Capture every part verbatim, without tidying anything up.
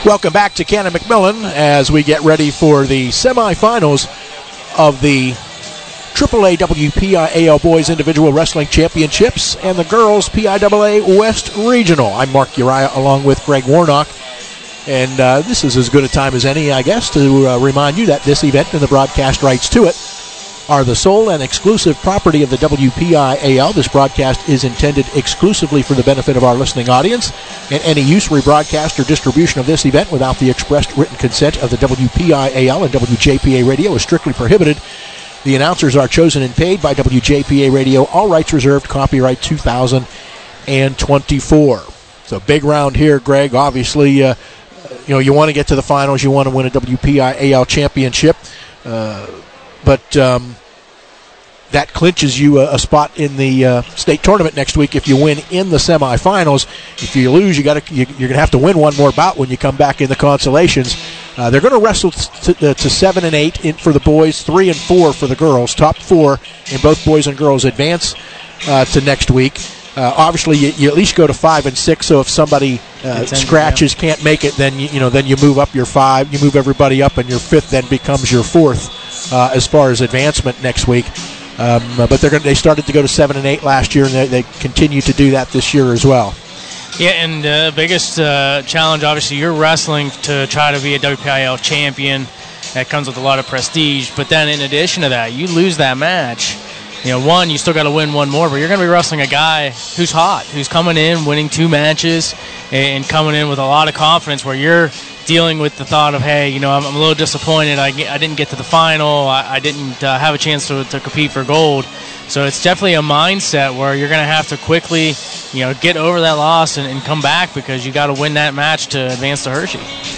Welcome back to Cannon McMillan as we get ready for the semifinals of the triple A W P I A L Boys Individual Wrestling Championships and the Girls P I A A West Regional. I'm Mark Uriah along with Greg Warnock, and uh, this is as good a time as any, I guess, to uh, remind you that this event and the broadcast rights to it are the sole and exclusive property of the W P I A L. This broadcast is intended exclusively for the benefit of our listening audience, and any use, rebroadcast, or distribution of this event without the expressed written consent of the W P I A L and W J P A Radio is strictly prohibited. The announcers are chosen and paid by W J P A Radio. All rights reserved. Copyright two thousand twenty-four. So big round here, Greg. Obviously, uh, you know, you want to get to the finals. You want to win a W P I A L championship. Uh, but um, that clinches you a, a spot in the uh, state tournament next week if you win in the semifinals. If you lose, you got to you, you're going to have to win one more bout when you come back in the consolations. Uh, they're going to wrestle t- t- to seven and eight in, for the boys, three and four for the girls. Top four in both boys and girls advance uh, to next week. Uh, obviously, you, you at least go to five and six. So if somebody uh, scratches, can't make it, then you, you know then you move up your five. You move everybody up, and your fifth then becomes your fourth uh, as far as advancement next week. Um, but they're going they started to go to seven and eight last year, and they, they continue to do that this year as well. Yeah, and the uh, biggest uh, challenge, obviously, you're wrestling to try to be a W P I A L champion. That comes with a lot of prestige. But then in addition to that, you lose that match. You know, one, you still got to win one more, but you're going to be wrestling a guy who's hot, who's coming in, winning two matches, and coming in with a lot of confidence where you're dealing with the thought of, hey, you know, I'm, I'm a little disappointed. I, I didn't get to the final. I, I didn't uh, have a chance to, to compete for gold. So it's definitely a mindset where you're going to have to quickly, you know, get over that loss and, and come back because you got to win that match to advance to Hershey.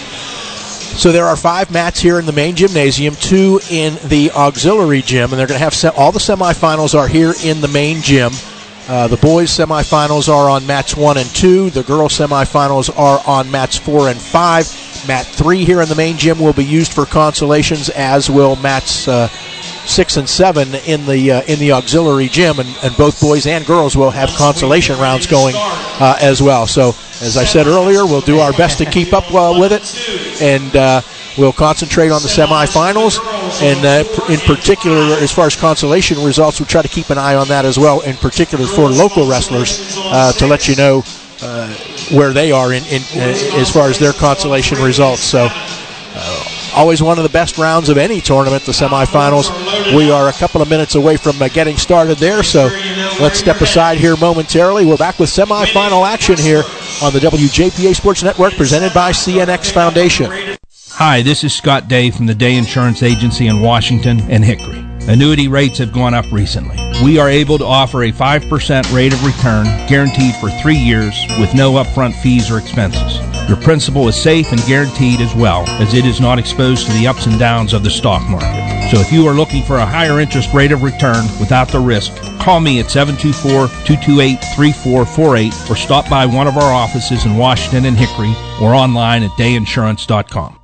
So there are five mats here in the main gymnasium, two in the auxiliary gym, and they're going to have se- all the semifinals are here in the main gym. Uh, the boys' semifinals are on mats one and two. The girls' semifinals are on mats four and five. Mat three here in the main gym will be used for consolations, as will mats uh, six and seven in the uh, in the auxiliary gym, and, and both boys and girls will have consolation rounds going uh, as well. So, as I said earlier, we'll do our best to keep up uh, with it, and uh, we'll concentrate on the semifinals. And uh, in particular, as far as consolation results, we'll try to keep an eye on that as well, in particular for local wrestlers, uh, to let you know uh, where they are in, in uh, as far as their consolation results. So, uh, always one of the best rounds of any tournament, the semifinals. We are a couple of minutes away from uh, getting started there, so let's step aside here momentarily. We're back with semifinal action here on the W J P A Sports Network, presented by C N X Foundation. Hi, this is Scott Day from the Day Insurance Agency in Washington and Hickory. Annuity rates have gone up recently. We are able to offer a five percent rate of return guaranteed for three years with no upfront fees or expenses. Your principal is safe and guaranteed as well, as it is not exposed to the ups and downs of the stock market. So if you are looking for a higher interest rate of return without the risk, call me at seven two four, two two eight, three four four eight or stop by one of our offices in Washington and Hickory or online at day insurance dot com.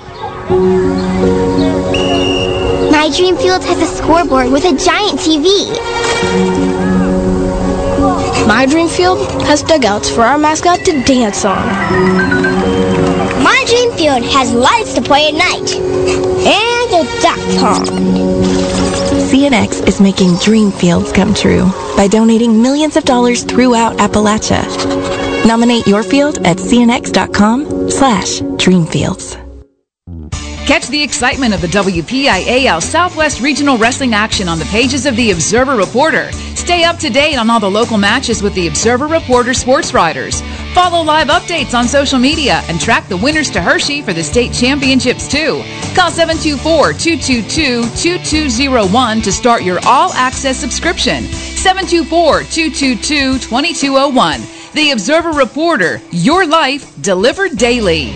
My Dream Field has a scoreboard with a giant T V. My Dream Field has dugouts for our mascot to dance on. My Dream Field has lights to play at night. And a duck pond. C N X is making dream fields come true by donating millions of dollars throughout Appalachia. Nominate your field at cnx.com slash dreamfields. Catch the excitement of the W P I A L Southwest Regional Wrestling action on the pages of the Observer Reporter. Stay up to date on all the local matches with the Observer Reporter sports writers. Follow live updates on social media and track the winners to Hershey for the state championships too. Call seven two four, two two two, two two zero one to start your all-access subscription. seven two four, two two two, two two zero one. The Observer Reporter, your life delivered daily.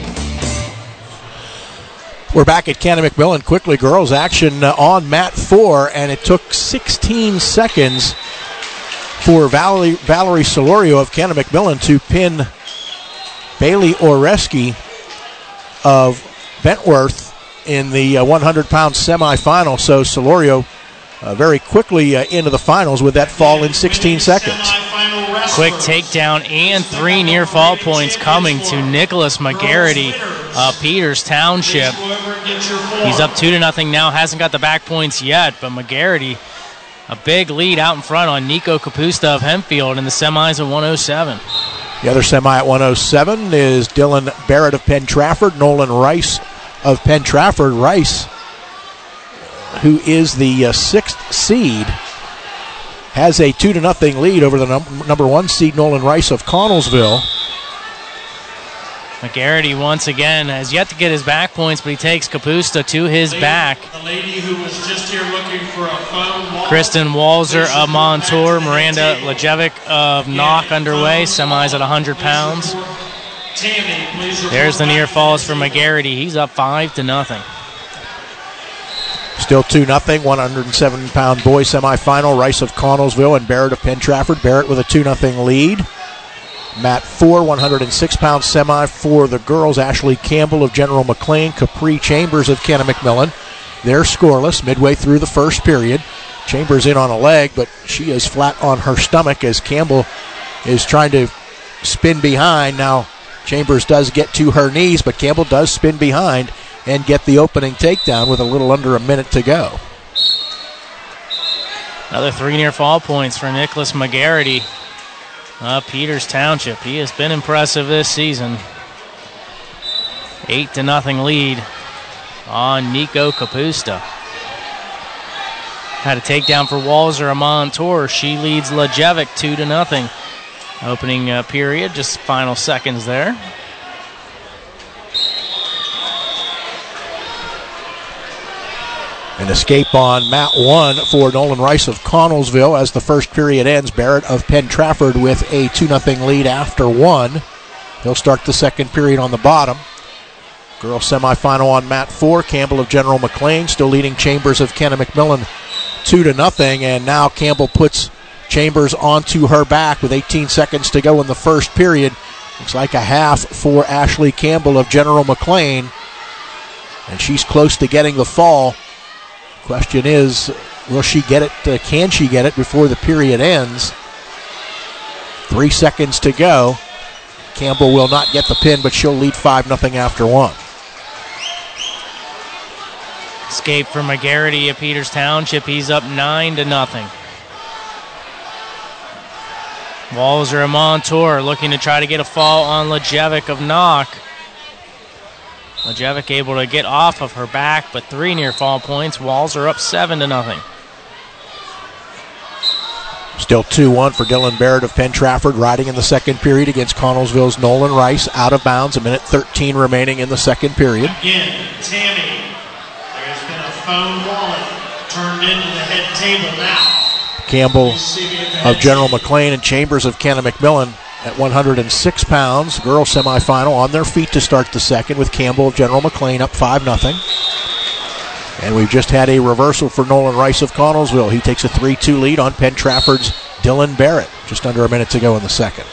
We're back at Cannon McMillan. Quickly, girls action uh, on mat four, and it took sixteen seconds for Valerie, Valerie Solorio of Cannon McMillan to pin Bailey Oreski of Bentworth in the uh, hundred pound semifinal. So Solorio uh, very quickly uh, into the finals with that fall in sixteen seconds. Quick takedown and three near fall points coming to Nicholas McGarity. uh, Peters Township. He's up two to nothing now. Hasn't got the back points yet, but McGarity, a big lead out in front on Nico Kapusta of Hempfield in the semis at one oh seven. The other semi at one oh seven is Dylan Barrett of Penn Trafford, Nolan Rice of Penn Trafford. Rice, who is the uh, sixth seed, has a two to nothing lead over the num- number one seed Nolan Rice of Connellsville. McGarity once again has yet to get his back points, but he takes Kapusta to his lady, back. The lady who was just here looking for a phone wall. Kristen Walzer of Montour, Miranda Lejevic of Knock underway, semis at one hundred pounds. There's the near falls for McGarity. He's up five to nothing. Still two nothing, one hundred seven pound boys semifinal. Rice of Connellsville and Barrett of Penn Trafford. Barrett with a two nothing lead. Mat four, one hundred six pound semi for the girls. Ashley Campbell of General McLean, Capri Chambers of Kenna McMillan. They're scoreless midway through the first period. Chambers in on a leg, but she is flat on her stomach as Campbell is trying to spin behind. Now, Chambers does get to her knees, but Campbell does spin behind and get the opening takedown with a little under a minute to go. Another three near fall points for Nicholas McGarity. Uh, Peters Township. He has been impressive this season. Eight to nothing lead on Nico Kapusta. Had a takedown for Walzer of Montour. She leads Lejevic two to nothing. Opening uh, period, just final seconds there. An escape on mat one for Nolan Rice of Connellsville as the first period ends. Barrett of Penn Trafford with a two nothing lead after one. He'll start the second period on the bottom. Girls semifinal on mat four. Campbell of General McLean still leading Chambers of Kenna McMillan two to nothing. And now Campbell puts Chambers onto her back with eighteen seconds to go in the first period. Looks like a half for Ashley Campbell of General McLean. And she's close to getting the fall. Question is, will she get it? Uh, can she get it before the period ends? Three seconds to go. Campbell will not get the pin, but she'll lead five nothing after one. Escape from McGarity at Peters Township. He's up nine to nothing. Walzer of Montour looking to try to get a fall on Lejevic of Knock. Lejevic able to get off of her back, but three near fall points. Walzer up seven to nothing. Still two one for Dylan Barrett of Penn Trafford, riding in the second period against Connellsville's Nolan Rice. Out of bounds, a minute thirteen remaining in the second period. Again, Tammy, there's been a phone wallet turned into the head table now. Campbell of General McLean and Chambers of Kenna McMillan at one hundred six pounds. Girls semifinal on their feet to start the second with Campbell of General McLean up five nothing. And we've just had a reversal for Nolan Rice of Connellsville. He takes a three two lead on Penn Trafford's Dylan Barrett. Just under a minute to go in the second.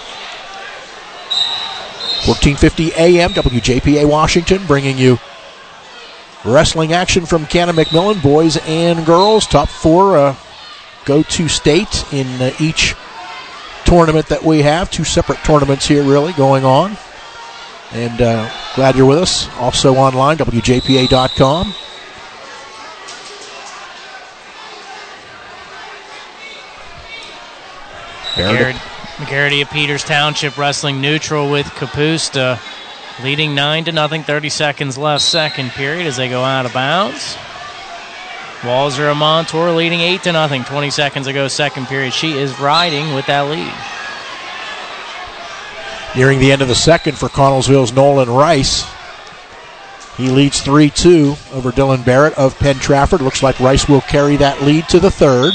fourteen fifty A M, W J P A Washington, bringing you wrestling action from Kenna McMillan, boys and girls. Top four uh, go to state in uh, each tournament that we have. Two separate tournaments here really going on. And uh, glad you're with us. Also online, W J P A dot com. McGarity, McGarity of Peters Township wrestling neutral with Kapusta, leading nine to nothing. thirty seconds left, second period as they go out of bounds. Walzer of Montour leading eight to nothing. twenty seconds ago, second period. She is riding with that lead. Nearing the end of the second for Connellsville's Nolan Rice. He leads three two over Dylan Barrett of Penn Trafford. Looks like Rice will carry that lead to the third.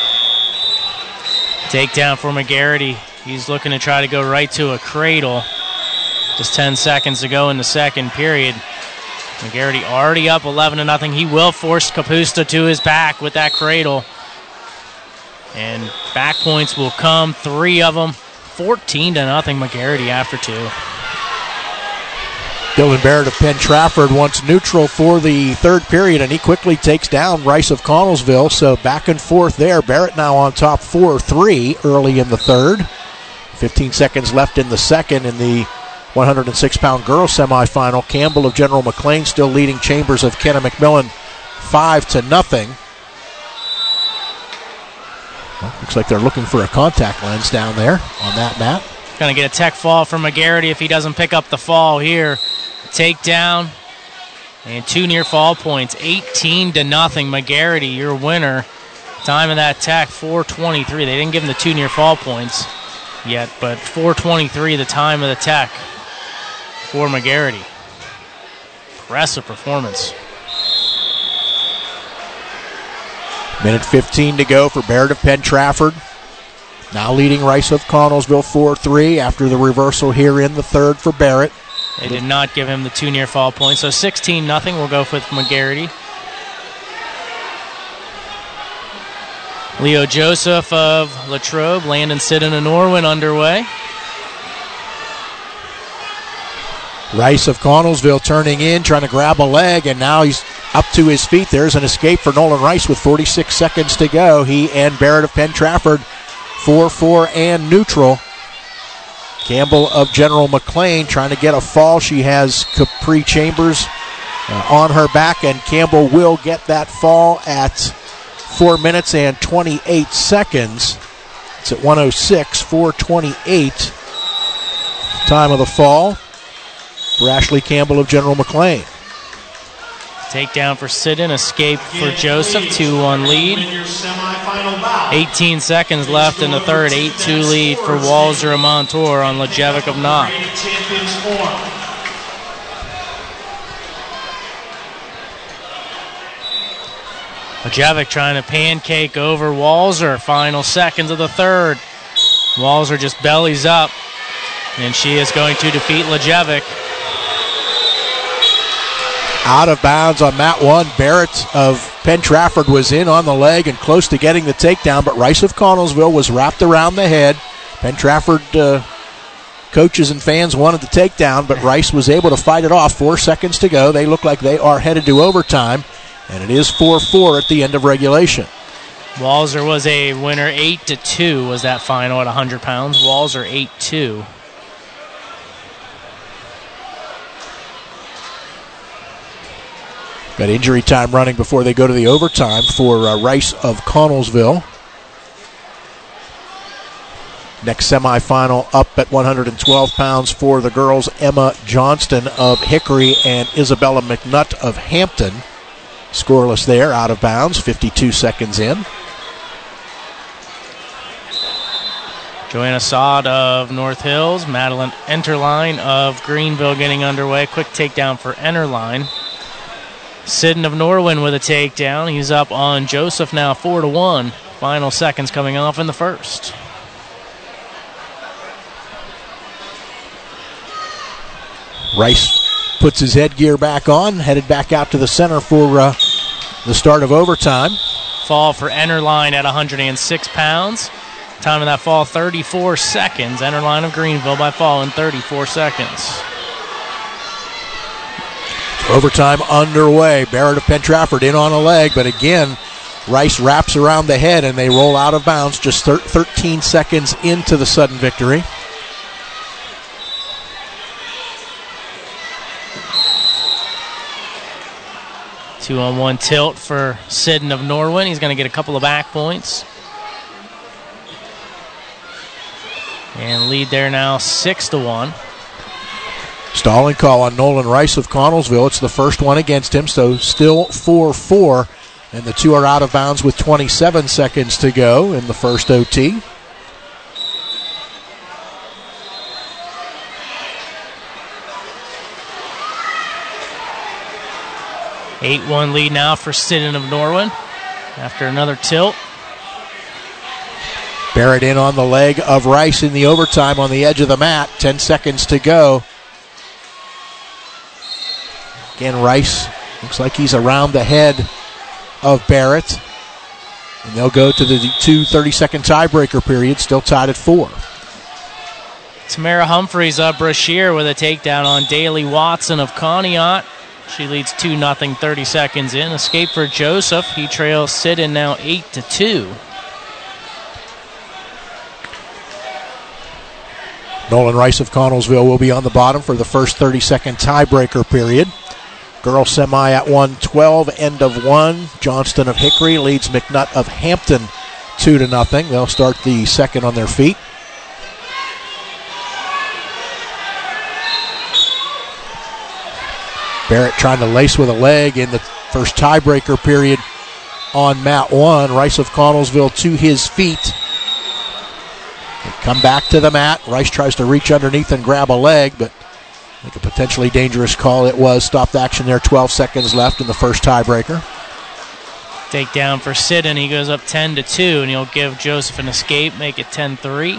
Takedown for McGarity. He's looking to try to go right to a cradle. Just ten seconds to go in the second period. McGarity already up eleven to nothing. He will force Kapusta to his back with that cradle. And back points will come, three of them. fourteen to nothing McGarity after two. Dylan Barrett of Penn Trafford wants neutral for the third period, and he quickly takes down Rice of Connellsville. So back and forth there. Barrett now on top four three early in the third. fifteen seconds left in the second, and the one hundred six pound girls semifinal. Campbell of General McLean still leading Chambers of Kenna McMillan five to nothing. Well, looks like they're looking for a contact lens down there on that mat. Going to get a tech fall from McGarity if he doesn't pick up the fall here. Takedown and two near fall points, eighteen to nothing. McGarity, your winner. Time of that tech, four twenty-three. They didn't give him the two near fall points yet, but four twenty-three the time of the tech for McGarity. Impressive performance. Minute fifteen to go for Barrett of Penn Trafford. Now leading Rice of Connellsville four three after the reversal here in the third for Barrett. They did not give him the two near fall points, so sixteen nothing. We'll go with McGarity. Leo Joseph of Latrobe, Landon Sidden of Norwin underway. Rice of Connellsville turning in, trying to grab a leg, and now he's up to his feet. There's an escape for Nolan Rice with forty-six seconds to go. He and Barrett of Penn Trafford, four four and neutral. Campbell of General McLean trying to get a fall. She has Capri Chambers uh, on her back, and Campbell will get that fall at four minutes and twenty-eight seconds. It's at one oh six, four twenty-eight. Time of the fall for Ashley Campbell of General McLean. Takedown for Sidden, escape for Joseph, two one lead. eighteen seconds left in the third, eight two lead for Walzer of Montour on Lejevic of Knock. Lejevic trying to pancake over Walzer, final seconds of the third. Walzer just bellies up, and she is going to defeat Lejevic. Out of bounds on mat one. Barrett of Penn Trafford was in on the leg and close to getting the takedown, but Rice of Connellsville was wrapped around the head. Penn Trafford uh, coaches and fans wanted the takedown, but Rice was able to fight it off. Four seconds to go. They look like they are headed to overtime, and it is four four at the end of regulation. Walzer was a winner. eight to two was that final at one hundred pounds. Walzer eight two. Got injury time running before they go to the overtime for uh, Rice of Connellsville. Next semifinal up at one hundred twelve pounds for the girls, Emma Johnston of Hickory and Isabella McNutt of Hampton. Scoreless there, out of bounds, fifty-two seconds in. Joanna Saad of North Hills, Madeline Enterline of Greenville getting underway. Quick takedown for Enterline. Sidden of Norwin with a takedown. He's up on Joseph now four to one. Final seconds coming off in the first. Rice puts his headgear back on, headed back out to the center for uh, the start of overtime. Fall for Enterline at one hundred six pounds. Time of that fall, thirty-four seconds. Enterline of Greenville by fall in thirty-four seconds. Overtime underway. Barrett of Penn Trafford in on a leg, but again, Rice wraps around the head and they roll out of bounds just thir- thirteen seconds into the sudden victory. Two on one tilt for Sidden of Norwin. He's going to get a couple of back points. And lead there now six to one. Stalling call on Nolan Rice of Connellsville. It's the first one against him, so still four four. And the two are out of bounds with twenty-seven seconds to go in the first O T. eight one lead now for Sidden of Norwin after another tilt. Barrett in on the leg of Rice in the overtime on the edge of the mat. ten seconds to go. Again, Rice looks like he's around the head of Barrett. And they'll go to the two thirty-second tiebreaker period, still tied at four. Tamara Humphreys of Brashear with a takedown on Daly Watson of Conneaut. She leads two nothing, thirty seconds in. Escape for Joseph. He trails Sidden now eight to two. Nolan Rice of Connellsville will be on the bottom for the first thirty-second tiebreaker period. Girls semi at one twelve, end of one. Johnston of Hickory leads McNutt of Hampton two to nothing. They'll start the second on their feet. Barrett trying to lace with a leg in the first tiebreaker period on mat one. Rice of Connellsville to his feet. They come back to the mat. Rice tries to reach underneath and grab a leg, but I think a potentially dangerous call it was. Stopped action there, twelve seconds left in the first tiebreaker. Takedown for Sidden. He goes up ten to two, and he'll give Joseph an escape, make it ten three.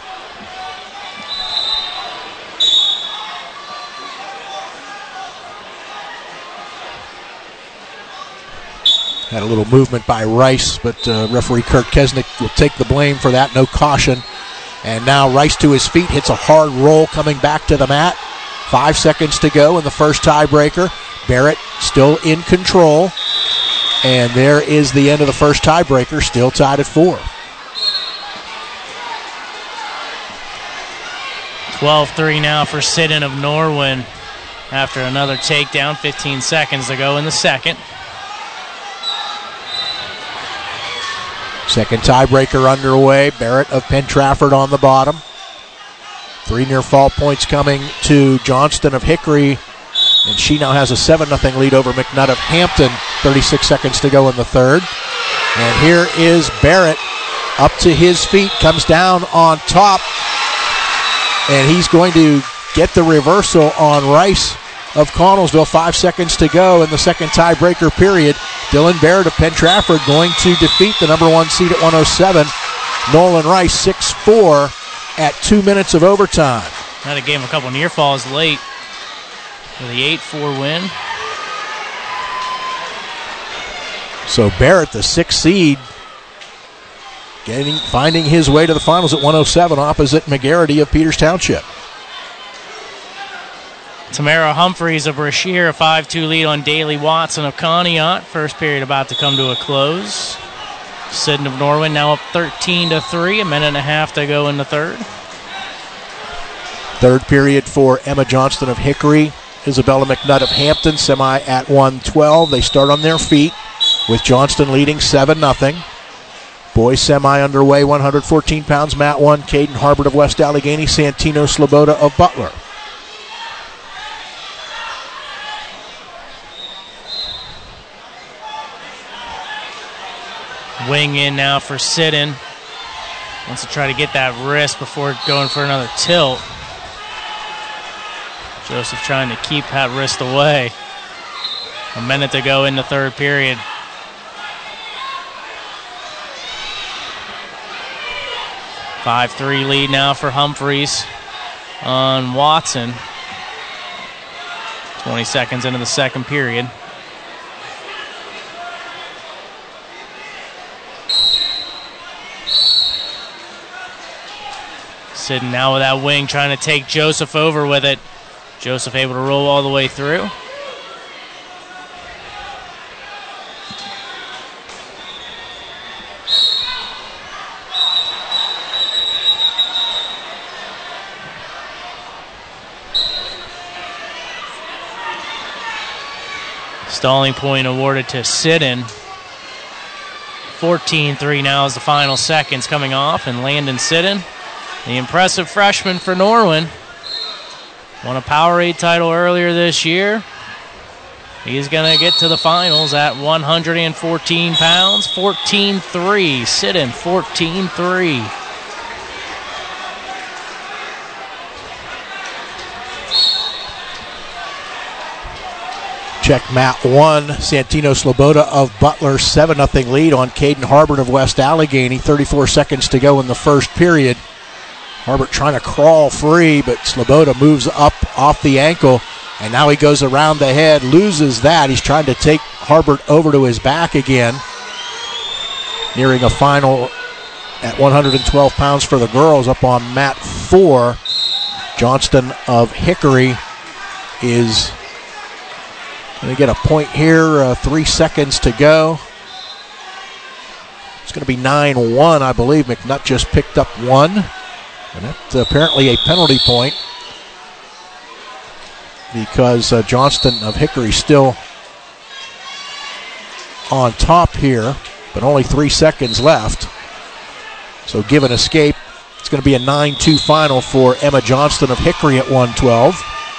Had a little movement by Rice, but uh, referee Kurt Kesnick will take the blame for that. No caution. And now Rice to his feet, hits a hard roll coming back to the mat. Five seconds to go in the first tiebreaker. Barrett still in control. And there is the end of the first tiebreaker, still tied at four. twelve three now for Sidden of Norwin after another takedown. fifteen seconds to go in the second. Second tiebreaker underway. Barrett of Penn Trafford on the bottom. Three near fall points coming to Johnston of Hickory. And she now has a seven nothing lead over McNutt of Hampton. thirty-six seconds to go in the third. And here is Barrett up to his feet. Comes down on top. And he's going to get the reversal on Rice of Connellsville. Five seconds to go in the second tiebreaker period. Dylan Barrett of Penn Trafford going to defeat the number one seed at one oh seven. Nolan Rice six four at two minutes of overtime. Now they gave him a couple near falls late for the eight four win. So Barrett, the sixth seed, getting finding his way to the finals at one oh seven opposite McGarity of Peters Township. Tamara Humphreys of Brashear, a five two lead on Daly Watson of Conneaut. First period about to come to a close. Sidden of Norwin now up thirteen to three, a minute and a half to go in the third. Third period for Emma Johnston of Hickory. Isabella McNutt of Hampton, semi at one twelve. They start on their feet with Johnston leading seven nothing. Boys semi underway, one hundred fourteen pounds, mat one. Caden Harbert of West Allegheny, Santino Sloboda of Butler. Wing in now for Sidden. Wants to try to get that wrist before going for another tilt. Joseph trying to keep that wrist away. A minute to go in the third period. five three lead now for Humphreys on Watson. twenty seconds into the second period. Sidden now with that wing, trying to take Joseph over with it. Joseph able to roll all the way through. Stalling point awarded to Sidden. fourteen three now is the final seconds coming off, and Landon Sidden, the impressive freshman for Norwin, won a Powerade title earlier this year. He's going to get to the finals at one hundred fourteen pounds, fourteen three. Sidden, fourteen three. Check mat one. Santino Sloboda of Butler, seven nothing lead on Caden Harbert of West Allegheny. thirty-four seconds to go in the first period. Harbert trying to crawl free, but Sloboda moves up off the ankle, and now he goes around the head, loses that. He's trying to take Harbert over to his back again. Nearing a final at one hundred twelve pounds for the girls up on mat four. Johnston of Hickory is going to get a point here, uh, three seconds to go. It's going to be nine one, I believe. McNutt just picked up one. And that's apparently a penalty point because uh, Johnston of Hickory still on top here, but only three seconds left. So give an escape. It's going to be a nine two final for Emma Johnston of Hickory at one twelve.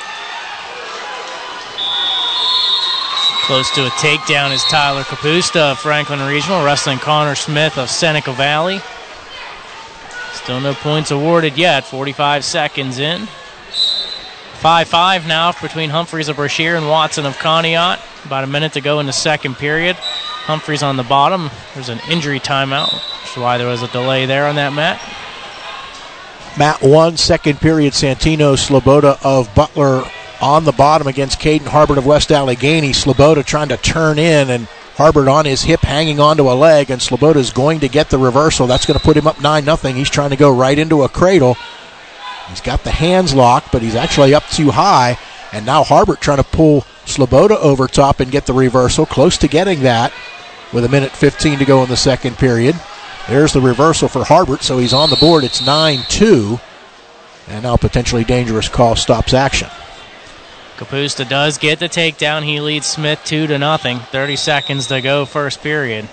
Close to a takedown is Tyler Kapusta of Franklin Regional, wrestling Connor Smith of Seneca Valley. Still no points awarded yet, forty-five seconds in. five five now between Humphreys of Brashear and Watson of Conneaut. About a minute to go in the second period. Humphreys on the bottom. There's an injury timeout, which is why there was a delay there on that mat. Mat one, second period, Santino Sloboda of Butler on the bottom against Caden Harbert of West Allegheny. Sloboda trying to turn in, and Harbert on his hip hanging onto a leg, and Sloboda is going to get the reversal. That's going to put him up nine nothing. He's trying to go right into a cradle. He's got the hands locked, but he's actually up too high, and now Harbert trying to pull Sloboda over top and get the reversal. Close to getting that with a minute fifteen to go in the second period. There's the reversal for Harbert, so he's on the board. It's nine two, and now potentially dangerous call stops action. Kapusta does get the takedown. He leads Smith two to nothing. thirty seconds to go first period.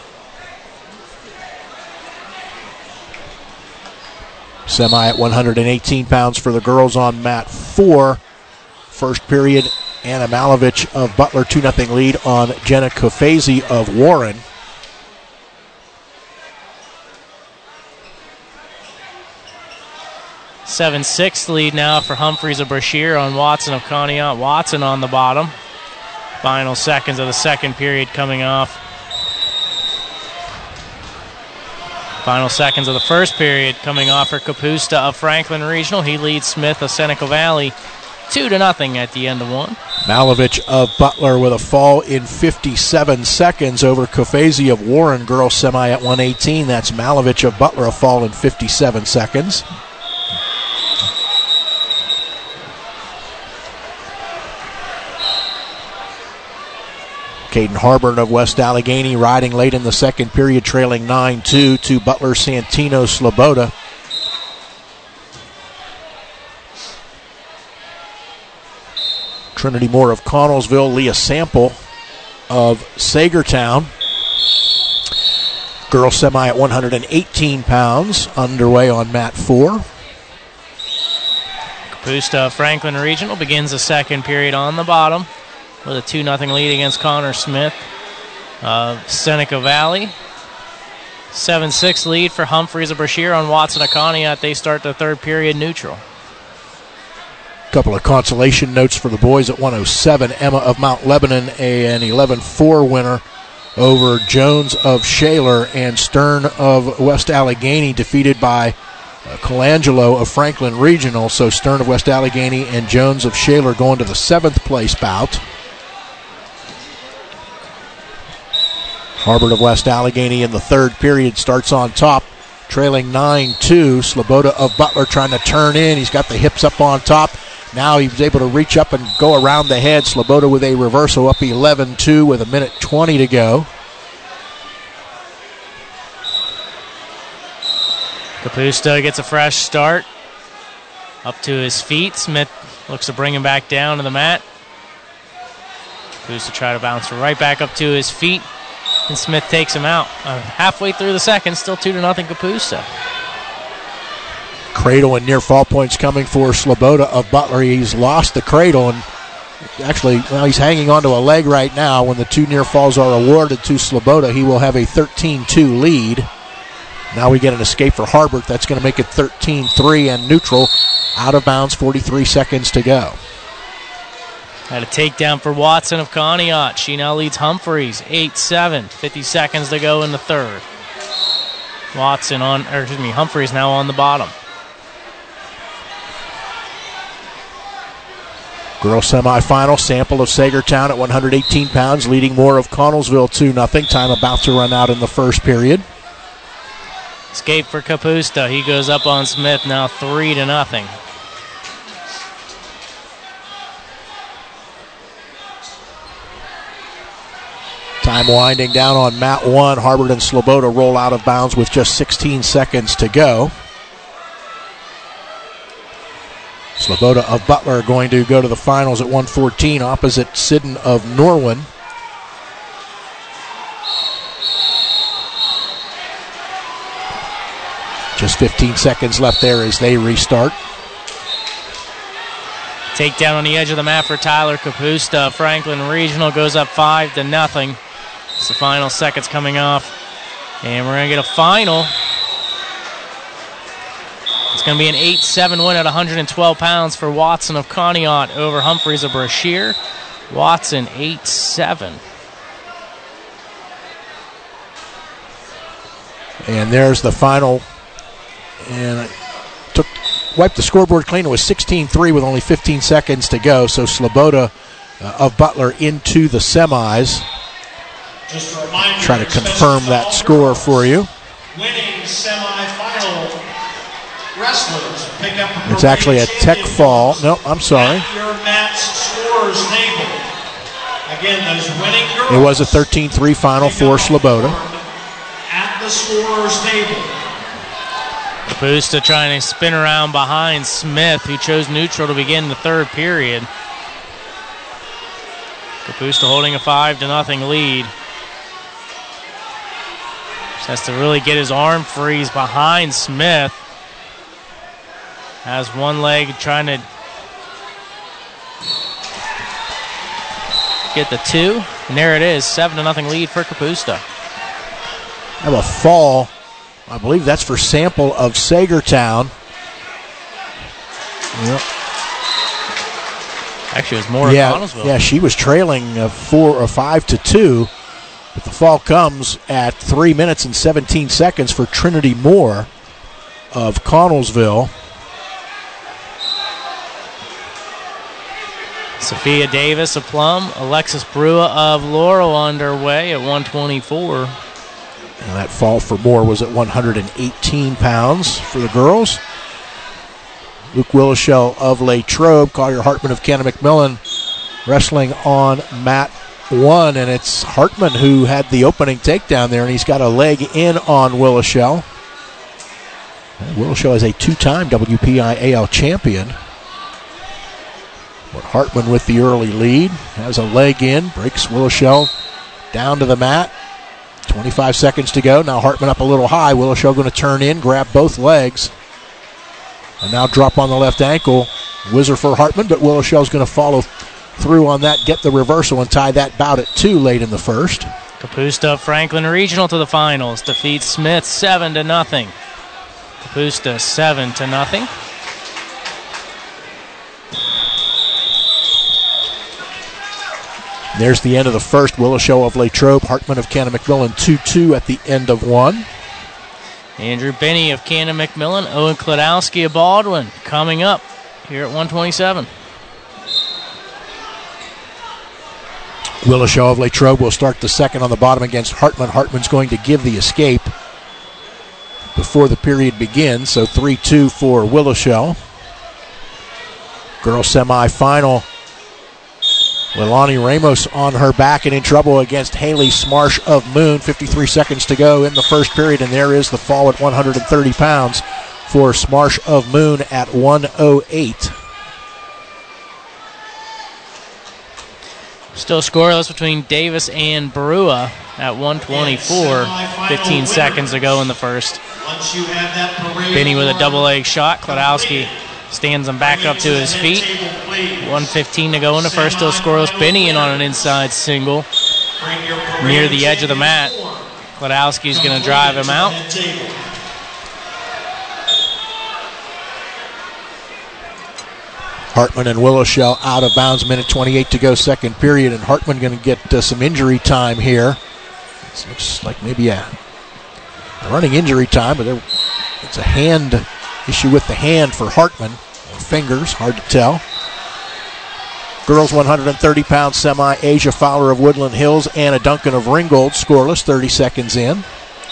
Semi at one hundred eighteen pounds for the girls on mat four. First period, Anna Malovich of Butler, two nothing lead on Jenna Kofezi of Warren. seven six lead now for Humphreys of Brashear on Watson of Conneaut. Watson on the bottom. Final seconds of the second period coming off. Final seconds of the first period coming off for Kapusta of Franklin Regional. He leads Smith of Seneca Valley two to nothing at the end of one. Malovich of Butler with a fall in fifty-seven seconds over Kofezi of Warren. Girls semi at one eighteen. That's Malovich of Butler, a fall in fifty-seven seconds. Caden Harbert of West Allegheny riding late in the second period, trailing nine two to Butler Santino Sloboda. Trinity Moore of Connellsville, Leah Sample of Sagertown. Girls semi at one hundred eighteen pounds, underway on mat four. Kapusta of Franklin Regional begins the second period on the bottom with a two nothing lead against Connor Smith of Seneca Valley. seven six lead for Humphreys of Brashear on Watson of Conneaut. They start the third period neutral. Couple of consolation notes for the boys at one oh seven. Emma of Mount Lebanon, an eleven four winner over Jones of Shaler, and Stern of West Allegheny defeated by uh, Colangelo of Franklin Regional. So Stern of West Allegheny and Jones of Shaler going to the seventh place bout. Harbert of West Allegheny in the third period starts on top, trailing nine two. Sloboda of Butler trying to turn in. He's got the hips up on top. Now he was able to reach up and go around the head. Sloboda with a reversal up eleven two with a minute twenty to go. Kapusta gets a fresh start. Up to his feet. Smith looks to bring him back down to the mat. Kapusta try to bounce right back up to his feet. And Smith takes him out. Uh, halfway through the second, still two to nothing Kapusta. Cradle and near fall points coming for Sloboda of Butler. He's lost the cradle, and actually, well, he's hanging onto a leg right now. When the two near falls are awarded to Sloboda, he will have a thirteen two lead. Now we get an escape for Harbert. That's going to make it thirteen three and neutral. Out of bounds, forty-three seconds to go. Had a takedown for Watson of Conneaut. She now leads Humphreys eight seven. fifty seconds to go in the third. Watson on, or excuse me, Humphreys now on the bottom. Girls semifinal, Sample of Sagertown at one hundred eighteen pounds, leading Moore of Connellsville two nothing. Time about to run out in the first period. Escape for Kapusta. He goes up on Smith now three to nothing. Time winding down on mat one. Harbert and Sloboda roll out of bounds with just sixteen seconds to go. Sloboda of Butler going to go to the finals at one fourteen opposite Sidden of Norwin. Just fifteen seconds left there as they restart. Takedown on the edge of the mat for Tyler Kapusta. Franklin Regional goes up five to nothing. It's the final seconds coming off. And we're going to get a final. It's going to be an eight seven win at one hundred twelve pounds for Watson of Conneaut over Humphreys of Brashear. Watson eight seven. And there's the final. And I took wiped the scoreboard clean. It was sixteen three with only fifteen seconds to go. So Sloboda uh, of Butler into the semis. Just a reminder, try to confirm that score for you. Winning semifinal wrestlers pick up a It's actually a tech fall. No, I'm sorry. At your match scores table. Again, those winning girls. It was a thirteen three final for Sloboda. At the scorers table. Kapusta trying to spin around behind Smith, who chose neutral to begin the third period. Kapusta holding a five to nothing lead. Just has to really get his arm freeze behind Smith. Has one leg trying to get the two. And there it is, seven to nothing lead for Kapusta. Have a fall. I believe that's for Sample of Sagertown. Yep. Actually, it was more yeah, of Connellsville. Yeah, she was trailing uh, four or five to two. But the fall comes at three minutes and seventeen seconds for Trinity Moore of Connellsville. Sophia Davis of Plum, Alexis Brua of Laurel underway at one twenty-four. And that fall for Moore was at one hundred eighteen pounds for the girls. Luke Willishell of Latrobe, Collier Hartman of Cannon McMillan wrestling on mat one. And it's Hartman who had the opening takedown there, and he's got a leg in on Willishell. And Willishell is a two-time W P I A L champion. But Hartman with the early lead, has a leg in, breaks Willishell down to the mat. twenty-five seconds to go. Now Hartman up a little high. Willishell going to turn in, grab both legs. And now drop on the left ankle. Whizzer for Hartman, but Willishell's going to follow through on that, get the reversal, and tie that bout at two late in the first. Kapusta Franklin Regional to the finals. Defeats Smith seven to nothing. Kapusta seven to nothing. There's the end of the first. Willishell of Latrobe, Hartman of Cannon McMillan two two at the end of one. Andrew Benny of Cannon McMillan, Owen Klodowski of Baldwin coming up here at one twenty-seven. Willishell of Latrobe will start the second on the bottom against Hartman. Hartman's going to give the escape before the period begins, so three two for Willishell. Girls semifinal. Leilani Ramos on her back and in trouble against Haley Smarsh of Moon. fifty-three seconds to go in the first period, and there is the fall at one hundred thirty pounds for Smarsh of Moon at one oh eight. Still scoreless between Davis and Brua at one twenty-four. fifteen seconds to go in the first. Benny with a double leg shot. Klodowski stands him back up to his feet. one fifteen to go in the first, still scoreless. Benny in on an inside single near the edge of the mat. Klodowski's going to drive him out. Hartman and Willishell out of bounds, minute twenty-eight to go, second period, and Hartman going to get uh, some injury time here. It looks like maybe a running injury time, but there, it's a hand issue with the hand for Hartman, or fingers, hard to tell. Girls one hundred thirty pound semi, Asia Fowler of Woodland Hills, Anna Duncan of Ringgold, scoreless, thirty seconds in.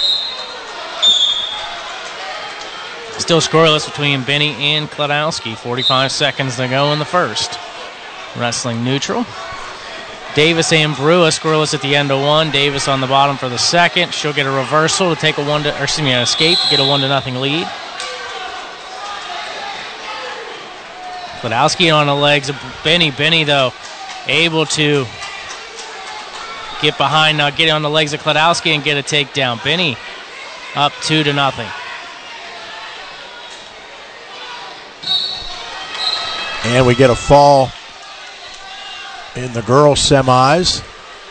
Still scoreless between Benny and Klodowski. forty-five seconds to go in the first. Wrestling neutral. Davis and Brua scoreless at the end of one. Davis on the bottom for the second. She'll get a reversal to take a one to, or excuse me, an escape to get a one to nothing lead. Klodowski on the legs of Benny. Benny, though, able to get behind, now get on the legs of Klodowski and get a takedown. Benny up two to nothing. And we get a fall in the girls' semis.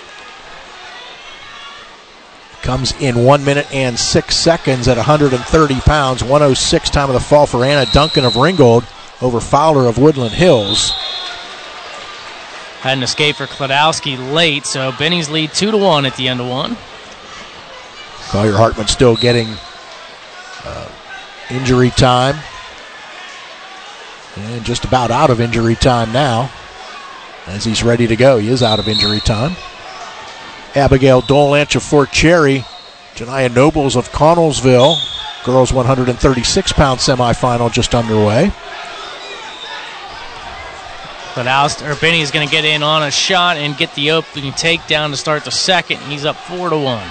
Comes in one minute and six seconds at one hundred thirty pounds. one oh six time of the fall for Anna Duncan of Ringgold over Fowler of Woodland Hills. Had an escape for Klodowski late, so Benny's lead two to one at the end of one. Collier Hartman still getting uh, injury time. And just about out of injury time now. As he's ready to go, he is out of injury time. Abigail Dolanch of Fort Cherry. Janiyah Nobles of Connellsville. Girls one hundred thirty-six pound semifinal just underway. Klodowski, or Benny's going to get in on a shot and get the opening takedown to start the second. He's up four to one.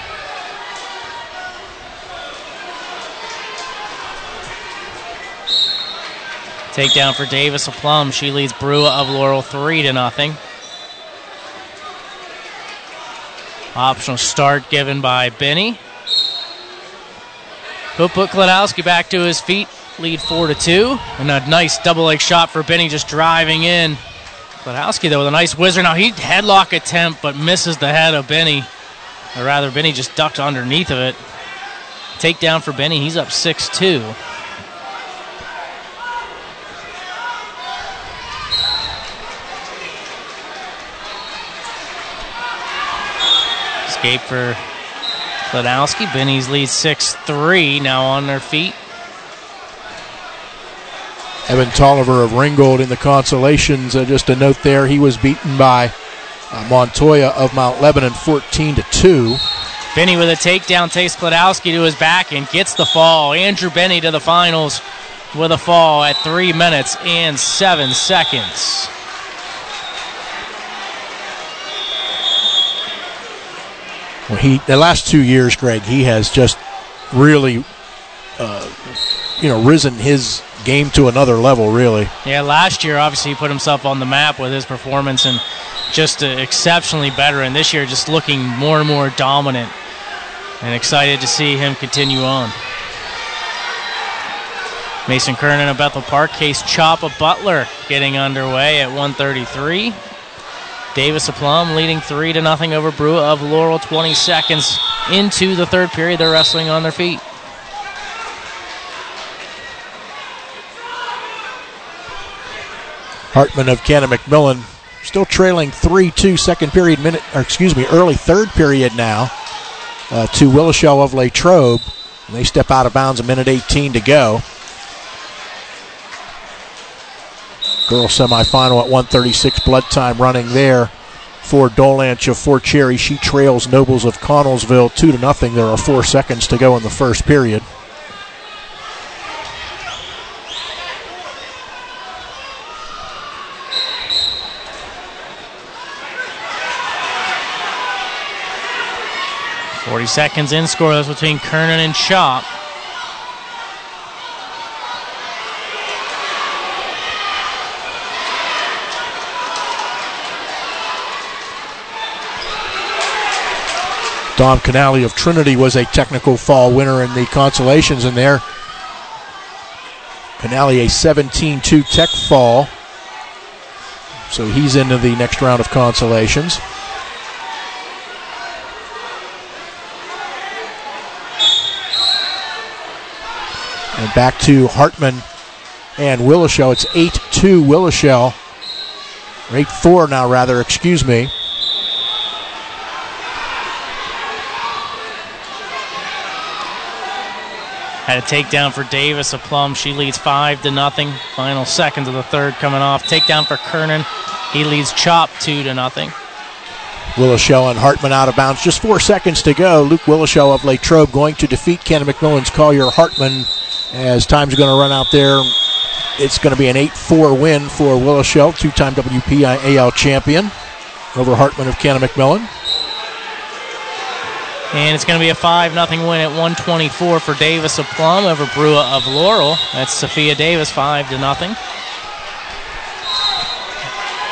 Takedown for Davis of Plum. She leads Brua of Laurel three to nothing. Optional start given by Benny. He'll put Klodowski back to his feet. Lead four to two. And a nice double leg shot for Benny, just driving in. Klodowski, though, with a nice whizzer. Now he headlock attempt, but misses the head of Benny. Or rather, Benny just ducked underneath of it. Takedown for Benny. He's up six two. Escape for Klodowski. Benny's lead six three, now on their feet. Evan Tolliver of Ringgold in the consolations. Uh, just a note there, he was beaten by uh, Montoya of Mount Lebanon fourteen to two. Benny with a takedown takes Klodowski to his back and gets the fall. Andrew Benny to the finals with a fall at three minutes and seven seconds. Well, he the last two years, Greg, he has just really, uh, you know, risen his game to another level, really. Yeah, last year, obviously, he put himself on the map with his performance and just uh, exceptionally better. And this year, just looking more and more dominant. And excited to see him continue on. Mason Kernan of Bethel Park. Case Chop of Butler getting underway at one thirty-three. Davis of Plum leading three to nothing over Brua of Laurel. twenty seconds into the third period. They're wrestling on their feet. Hartman of Cannon McMillan still trailing three two, second period minute, or excuse me, early third period now uh, to Willishell of Latrobe. And they step out of bounds, a minute eighteen to go. Girls semifinal at one thirty-six, blood time running there for Dolanch of Fort Cherry. She trails Nobles of Connellsville two to nothing. There are four seconds to go in the first period. forty seconds in, scoreless between Kernan and Chop. Dom Canale of Trinity was a technical fall winner in the consolations in there. Canale a seventeen two tech fall. So he's into the next round of consolations. And back to Hartman and Willishell. It's eight two Willishell. Or eight four now, rather, excuse me. Had a takedown for Davis of Plum. She leads five to nothing. Final seconds of the third coming off. Takedown for Kernan. He leads Chop two to nothing. Willishell and Hartman out of bounds. Just four seconds to go. Luke Willishell of Latrobe going to defeat Cannon McMillan's Collier Hartman. As time's going to run out there, it's going to be an eight four win for Willishell, two-time W P I A L champion, over Hartman of Cannon McMillan. And it's going to be a five nothing win at one twenty-four for Davis of Plum over Brua of Laurel. That's Sophia Davis, five to nothing.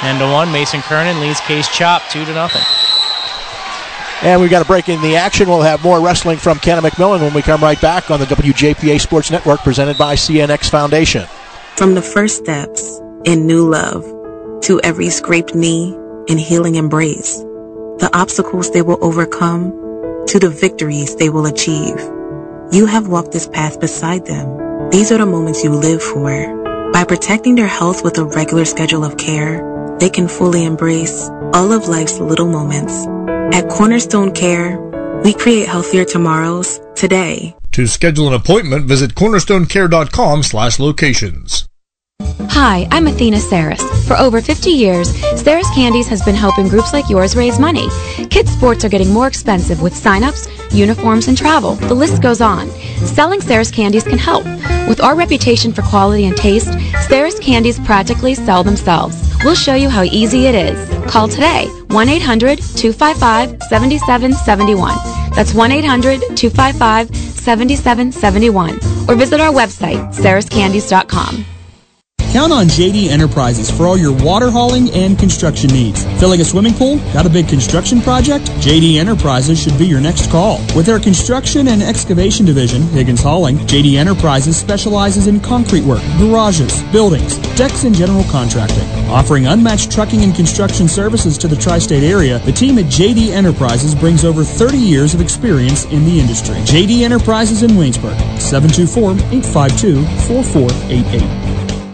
ten to one. Mason Kernan leads Case Chop two to nothing. And we've got a break in the action. We'll have more wrestling from Kenna McMillan when we come right back on the W J P A Sports Network, presented by C N X Foundation. From the first steps in new love to every scraped knee and healing embrace, the obstacles they will overcome to the victories they will achieve. You have walked this path beside them. These are the moments you live for. By protecting their health with a regular schedule of care, they can fully embrace all of life's little moments. At Cornerstone Care, we create healthier tomorrows today. To schedule an appointment, visit cornerstonecare.com slash locations. Hi, I'm Athena Saris. For over fifty years, Saris Candies has been helping groups like yours raise money. Kids' sports are getting more expensive with sign-ups, uniforms, and travel. The list goes on. Selling Saris Candies can help. With our reputation for quality and taste, Saris Candies practically sell themselves. We'll show you how easy it is. Call today, one eight hundred two five five seven seven seven one. That's one eight hundred two five five seven seven seven one. Or visit our website, saris candies dot com. Count on J D Enterprises for all your water hauling and construction needs. Filling a swimming pool? Got a big construction project? J D Enterprises should be your next call. With their construction and excavation division, Higgins Hauling, J D Enterprises specializes in concrete work, garages, buildings, decks, and general contracting. Offering unmatched trucking and construction services to the tri-state area, the team at J D Enterprises brings over thirty years of experience in the industry. J D Enterprises in Waynesburg, seven two four, eight five two, four four eight eight.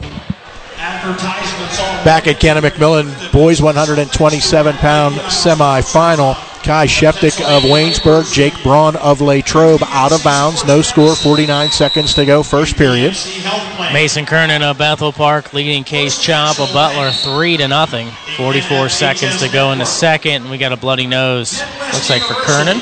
Back at Kenna McMillan, boys one twenty-seven pound semifinal. Kai Sheftik of Waynesburg, Jake Braun of Latrobe out of bounds. No score, forty-nine seconds to go, first period. Mason Kernan of Bethel Park leading Case Chop of Butler three to nothing. forty-four seconds to go in the second. We got a bloody nose, looks like, for Kernan.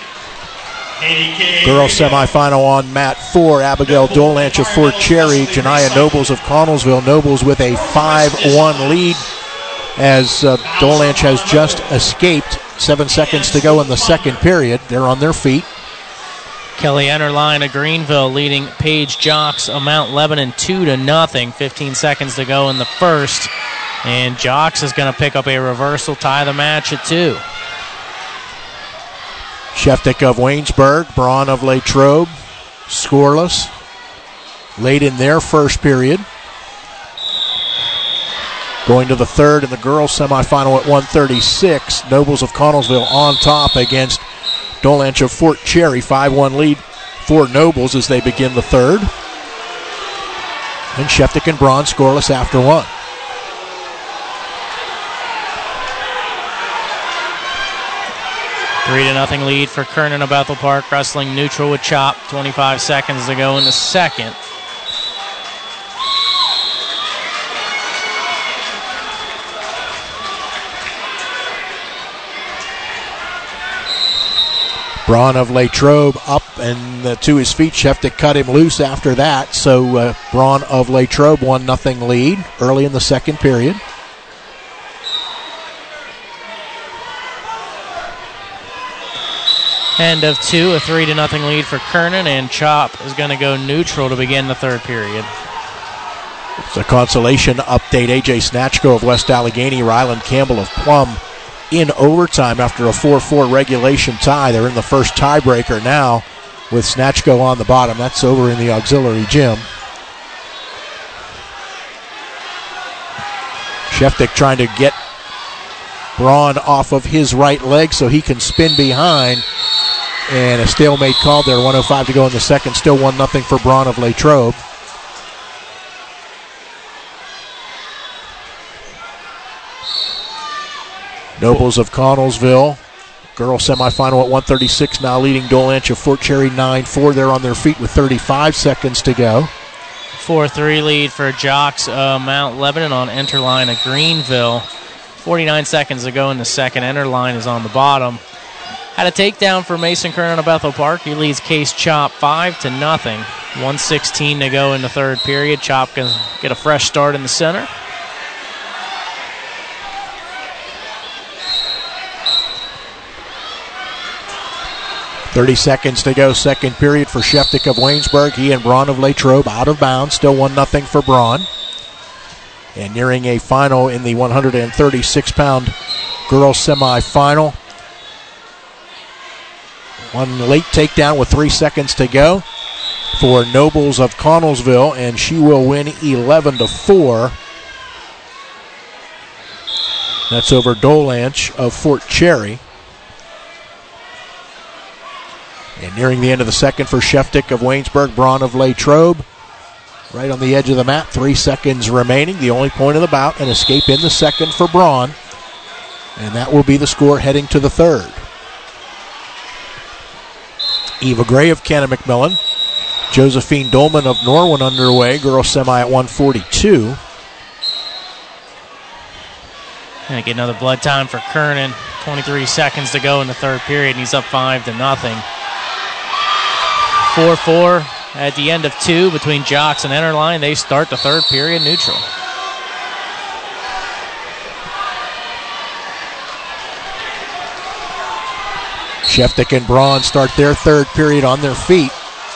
Girls semifinal on mat four. Abigail Dolanch of Fort Cherry, Janiyah Nobles of Connellsville. Nobles with a five one lead as uh, Dolanch has just escaped. Seven seconds to go in the second period. They're on their feet. Kelly Enterline of Greenville leading Paige Jocks of Mount Lebanon two to nothing. fifteen seconds to go in the first. And Jocks is going to pick up a reversal, tie the match at two. Sheftik of Waynesburg, Braun of Latrobe, scoreless. Late in their first period. Going to the third in the girls semifinal at one thirty-six. Nobles of Connellsville on top against Dolanch of Fort Cherry. five one lead for Nobles as they begin the third. And Sheftik and Braun scoreless after one. Three to nothing lead for Kernan of Bethel Park, wrestling neutral with Chop. twenty-five seconds to go in the second. Braun of Latrobe up and uh, to his feet. Sheftik cut him loose after that. So uh, Braun of Latrobe one nothing lead early in the second period. End of two, a three to nothing lead for Kernan, and Chop is going to go neutral to begin the third period. It's a consolation update. A J Snatchko of West Allegheny, Ryland Campbell of Plum in overtime after a four four regulation tie. They're in the first tiebreaker now with Snatchko on the bottom. That's over in the auxiliary gym. Sheftik trying to get Braun off of his right leg so he can spin behind. And a stalemate called there. one oh five to go in the second. Still one nothing for Braun of Latrobe. Nobles of Connellsville. Girls semifinal at one thirty-six now leading Dolanch of Fort Cherry nine four. They're on their feet with thirty-five seconds to go. four three lead for Jocks uh, Mount Lebanon on Enterline of Greenville. forty-nine seconds to go in the second. Enterline is on the bottom. Had a takedown for Mason Kernan of Bethel Park. He leads Case Chop five to nothing. one sixteen to go in the third period. Chop can get a fresh start in the center. thirty seconds to go, second period for Sheftik of Waynesburg. He and Braun of Latrobe out of bounds. Still one nothing for Braun. And nearing a final in the one thirty-six pound girls semifinal. One late takedown with three seconds to go for Nobles of Connellsville, and she will win eleven to four. That's over Dolanch of Fort Cherry. And nearing the end of the second for Sheftick of Waynesburg, Braun of Latrobe. Right on the edge of the mat, three seconds remaining. The only point of the bout, an escape in the second for Braun. And that will be the score heading to the third. Eva Gray of Cannon McMillan. Josephine Dolman of Norwin underway. Girls semi at one forty-two. Gonna get another blood time for Kernan. twenty-three seconds to go in the third period, and he's up five to nothing. four four at the end of two between Jocks and Enterline. They start the third period neutral. Sheftick and Braun start their third period on their feet.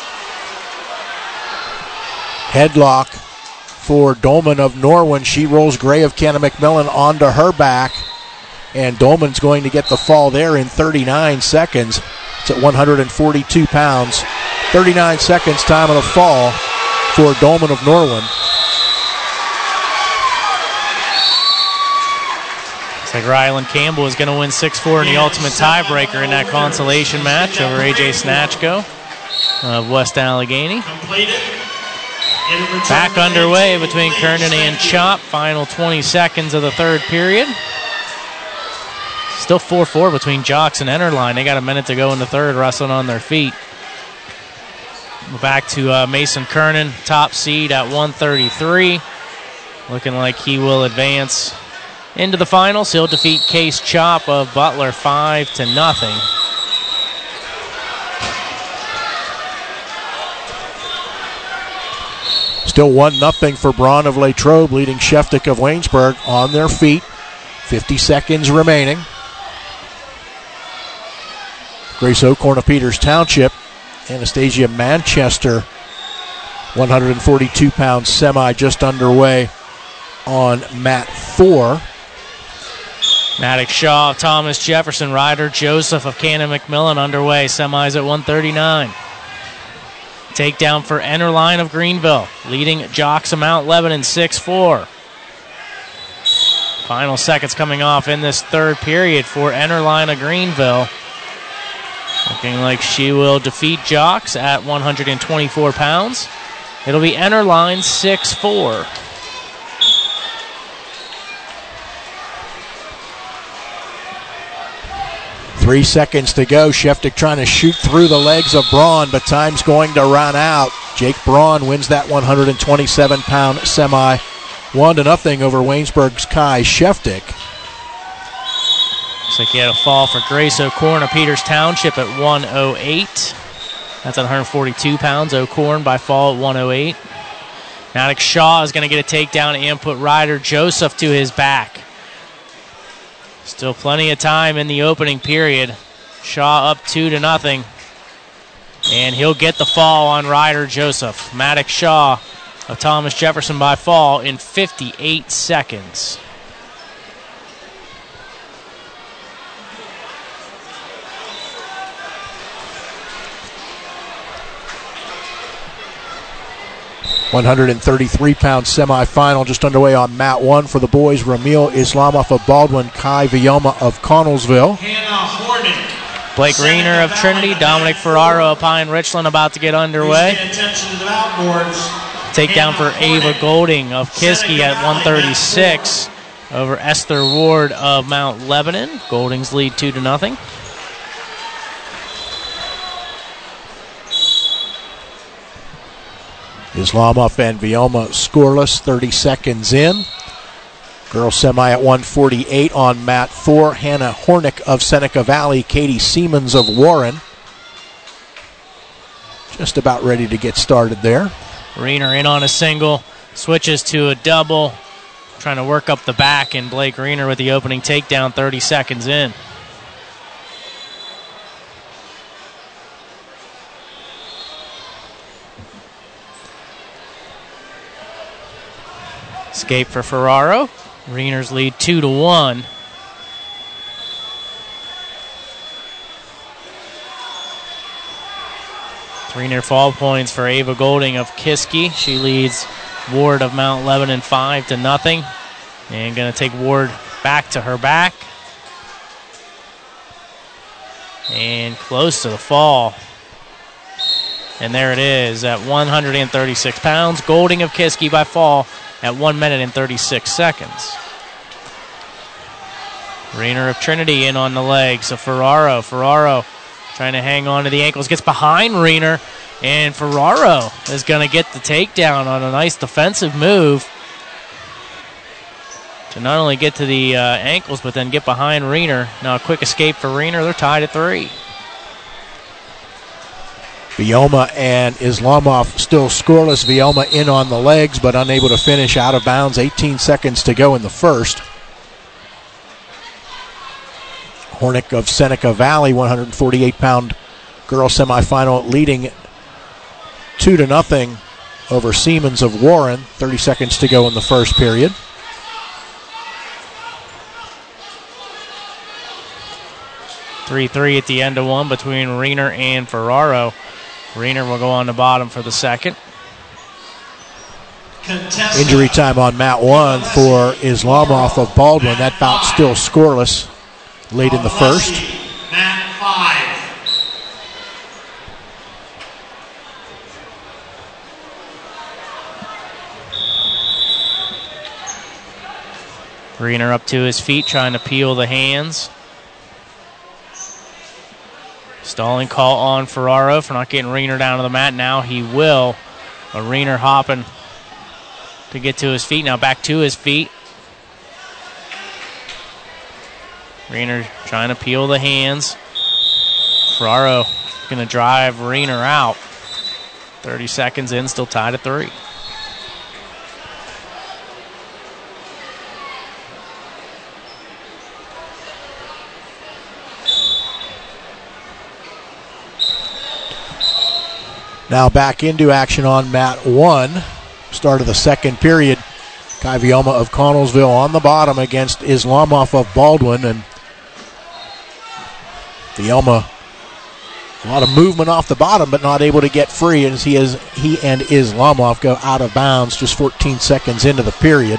Headlock for Dolman of Norwin. She rolls Gray of Cannon McMillan onto her back. And Dolman's going to get the fall there in thirty-nine seconds. It's at one forty-two pounds. thirty-nine seconds time of the fall for Dolman of Norwin. Looks like Ryland Campbell is going to win six four in the ultimate tiebreaker in that consolation match over A J Snatchko of West Allegheny. Back underway between Kernan and Chop. Final twenty seconds of the third period. Still four four between Jocks and Enterline. They got a minute to go in the third, wrestling on their feet. Back to uh, Mason Kernan, top seed at one thirty-three. Looking like he will advance into the finals. He'll defeat Case Chop of Butler five to nothing. Still one nothing for Braun of Latrobe, leading Sheftick of Waynesburg on their feet. fifty seconds remaining. Grace Oakhorn of Peters Township. Anastasia Manchester, one forty-two pound semi just underway on mat four. Maddox Shaw of Thomas Jefferson, Ryder Joseph of Cannon McMillan underway. Semis at one thirty-nine. Takedown for Enterline of Greenville, leading Jocks of Mount Lebanon six four. Final seconds coming off in this third period for Enterline of Greenville. Looking like she will defeat Jocks at one twenty-four pounds. It'll be Enterline six four. Three seconds to go. Sheftick trying to shoot through the legs of Braun, but time's going to run out. Jake Braun wins that one twenty-seven pound semi, one to nothing over Waynesburg's Kai Sheftick. Looks like he had a fall for Grace O'Corn of Peters Township at one oh eight. That's at one forty-two pounds. O'Corn by fall at one oh eight. Maddox Shaw is going to get a takedown and put Ryder Joseph to his back. Still plenty of time in the opening period. Shaw up two to nothing. And he'll get the fall on Ryder Joseph. Maddox Shaw of Thomas Jefferson by fall in fifty-eight seconds. one thirty-three pound semifinal just underway on mat one for the boys. Ramil Islamov of Baldwin, Kai Vioma of Connellsville. Blake Reener of Trinity, Dominic Ferraro of Pine Richland about to get underway. Takedown for Ava Golding of Kiski at one thirty-six over Esther Ward of Mount Lebanon. Golding's lead two to nothing. Islamov and Vioma scoreless, thirty seconds in. Girls semi at one forty-eight on mat four. Hannah Hornick of Seneca Valley, Katie Siemens of Warren. Just about ready to get started there. Reener in on a single, switches to a double, trying to work up the back, and Blake Reener with the opening takedown thirty seconds in. Escape for Ferraro. Reiners lead two to one. Three near fall points for Ava Golding of Kiski. She leads Ward of Mount Lebanon five to nothing. And going to take Ward back to her back. And close to the fall. And there it is at one hundred thirty-six pounds. Golding of Kiski by fall at one minute and thirty-six seconds. Reiner of Trinity in on the legs of Ferraro. Ferraro trying to hang on to the ankles. Gets behind Reiner. And Ferraro is going to get the takedown on a nice defensive move to not only get to the uh, ankles, but then get behind Reiner. Now a quick escape for Reiner. They're tied at three. Vioma and Islamov still scoreless. Vioma in on the legs, but unable to finish, out of bounds. eighteen seconds to go in the first. Hornick of Seneca Valley, one hundred forty-eight pound girls semifinal, leading two to nothing over Siemens of Warren. thirty seconds to go in the first period. three three at the end of one between Reiner and Ferraro. Reiner will go on the bottom for the second. Injury time on mat one for Islamov of Baldwin. That bout still scoreless late in the first. Mat five. Reiner up to his feet, trying to peel the hands. Stalling call on Ferraro for not getting Reiner down to the mat. Now he will. But Reiner hopping to get to his feet. Now back to his feet. Reiner trying to peel the hands. Ferraro going to drive Reiner out. thirty seconds in, still tied at three. Now back into action on mat one. Start of the second period. Kai Vioma of Connellsville on the bottom against Islamov of Baldwin. And Vioma, a lot of movement off the bottom, but not able to get free as he, is, he and Islamov go out of bounds just fourteen seconds into the period.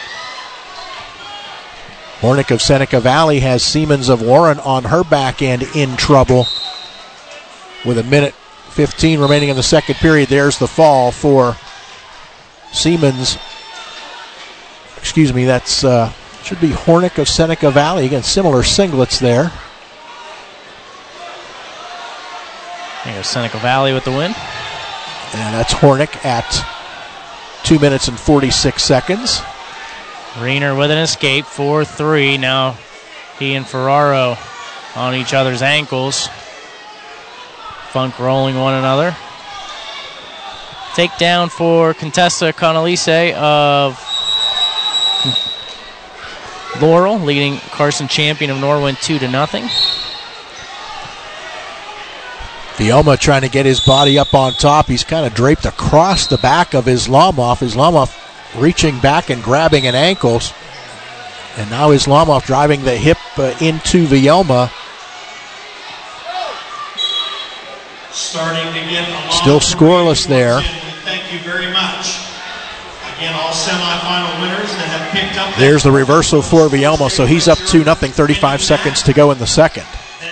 Hornick of Seneca Valley has Siemens of Warren on her back end in trouble with a minute fifteen remaining in the second period. There's the fall for Siemens. Excuse me, that's uh, should be Hornick of Seneca Valley. Again, similar singlets there. There's Seneca Valley with the win. And that's Hornick at two minutes and forty-six seconds. Reiner with an escape, four three. Now he and Ferraro on each other's ankles. Funk rolling one another. Takedown for Contessa Conalise of Laurel, leading Carson Champion of Norwin two to nothing. Vioma trying to get his body up on top. He's kind of draped across the back of Islamov. Islamov reaching back and grabbing at ankles. And now Islamov driving the hip uh, into Vioma. Starting to get a lot Still scoreless there. Thank you very much. Again, all semifinal winners that have picked up. There's the reversal for Vioma, so he's up two nothing, thirty-five seconds to go in the second.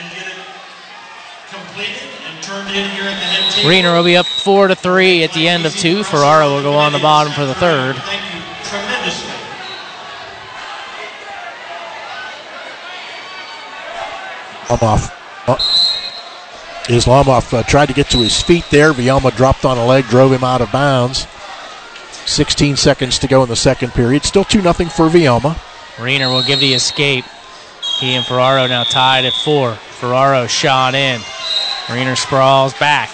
Reiner will be up four to three at the end of two. Ferraro will go on the bottom for the third. Thank you tremendously. Islamov, uh, Islamov uh, tried to get to his feet there. Vioma dropped on a leg, drove him out of bounds. sixteen seconds to go in the second period. Still two nothing for Vioma. Reiner will give the escape. He and Ferraro now tied at four. Ferraro shot in. Reiner sprawls back.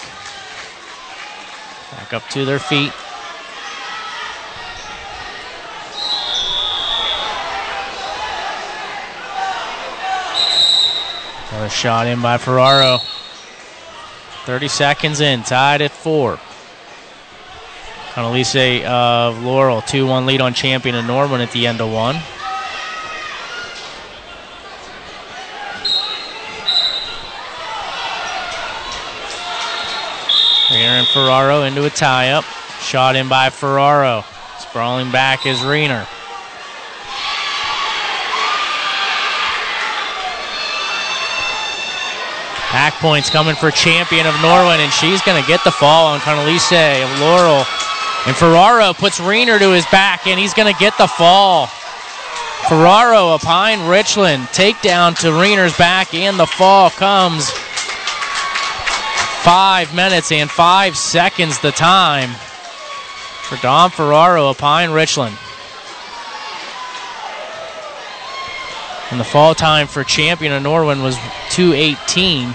Back up to their feet. Another shot in by Ferraro. thirty seconds in, tied at four. Connolise of Laurel, two one lead on Champion of Norman at the end of one. Riener and Ferraro into a tie-up. Shot in by Ferraro. Sprawling back is Riener. Back points coming for Champion of Norwin, and she's going to get the fall on Connolise of Laurel. And Ferraro puts Riener to his back, and he's going to get the fall. Ferraro of Pine Richland. Takedown to Riener's back, and the fall comes. Five minutes and five seconds the time for Dom Ferraro of Pine Richland. And the fall time for Champion of Norwin was two eighteen.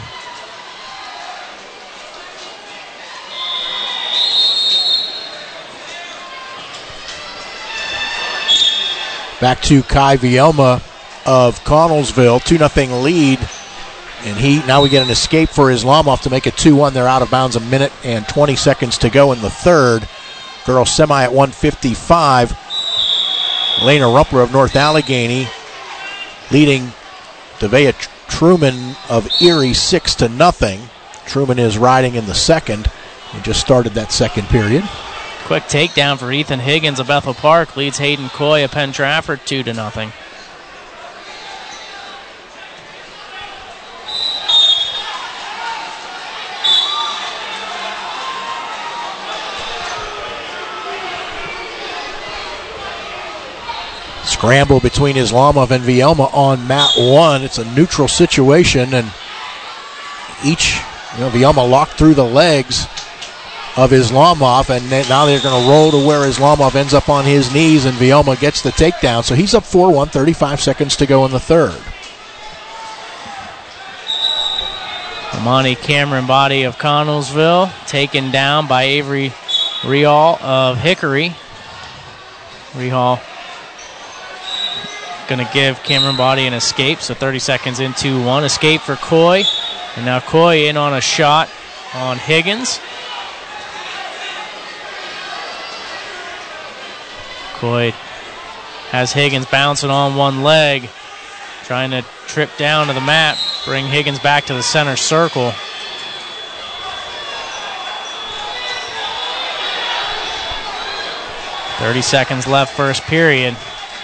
Back to Kai Vielma of Connellsville, two nothing lead. And he now we get an escape for Islamov to make it two one. They're out of bounds, a minute and twenty seconds to go in the third. Girls semi at one fifty-five. Elena Rumpler of North Allegheny leading Devea Truman of Erie six to nothing. Truman is riding in the second. He just started that second period. Quick takedown for Ethan Higgins of Bethel Park leads Hayden Coy of Penn Trafford two to nothing. Scramble between Islamov and Vielma on mat one. It's a neutral situation, and each, you know, Vielma locked through the legs of Islamov, and now they're going to roll to where Islamov ends up on his knees, and Vielma gets the takedown. So he's up four one, thirty-five seconds to go in the third. Amani Cameron Body of Connellsville taken down by Avery Real of Hickory. Real going to give Cameron Body an escape, so thirty seconds into one. Escape for Coy, and now Coy in on a shot on Higgins. Coy has Higgins bouncing on one leg, trying to trip down to the mat, bring Higgins back to the center circle. thirty seconds left first period.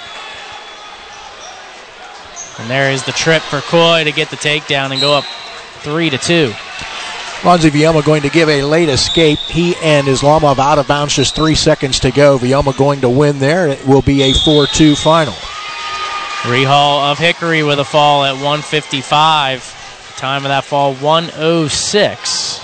And there is the trip for Coy to get the takedown and go up three to two. Lonzie Vielma going to give a late escape. He and Islamov out of bounds, just three seconds to go. Vielma going to win there. It will be a four two final. Rehal of Hickory with a fall at one fifty-five. Time of that fall, one oh six.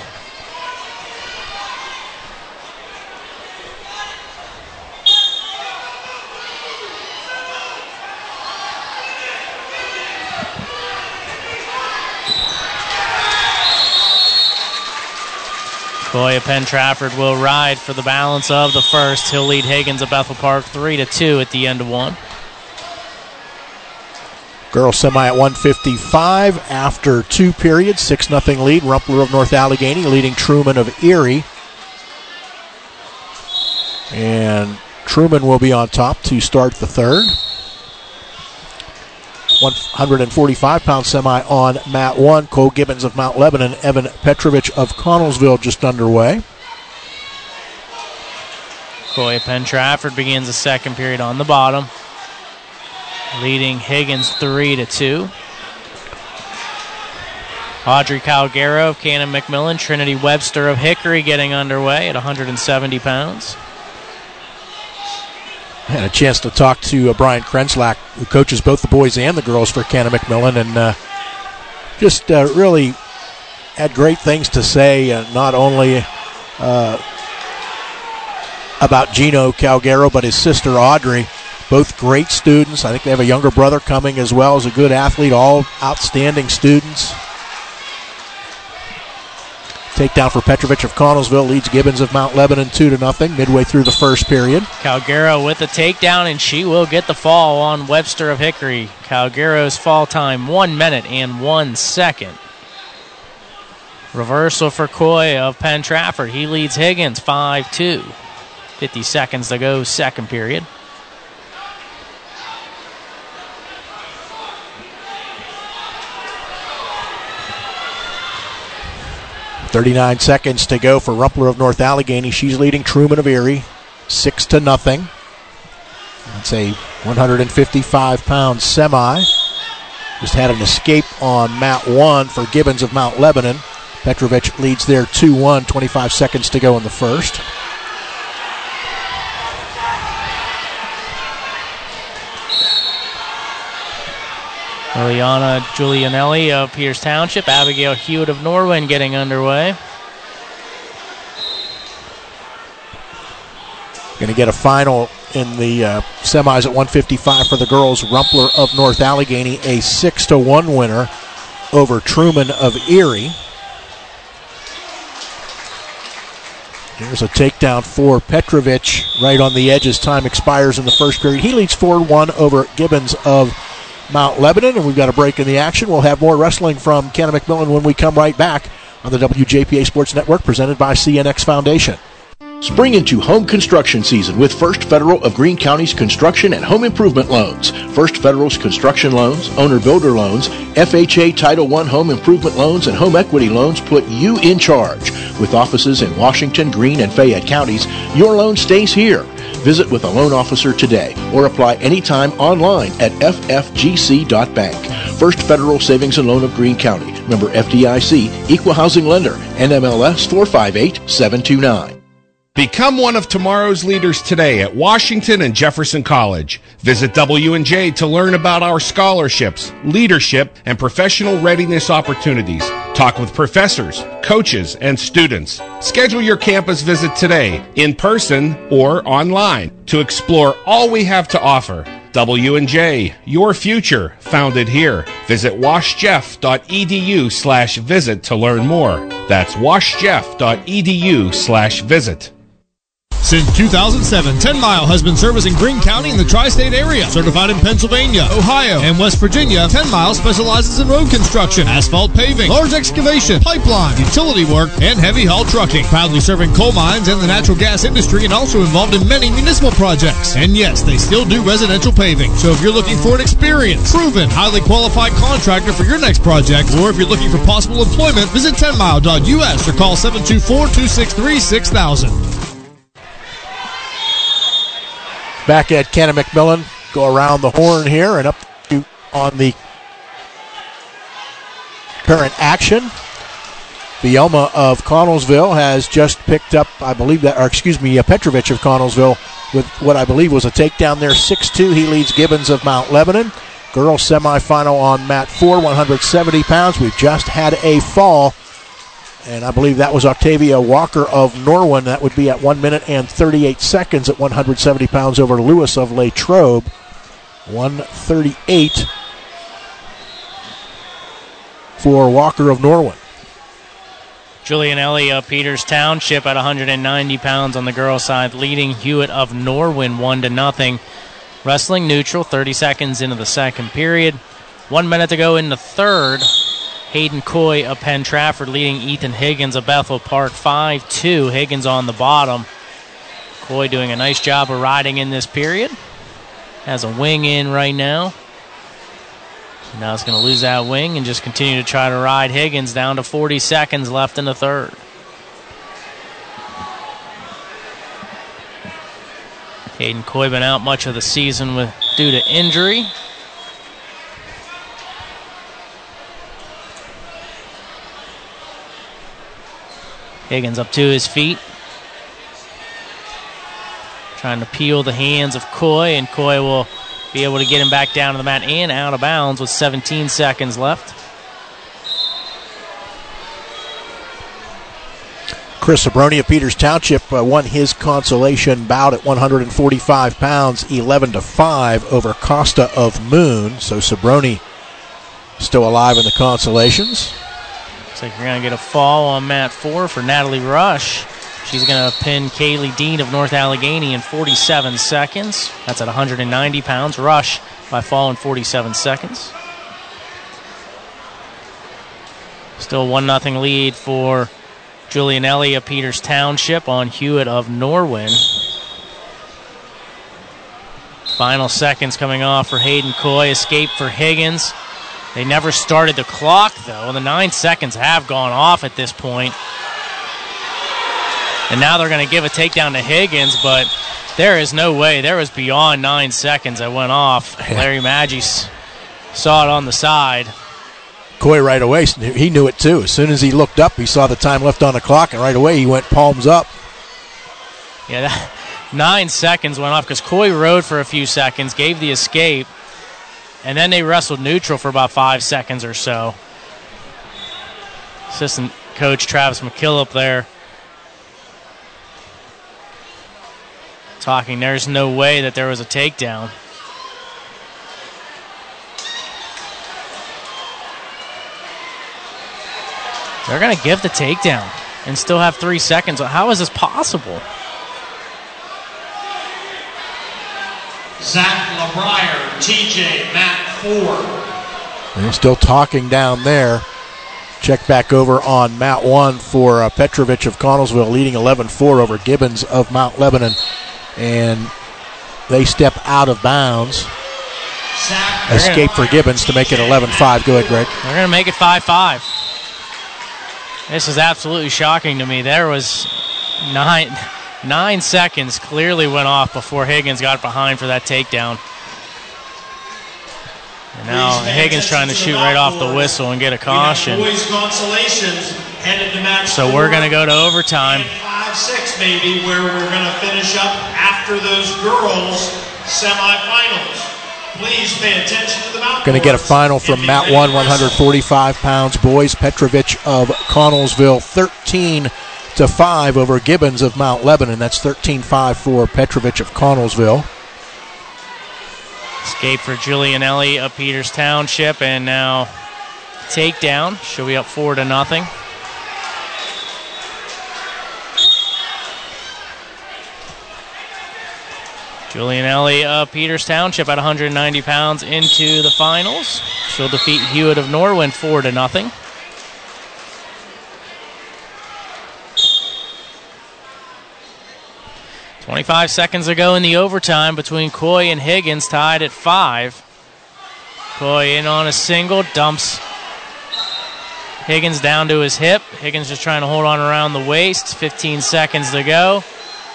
Coy of Penn Trafford will ride for the balance of the first. He'll lead Higgins of Bethel Park three to two at the end of one. Girls semi at one fifty-five after two periods, six nothing lead. Rumpler of North Allegheny leading Truman of Erie. And Truman will be on top to start the third. one forty-five pound semi on mat one. Cole Gibbons of Mount Lebanon, Evan Petrovich of Connellsville just underway. Coy Penn Trafford begins the second period on the bottom, leading Higgins three to two. Audrey Calgaro of Cannon McMillan, Trinity Webster of Hickory getting underway at one seventy pounds. I had a chance to talk to uh, Brian Krenslak, who coaches both the boys and the girls for Cannon McMillan, and uh, just uh, really had great things to say, uh, not only uh, about Gino Calgaro, but his sister Audrey. Both great students. I think they have a younger brother coming as well as a good athlete, all outstanding students. Takedown for Petrovich of Connellsville leads Gibbons of Mount Lebanon two to nothing midway through the first period. Calgaro with the takedown, and she will get the fall on Webster of Hickory. Calgaro's fall time one minute and one second. Reversal for Coy of Penn Trafford. He leads Higgins five two. fifty seconds to go, second period. thirty-nine seconds to go for Rumpler of North Allegheny. She's leading Truman of Erie six to nothing. That's a one hundred fifty-five pound semi. Just had an escape on mat one for Gibbons of Mount Lebanon. Petrovic leads there two one, twenty-five seconds to go in the first. Liliana Giulianelli of Peters Township, Abigail Hewitt of Norwin getting underway. Going to get a final in the uh, semis at one fifty-five for the girls. Rumpler of North Allegheny, a six to one winner over Truman of Erie. Here's a takedown for Petrovic right on the edge as time expires in the first period. He leads four one over Gibbons of Mount Lebanon, and we've got a break in the action. We'll have more wrestling from Kenna McMillan when we come right back on the W J P A Sports Network, presented by C N X Foundation. Spring into home construction season with First Federal of Greene County's construction and home improvement loans. First Federal's construction loans, owner-builder loans, F H A Title one home improvement loans, and home equity loans put you in charge. With offices in Washington, Greene, and Fayette counties, your loan stays here. Visit with a loan officer today or apply anytime online at f f g c dot bank. First Federal Savings and Loan of Greene County. Member F D I C, Equal Housing Lender, N M L S four five eight seven two nine. Become one of tomorrow's leaders today at Washington and Jefferson College. Visit W and J to learn about our scholarships, leadership, and professional readiness opportunities. Talk with professors, coaches, and students. Schedule your campus visit today, in person or online, to explore all we have to offer. W and J, your future, founded here. Visit washjeff.edu slash visit to learn more. That's washjeff.edu slash visit. Since two thousand seven, ten mile has been servicing Greene County in the tri-state area. Certified in Pennsylvania, Ohio, and West Virginia, ten mile specializes in road construction, asphalt paving, large excavation, pipeline, utility work, and heavy haul trucking. Proudly serving coal mines and the natural gas industry, and also involved in many municipal projects. And yes, they still do residential paving. So if you're looking for an experienced, proven, highly qualified contractor for your next project, or if you're looking for possible employment, visit ten mile dot U S or call seven two four, two six three, six thousand. Back at Kenna McMillan, go around the horn here and up to on the current action. Bielma of Connellsville has just picked up, I believe that, or excuse me, uh, Petrovic of Connellsville with what I believe was a takedown there, six two. He leads Gibbons of Mount Lebanon. Girls semifinal on mat four, one hundred seventy pounds. We've just had a fall, and I believe that was Octavia Walker of Norwin. That would be at one minute and thirty-eight seconds at one hundred seventy pounds over Lewis of Latrobe. one thirty-eight for Walker of Norwin. Giulianelli of Peters Township at one hundred ninety pounds on the girls' side, leading Hewitt of Norwin one to nothing. Wrestling neutral, thirty seconds into the second period. One minute to go in the third. Hayden Coy of Penn Trafford leading Ethan Higgins of Bethel Park five two. Higgins on the bottom. Coy doing a nice job of riding in this period. Has a wing in right now. Now it's going to lose that wing and just continue to try to ride Higgins down to forty seconds left in the third. Hayden Coy been out much of the season with due to injury. Higgins up to his feet. Trying to peel the hands of Coy, and Coy will be able to get him back down to the mat and out of bounds with seventeen seconds left. Chris Sabroni of Peters Township uh, won his consolation bout at one hundred forty-five pounds, eleven to five over Costa of Moon. So Sabroni still alive in the consolations. Looks like you're going to get a fall on mat four for Natalie Rush. She's going to pin Kaylee Dean of North Allegheny in forty-seven seconds. That's at one hundred ninety pounds. Rush by fall in forty-seven seconds. Still one nothing lead for Giulianelli of Peters Township on Hewitt of Norwin. Final seconds coming off for Hayden Coy. Escape for Higgins. They never started the clock, though. The nine seconds have gone off at this point. And now they're going to give a takedown to Higgins, but there is no way. There was beyond nine seconds that went off. Larry Maggi saw it on the side. Coy right away, he knew it too. As soon as he looked up, he saw the time left on the clock, and right away he went palms up. Yeah, that, nine seconds went off because Coy rode for a few seconds, gave the escape, and then they wrestled neutral for about five seconds or so. Assistant coach Travis McKillop there talking. There's no way that there was a takedown. They're going to give the takedown and still have three seconds. How is this possible? Zach LeBrier, T J, Matt four. They're still talking down there. Check back over on Mat one for uh, Petrovich of Connellsville, leading eleven four over Gibbons of Mount Lebanon. And they step out of bounds. Escape for Gibbons to make it eleven five. Go ahead, Greg. They're going to make it five five. This is absolutely shocking to me. There was nine, nine seconds clearly went off before Higgins got behind for that takedown. And now Higgins trying to shoot right off the whistle and get a caution. Boys consolations headed to match. So we're going to go to overtime. five six maybe, where we're going to finish up after those girls' semifinals. Please pay attention to the mount. Going to get a final from Mat one, one forty-five pounds boys. Petrovich of Connellsville, thirteen to five over Gibbons of Mount Lebanon. That's thirteen five for Petrovich of Connellsville. Escape for Giulianelli of Peters Township, and now takedown. She'll be up four to nothing. Giulianelli of Peters Township at one hundred ninety pounds into the finals. She'll defeat Hewitt of Norwin four to nothing. twenty-five seconds ago in the overtime between Coy and Higgins, tied at five. Coy in on a single, dumps Higgins down to his hip. Higgins just trying to hold on around the waist. fifteen seconds to go.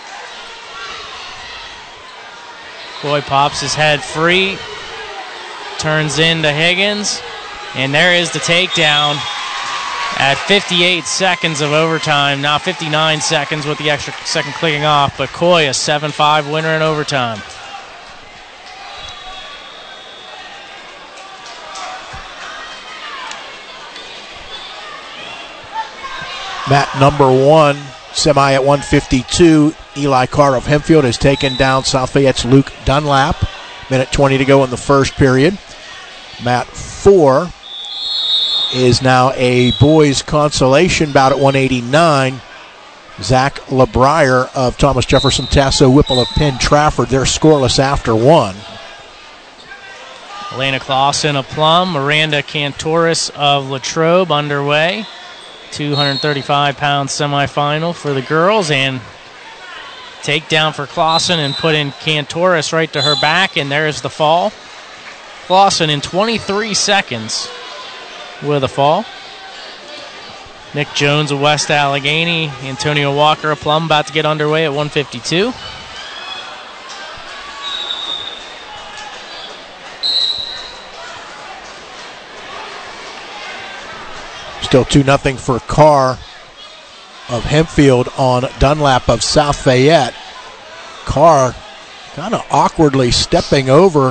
Coy pops his head free, turns into Higgins, and there is the takedown at fifty-eight seconds of overtime. Now fifty-nine seconds with the extra second clicking off, but Coy a seven five winner in overtime. Mat number one, semi at one fifty-two. Eli Carr of Hempfield has taken down South Fayette's Luke Dunlap. Minute twenty to go in the first period. Mat four is now a boys consolation bout at one eighty-nine. Zach LeBrier of Thomas Jefferson, Tasso Whipple of Penn Trafford. They're scoreless after one. Elena Clausen of Plum. Miranda Cantoris of Latrobe underway. two thirty-five pound semifinal for the girls, and takedown for Clausen and put in Cantoris right to her back, and there's the fall. Clausen in twenty-three seconds with a fall. Nick Jones of West Allegheny. Antonio Walker of Plum about to get underway at one fifty-two. Still two nothing for Carr of Hempfield on Dunlap of South Fayette. Carr kind of awkwardly stepping over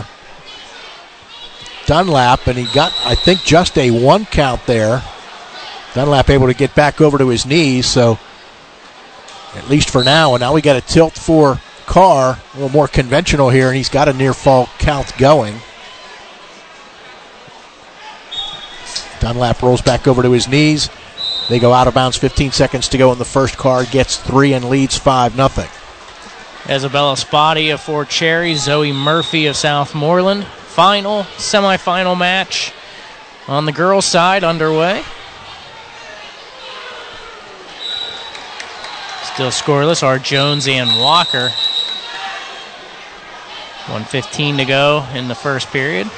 Dunlap, and he got, I think, just a one count there. Dunlap able to get back over to his knees, so at least for now. And now we got a tilt for Carr, a little more conventional here, and he's got a near fall count going. Dunlap rolls back over to his knees. They go out of bounds, fifteen seconds to go in the first. Carr gets three and leads five nothing. Isabella Spotty of Fort Cherry, Zoe Murphy of Southmoreland. Final, semifinal match on the girls' side underway. Still scoreless are Jones and Walker. one fifteen to go in the first period.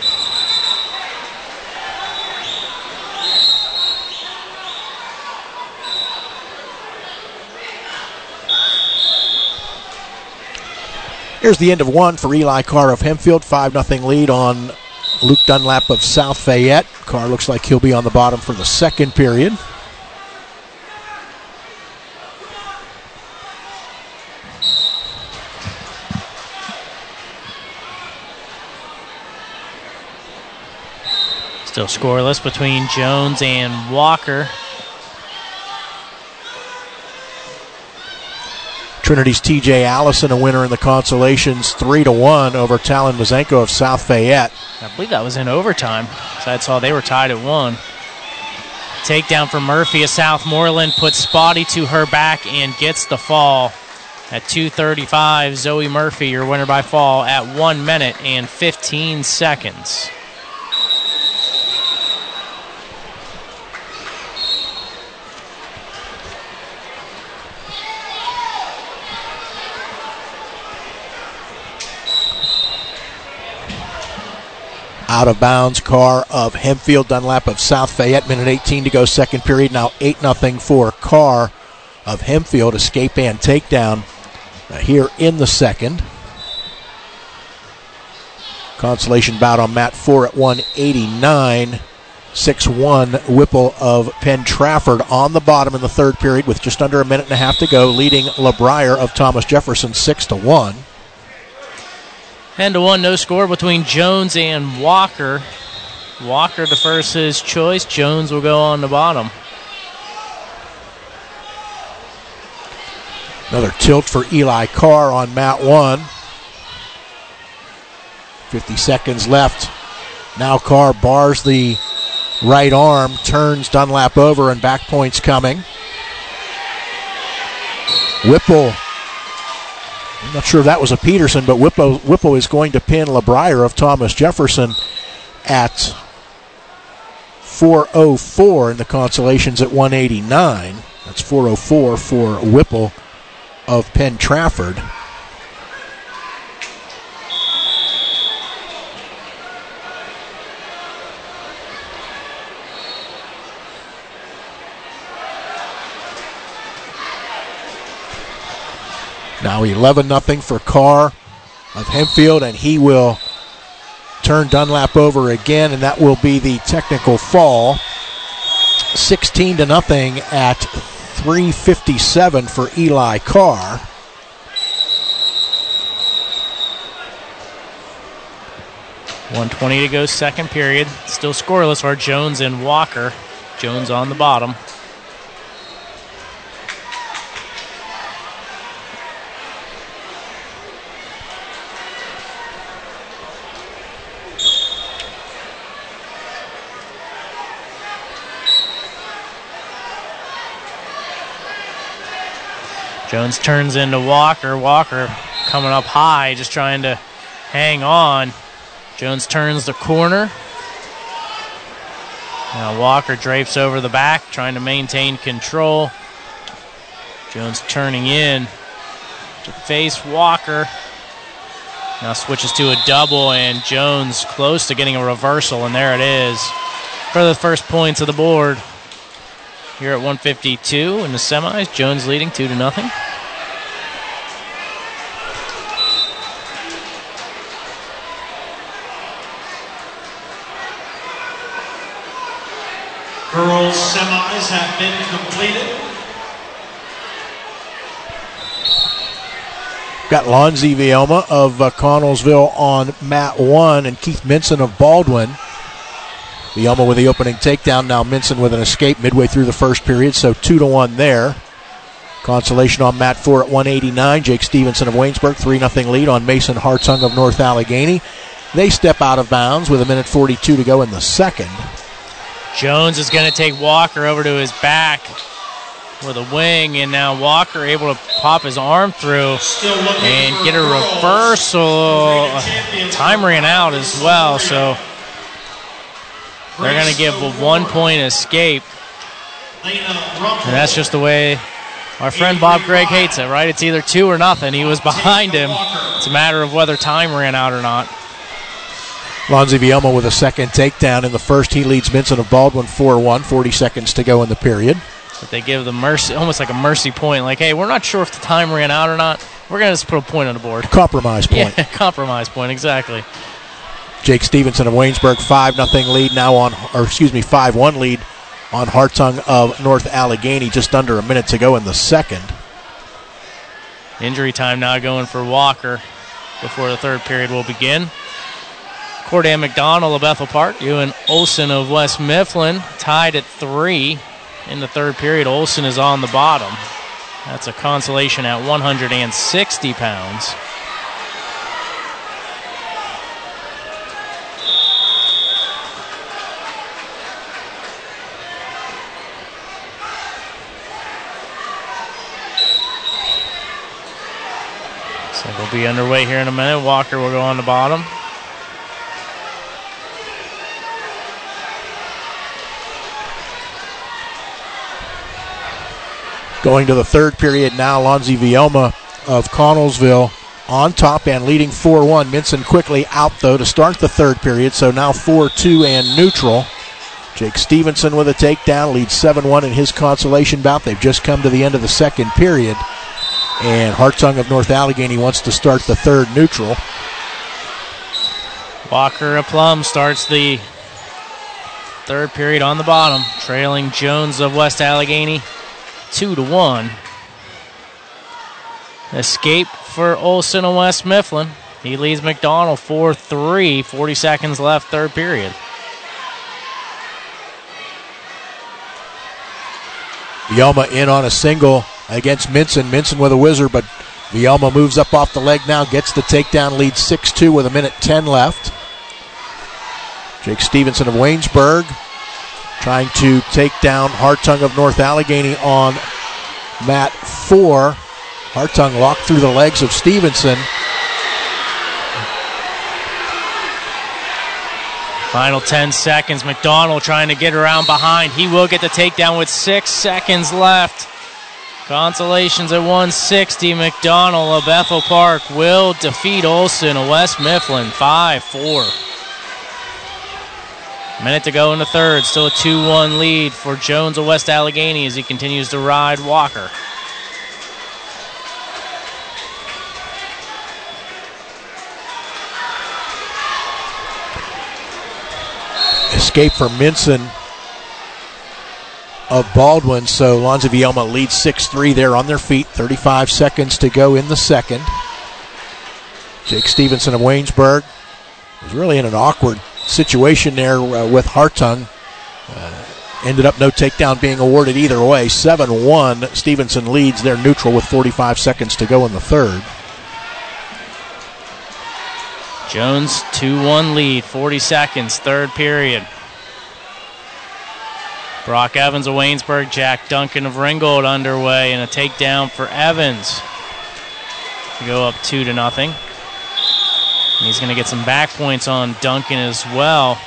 Here's the end of one for Eli Carr of Hempfield. five nothing lead on Luke Dunlap of South Fayette. Carr looks like he'll be on the bottom for the second period. Still scoreless between Jones and Walker. Trinity's T J Allison, a winner in the consolations, three to one over Talon Mazenko of South Fayette. I believe that was in overtime. So I saw they were tied at one. Takedown for Murphy of Southmoreland puts Spotty to her back and gets the fall. At two thirty-five, Zoe Murphy, your winner by fall at one minute and fifteen seconds. Out of bounds, Carr of Hempfield, Dunlap of South Fayette. Minute eighteen to go, second period. Now eight nothing for Carr of Hempfield. Escape and takedown uh, here in the second. Consolation bout on mat four at one eighty-nine. six one Whipple of Penn Trafford on the bottom in the third period with just under a minute and a half to go, leading LeBrier of Thomas Jefferson six to one. ten to one, no score between Jones and Walker. Walker defers his choice. Jones will go on the bottom. Another tilt for Eli Carr on mat one. fifty seconds left. Now Carr bars the right arm, turns Dunlap over, and back points coming. Whipple. I'm not sure if that was a Peterson, but Whippo, Whippo is going to pin LeBrier of Thomas Jefferson at four oh four in the consolations at one eighty-nine. That's four oh four for Whipple of Penn Trafford. Now eleven nothing for Carr of Hempfield, and he will turn Dunlap over again, and that will be the technical fall. sixteen to nothing at three fifty-seven for Eli Carr. one twenty to go, second period. Still scoreless are Jones and Walker. Jones on the bottom. Jones turns into Walker. Walker coming up high, just trying to hang on. Jones turns the corner. Now Walker drapes over the back, trying to maintain control. Jones turning in to face Walker. Now switches to a double, and Jones close to getting a reversal, and there it is for the first points of the board. Here at one fifty-two in the semis, Jones leading two to nothing. Girls semis have been completed. Got Lonzie Vielma of uh, Connellsville on mat one, and Keith Minson of Baldwin. Vielma with the opening takedown. Now Minson with an escape midway through the first period, so two to one there. Consolation on mat four at one eighty-nine. Jake Stevenson of Waynesburg, three nothing lead on Mason Hartung of North Allegheny. They step out of bounds with a minute forty-two to go in the second. Jones is going to take Walker over to his back with a wing, and now Walker able to pop his arm through and get a reversal. Time ran out as well, so they're going to give a one-point escape. And that's just the way Our friend Bob Gregg hates it, right? It's either two or nothing. He was behind him. It's a matter of whether time ran out or not. Lonzie Vielma with a second takedown in the first. He leads Vincent of Baldwin four one, forty seconds to go in the period. But they give the mercy, almost like a mercy point. Like, hey, we're not sure if the time ran out or not. We're going to just put a point on the board. Compromise point. Yeah, compromise point, exactly. Jake Stevenson of Waynesburg, five nothing lead now on, or excuse me, five one lead on Hartung of North Allegheny. Just under a minute to go in the second. Injury time now going for Walker before the third period will begin. Cordan McDonald of Bethel Park, Ewan Olson of West Mifflin tied at three in the third period. Olson is on the bottom. That's a consolation at one hundred sixty pounds. So we'll be underway here in a minute. Walker will go on the bottom. Going to the third period now, Lonzie Vielma of Connellsville on top and leading four one. Minson quickly out, though, to start the third period, so now four two and neutral. Jake Stevenson with a takedown, leads seven one in his consolation bout. They've just come to the end of the second period, and Hartung of North Allegheny wants to start the third neutral. Walker of Plum starts the third period on the bottom, trailing Jones of West Allegheny two to one. Escape for Olson of West Mifflin. He leads McDonald four three, forty seconds left, third period. Vielma in on a single against Minson. Minson with a whizzer, but Vielma moves up off the leg now, gets the takedown, leads six two with a minute ten left. Jake Stevenson of Waynesburg trying to take down Hartung of North Allegheny on mat four. Hartung locked through the legs of Stevenson. Final ten seconds. McDonald trying to get around behind. He will get the takedown with six seconds left. Consolations at one sixty. McDonald of Bethel Park will defeat Olson of West Mifflin five four. Minute to go in the third. Still a two one lead for Jones of West Allegheny as he continues to ride Walker. Escape for Minson of Baldwin, so Lonzie Vielma leads six three there on their feet. thirty-five seconds to go in the second. Jake Stevenson of Waynesburg was really in an awkward situation there uh, with Hartung. Uh, ended up no takedown being awarded either way. seven one. Stevenson leads their neutral with forty-five seconds to go in the third. Jones two one lead, forty seconds, third period. Brock Evans of Waynesburg, Jack Duncan of Ringgold underway, and a takedown for Evans to go up two to nothing. And he's going to get some back points on Duncan as well.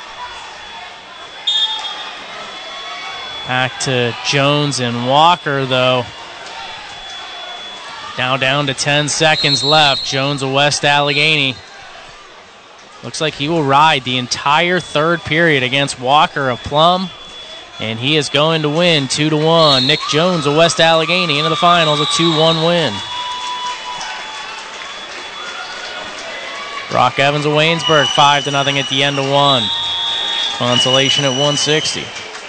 Back to Jones and Walker, though. Now down to ten seconds left. Jones of West Allegheny. Looks like he will ride the entire third period against Walker of Plum. And he is going to win two to one. Nick Jones of West Allegheny into the finals, a two one win. Brock Evans of Waynesburg, five to nothing at the end of one. Consolation at one sixty.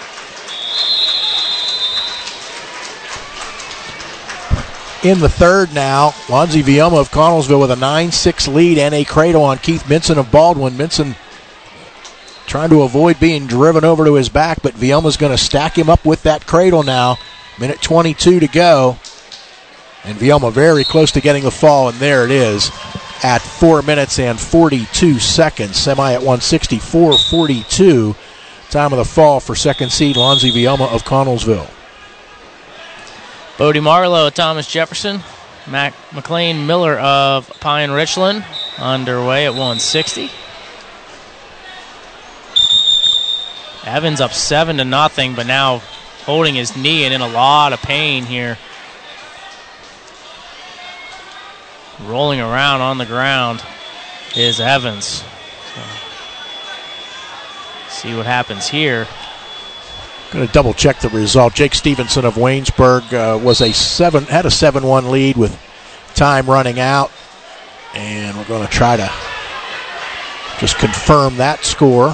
In the third now, Lonzie Vielma of Connellsville with a nine six lead and a cradle on Keith Minson of Baldwin. Minson trying to avoid being driven over to his back, but Vielma's going to stack him up with that cradle now. Minute twenty-two to go. And Vielma very close to getting the fall, and there it is at four minutes and forty-two seconds. Semi at one sixty-four forty-two. Time of the fall for second seed Lonzie Vielma of Connellsville. Bodie Marlowe, Thomas Jefferson. Mac McLean Miller of Pine Richland underway at one sixty. Evans up seven to nothing, but now holding his knee and in a lot of pain here. Rolling around on the ground is Evans. So, see what happens here. Going to double check the result. Jake Stevenson of Waynesburg uh, was a seven had a seven one lead with time running out, and we're going to try to just confirm that score.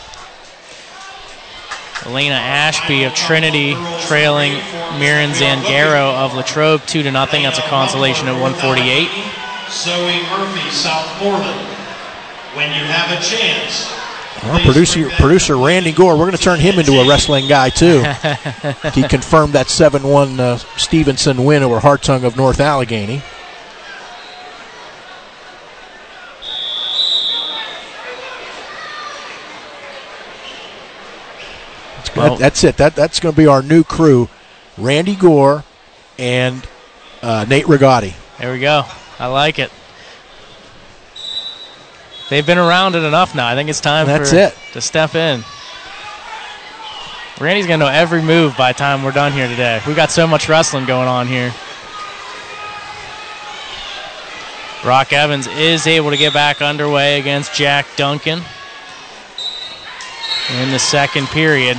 Elena Ashby of Trinity trailing Mirren Zangaro of Latrobe two to nothing. That's a consolation at one forty-eight. Zoe Murphy, South Portland. When you have a chance. Well, producer producer Randy Gore, we're going to turn him into a wrestling guy too. He confirmed that seven one uh, Stevenson win over Hartung of North Allegheny. That, that's it. That That's going to be our new crew. Randy Gore and uh, Nate Rigotti. There we go. I like it. They've been around it enough now. I think it's time that's for it. to step in. Randy's going to know every move by the time we're done here today. We've got so much wrestling going on here. Brock Evans is able to get back underway against Jack Duncan in the second period.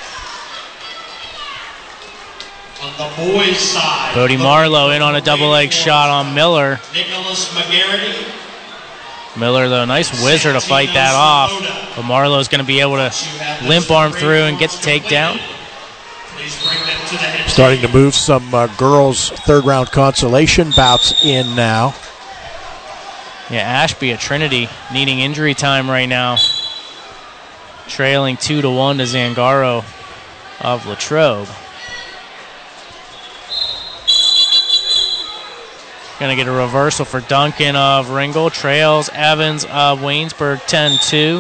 On the boys' side, Bodie Marlowe in on a double leg shot on Miller. Nicholas McGarity. Miller, though, nice whizzer to fight that off. But Marlowe's going to be able to limp arm through and get the takedown. Starting to move some uh, girls' third-round consolation bouts in now. Yeah, Ashby at Trinity needing injury time right now. Trailing two to one to Zangaro of Latrobe. Going to get a reversal for Duncan of Ringgold. Trails Evans of Waynesburg ten two.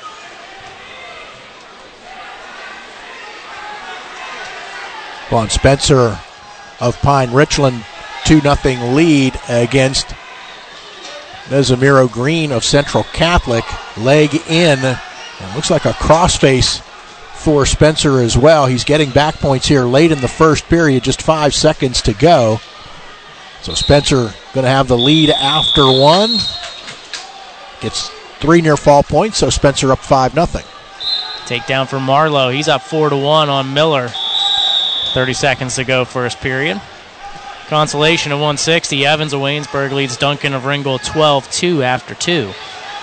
Vaughn Spencer of Pine Richland, two nothing lead against Mesamiro Green of Central Catholic. Leg in. It looks like a crossface for Spencer as well. He's getting back points here late in the first period, just five seconds to go. So Spencer going to have the lead after one. Gets three near fall points, so Spencer up five nothing. Takedown for Marlowe. He's up four to one on Miller. thirty seconds to go first period. Consolation at one sixty. Evans of Waynesburg leads Duncan of Ringgold twelve two after two.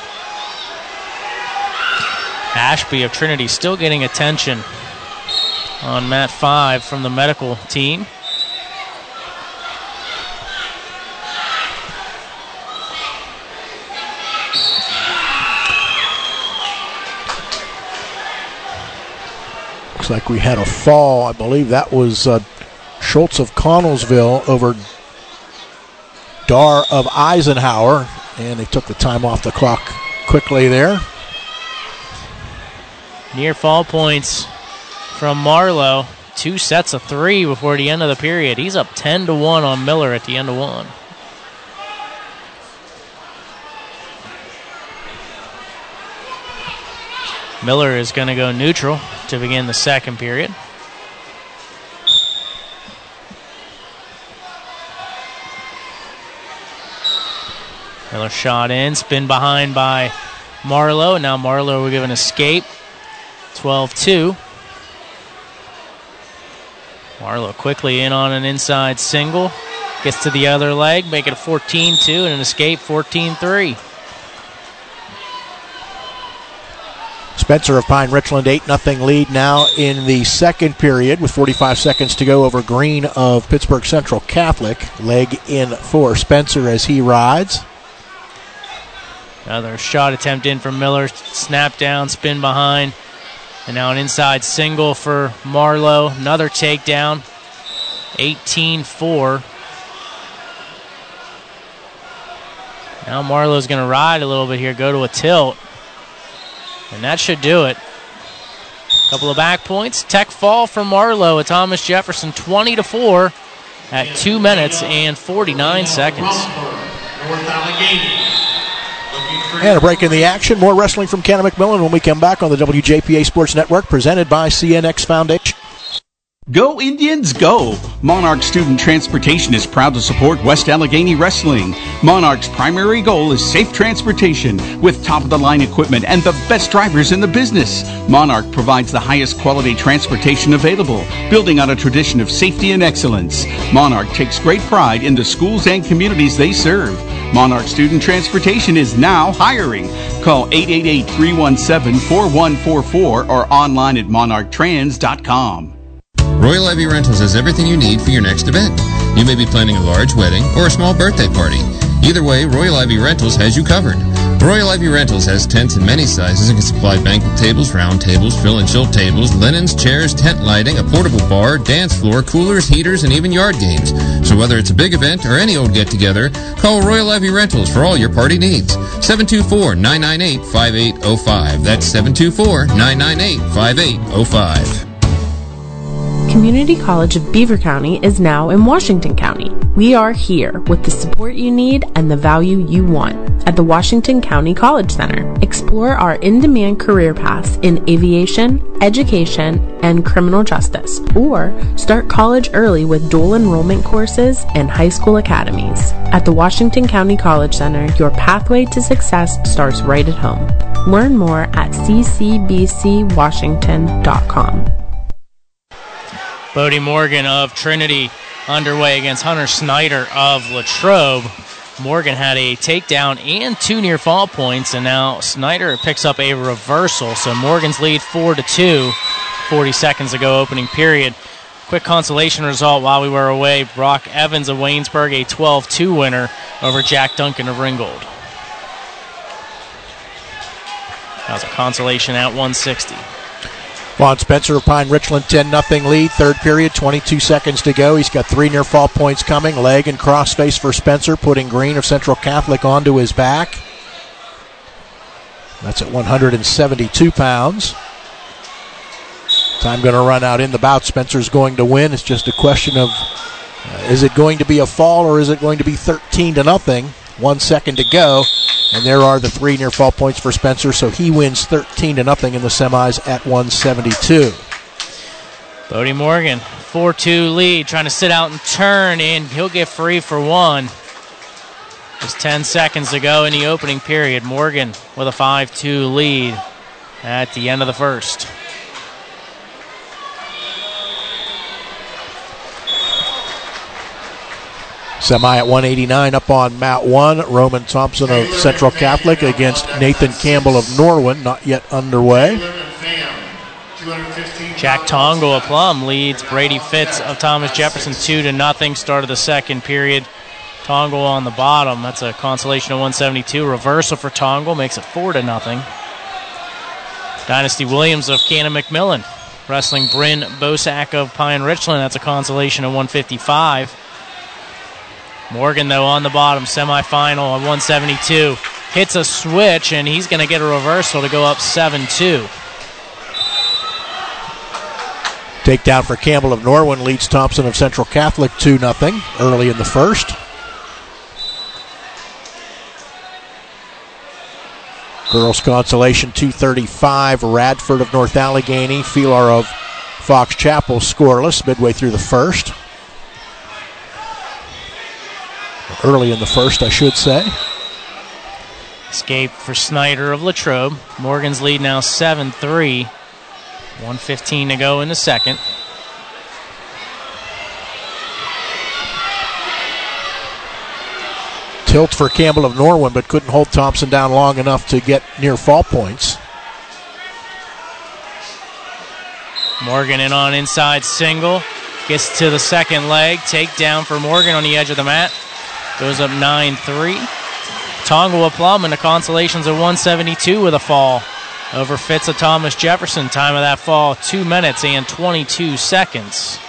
Ashby of Trinity still getting attention on mat five from the medical team. Looks like we had a fall. I believe that was uh, Schultz of Connellsville over Dar of Eisenhower, and they took the time off the clock quickly there. Near fall points from Marlowe. Two sets of three before the end of the period. He's up ten to one on Miller at the end of one. Miller is going to go neutral to begin the second period. Miller shot in, spin behind by Marlowe, and now Marlowe will give an escape. twelve two. Marlowe quickly in on an inside single. Gets to the other leg, make it a fourteen two, and an escape fourteen three. Spencer of Pine Richland, eight nothing lead now in the second period with forty-five seconds to go over Green of Pittsburgh Central Catholic. Leg in for Spencer as he rides. Another shot attempt in from Miller. Snap down, spin behind. And now an inside single for Marlowe. Another takedown. eighteen four. Now Marlowe's going to ride a little bit here, go to a tilt. And that should do it. Couple of back points. Tech fall from Marlowe at Thomas Jefferson, twenty to four at two minutes and forty-nine seconds. North Allegheny. And a break in the action. More wrestling from Cannon McMillan when we come back on the W J P A Sports Network, presented by C N X Foundation. Go Indians, go! Monarch Student Transportation is proud to support West Allegheny Wrestling. Monarch's primary goal is safe transportation with top-of-the-line equipment and the best drivers in the business. Monarch provides the highest quality transportation available, building on a tradition of safety and excellence. Monarch takes great pride in the schools and communities they serve. Monarch Student Transportation is now hiring. Call eight eight eight, three one seven, four one four four or online at monarch trans dot com. Royal Ivy Rentals has everything you need for your next event. You may be planning a large wedding or a small birthday party. Either way, Royal Ivy Rentals has you covered. Royal Ivy Rentals has tents in many sizes and can supply banquet tables, round tables, fill and chill tables, linens, chairs, tent lighting, a portable bar, dance floor, coolers, heaters, and even yard games. So whether it's a big event or any old get-together, call Royal Ivy Rentals for all your party needs. seven two four, nine nine eight, five eight zero five. That's seven two four, nine nine eight, five eight zero five. Community College of Beaver County is now in Washington County. We are here with the support you need and the value you want at the Washington County College Center. Explore our in-demand career paths in aviation, education, and criminal justice, or start college early with dual enrollment courses and high school academies. At the Washington County College Center, your pathway to success starts right at home. Learn more at c c b c washington dot com. Bodie Morgan of Trinity underway against Hunter Snyder of Latrobe. Morgan had a takedown and two near fall points, and now Snyder picks up a reversal. So Morgan's lead four to two, forty seconds ago, opening period. Quick consolation result while we were away. Brock Evans of Waynesburg, a twelve two winner over Jack Duncan of Ringgold. That was a consolation at one sixty. Vaughn Spencer of Pine Richland, ten nothing lead. Third period, twenty-two seconds to go. He's got three near fall points coming. Leg and cross face for Spencer, putting Green of Central Catholic onto his back. That's at one hundred seventy-two pounds. Time going to run out in the bout. Spencer's going to win. It's just a question of uh, is it going to be a fall or is it going to be thirteen to nothing? One second to go. And there are the three near fall points for Spencer, so he wins thirteen to nothing in the semis at one seventy-two. Bodie Morgan, four two lead, trying to sit out and turn, and he'll get free for one. Just ten seconds to go in the opening period. Morgan with a five two lead at the end of the first. Semi at one eighty-nine up on mat one. Roman Thompson of Central Catholic against Nathan Campbell of Norwin, not yet underway. Jack Tongo of Plum leads Brady Fitz of Thomas Jefferson two to nothing. Start of the second period. Tongo on the bottom. That's a consolation of one seventy-two. Reversal for Tongo makes it four to nothing. Dynasty Williams of Cannon McMillan wrestling Bryn Bosak of Pine Richland. That's a consolation of one fifty-five. Morgan, though, on the bottom, semifinal at one seventy-two. Hits a switch, and he's going to get a reversal to go up seven two. Takedown for Campbell of Norwin leads Thompson of Central Catholic two nothing early in the first. Girls consolation two thirty-five. Radford of North Allegheny, Feelar of Fox Chapel scoreless midway through the first. Early in the first, I should say. Escape for Snyder of Latrobe. Morgan's lead now seven three. one fifteen to go in the second. Tilt for Campbell of Norwin, but couldn't hold Thompson down long enough to get near fall points. Morgan in on inside single. Gets to the second leg. Takedown for Morgan on the edge of the mat. Goes up nine three. Tonga of Plum in the consolations of one seventy-two with a fall over Fitz of Thomas Jefferson. Time of that fall, two minutes and twenty-two seconds.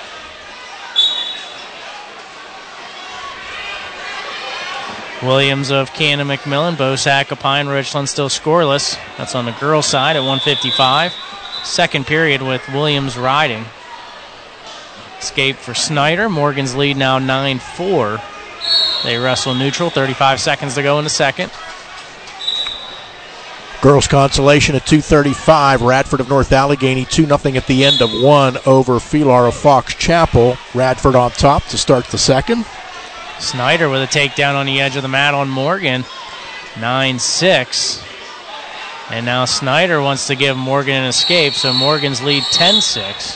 Williams of Cannon McMillan, Bosak of Pine Richland still scoreless. That's on the girls' side at one fifty-five. Second period with Williams riding. Escape for Snyder. Morgan's lead now nine four. They wrestle neutral, thirty-five seconds to go in the second. Girls consolation at two thirty-five. Radford of North Allegheny two nothing at the end of one over Phelar of Fox Chapel. Radford on top to start the second. Snyder with a takedown on the edge of the mat on Morgan. nine six. And now Snyder wants to give Morgan an escape, so Morgan's lead ten six.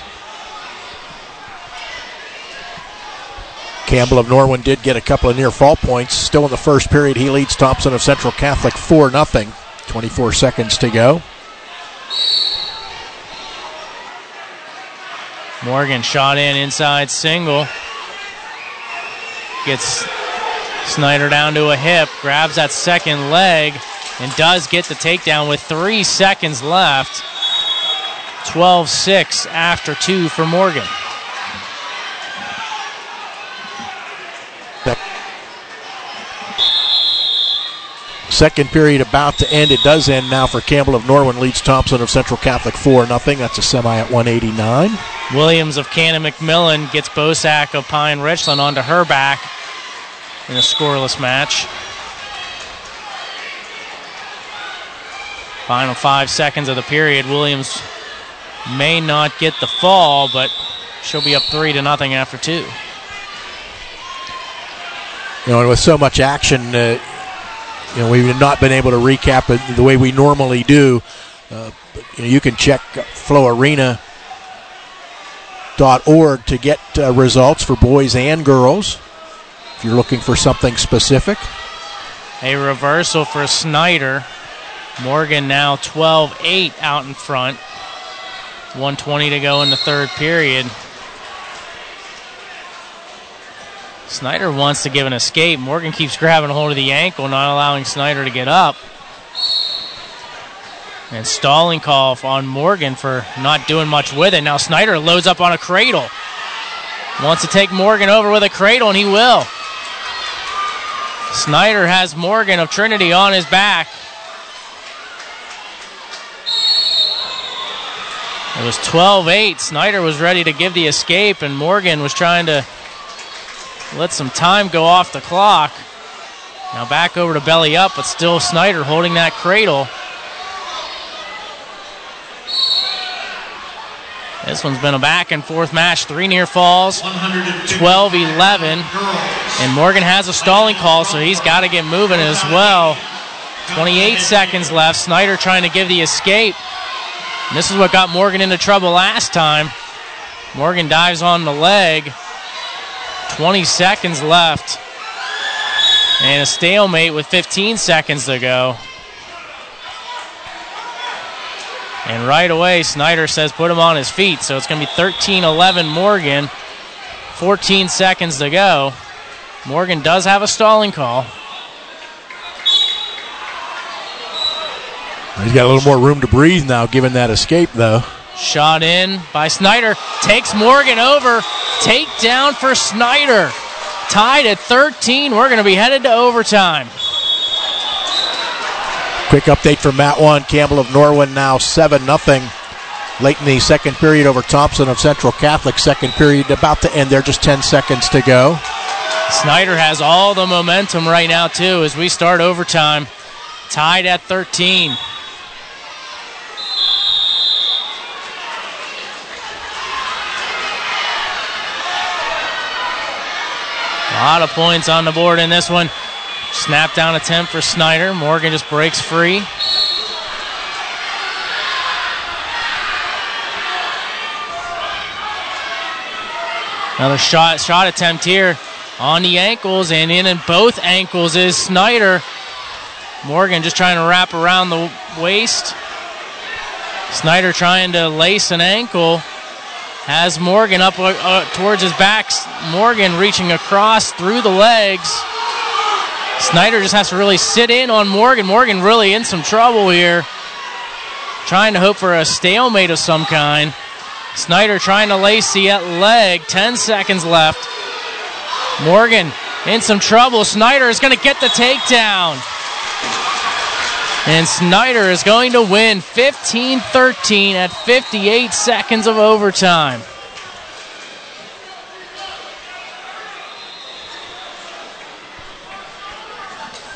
Campbell of Norwin did get a couple of near fall points. Still in the first period, he leads Thompson of Central Catholic four nothing. twenty-four seconds to go. Morgan shot in inside single. Gets Snyder down to a hip, grabs that second leg, and does get the takedown with three seconds left. twelve six after two for Morgan. Second period about to end. It does end now for Campbell of Norwin. Leads Thompson of Central Catholic four nothing. That's a semi at one eighty-nine. Williams of Cannon McMillan gets Bosack of Pine Richland onto her back in a scoreless match. Final five seconds of the period. Williams may not get the fall, but she'll be up three to nothing after two. You know, and with so much action, uh, you know, we've not been able to recap it the way we normally do. Uh, you know, you can check flow arena dot org to get uh, results for boys and girls if you're looking for something specific. A reversal for Snyder. Morgan now twelve eight out in front. one twenty to go in the third period. Snyder wants to give an escape. Morgan keeps grabbing hold of the ankle, not allowing Snyder to get up. And stalling call on Morgan for not doing much with it. Now Snyder loads up on a cradle. Wants to take Morgan over with a cradle, and he will. Snyder has Morgan of Trinity on his back. It was twelve eight. Snyder was ready to give the escape, and Morgan was trying to let some time go off the clock. Now back over to belly up, but still Snyder holding that cradle. This one's been a back and forth match. Three near falls, twelve eleven. And Morgan has a stalling call, so he's got to get moving as well. twenty-eight seconds left. Snyder trying to give the escape. And this is what got Morgan into trouble last time. Morgan dives on the leg. twenty seconds left. And a stalemate with fifteen seconds to go. And right away, Snyder says put him on his feet. So it's going to be thirteen eleven Morgan. fourteen seconds to go. Morgan does have a stalling call. He's got a little more room to breathe now, given that escape, though. Shot in by Snyder. Takes Morgan over. Takedown for Snyder. Tied at thirteen. We're going to be headed to overtime. Quick update from Matt One. Campbell of Norwin now seven nothing. Late in the second period over Thompson of Central Catholic. Second period about to end there. Just ten seconds to go. Snyder has all the momentum right now, too, as we start overtime. Tied at thirteen. A lot of points on the board in this one. Snap down attempt for Snyder. Morgan just breaks free. Another shot shot attempt here on the ankles, and in in both ankles is Snyder. Morgan just trying to wrap around the waist. Snyder trying to lace an ankle. Has Morgan up uh, towards his back. Morgan reaching across through the legs. Snyder just has to really sit in on Morgan. Morgan really in some trouble here. Trying to hope for a stalemate of some kind. Snyder trying to lace the leg. ten seconds left. Morgan in some trouble. Snyder is going to get the takedown. And Snyder is going to win fifteen thirteen at fifty-eight seconds of overtime.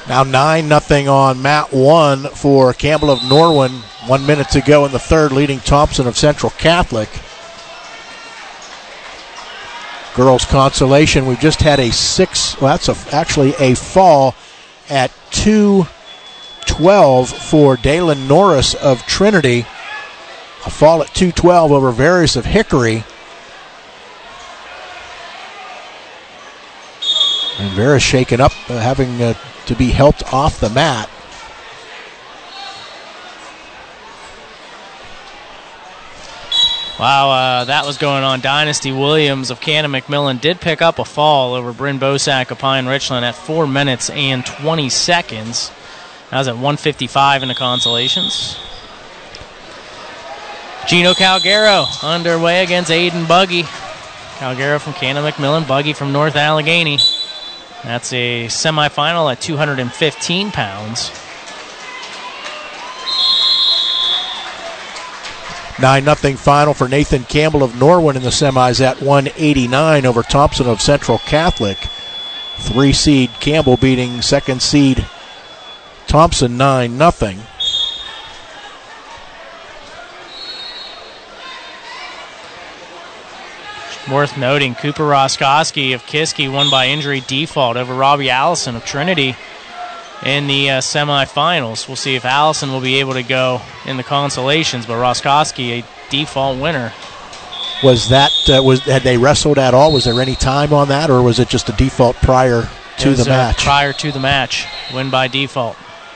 Now nine nothing on mat one for Campbell of Norwin. One minute to go in the third, leading Thompson of Central Catholic. Girls consolation, we've just had a six, well, that's a, actually a fall at two twelve for Dalen Norris of Trinity. A fall at two twelve over Various of Hickory. And Vera shaken up, uh, having uh, to be helped off the mat. Wow, uh, that was going on. Dynasty Williams of Cannon McMillan did pick up a fall over Bryn Bosack of Pine Richland at four minutes and twenty seconds. That was at one fifty-five in the consolations. Gino Calgaro underway against Aiden Buggy. Calgaro from Cannon McMillan, Buggy from North Allegheny. That's a semifinal at two hundred fifteen pounds. nine nothing final for Nathan Campbell of Norwin in the semis at one eighty-nine over Thompson of Central Catholic. Three seed Campbell beating second seed Thompson nine nothing. Worth noting, Cooper Roskoski of Kiski won by injury default over Robbie Allison of Trinity in the uh, semifinals. We'll see if Allison will be able to go in the consolations, but Roskoski a default winner. Was that uh, was had they wrestled at all? Was there any time on that, or was it just a default prior to was, the match? Uh, prior to the match, win by default.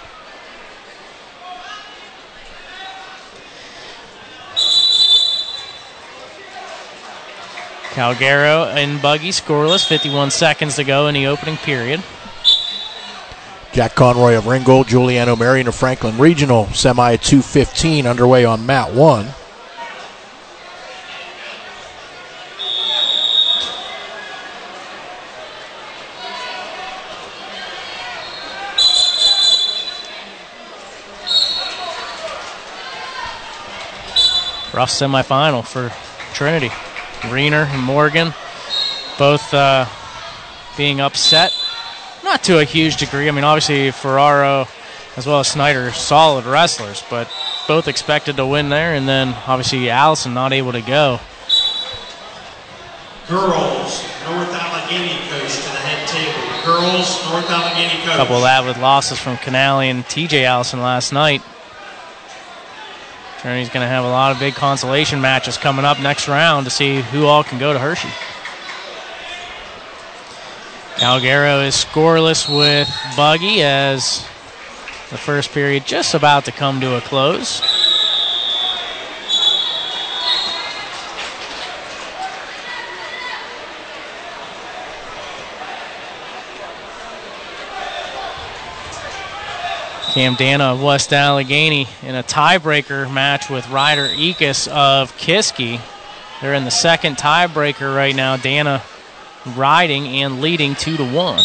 Calgaro and Buggy scoreless, fifty-one seconds to go in the opening period. Jack Conroy of Ringgold, Juliano Marion of Franklin Regional, semi at two fifteen underway on mat one. Rough semifinal for Trinity. Greener and Morgan both uh, being upset. Not to a huge degree. I mean, obviously Ferraro as well as Snyder, solid wrestlers, but both expected to win there, and then obviously Allison not able to go. Girls, North Allegheny coach to the head table. Girls, North Allegheny coach. Couple of that with losses from Canale and T J Allison last night. Trinity's going to have a lot of big consolation matches coming up next round to see who all can go to Hershey. Calgaro is scoreless with Buggy as the first period just about to come to a close. Cam Dana of West Allegheny in a tiebreaker match with Ryder Ekus of Kiski. They're in the second tiebreaker right now. Dana riding and leading two to one.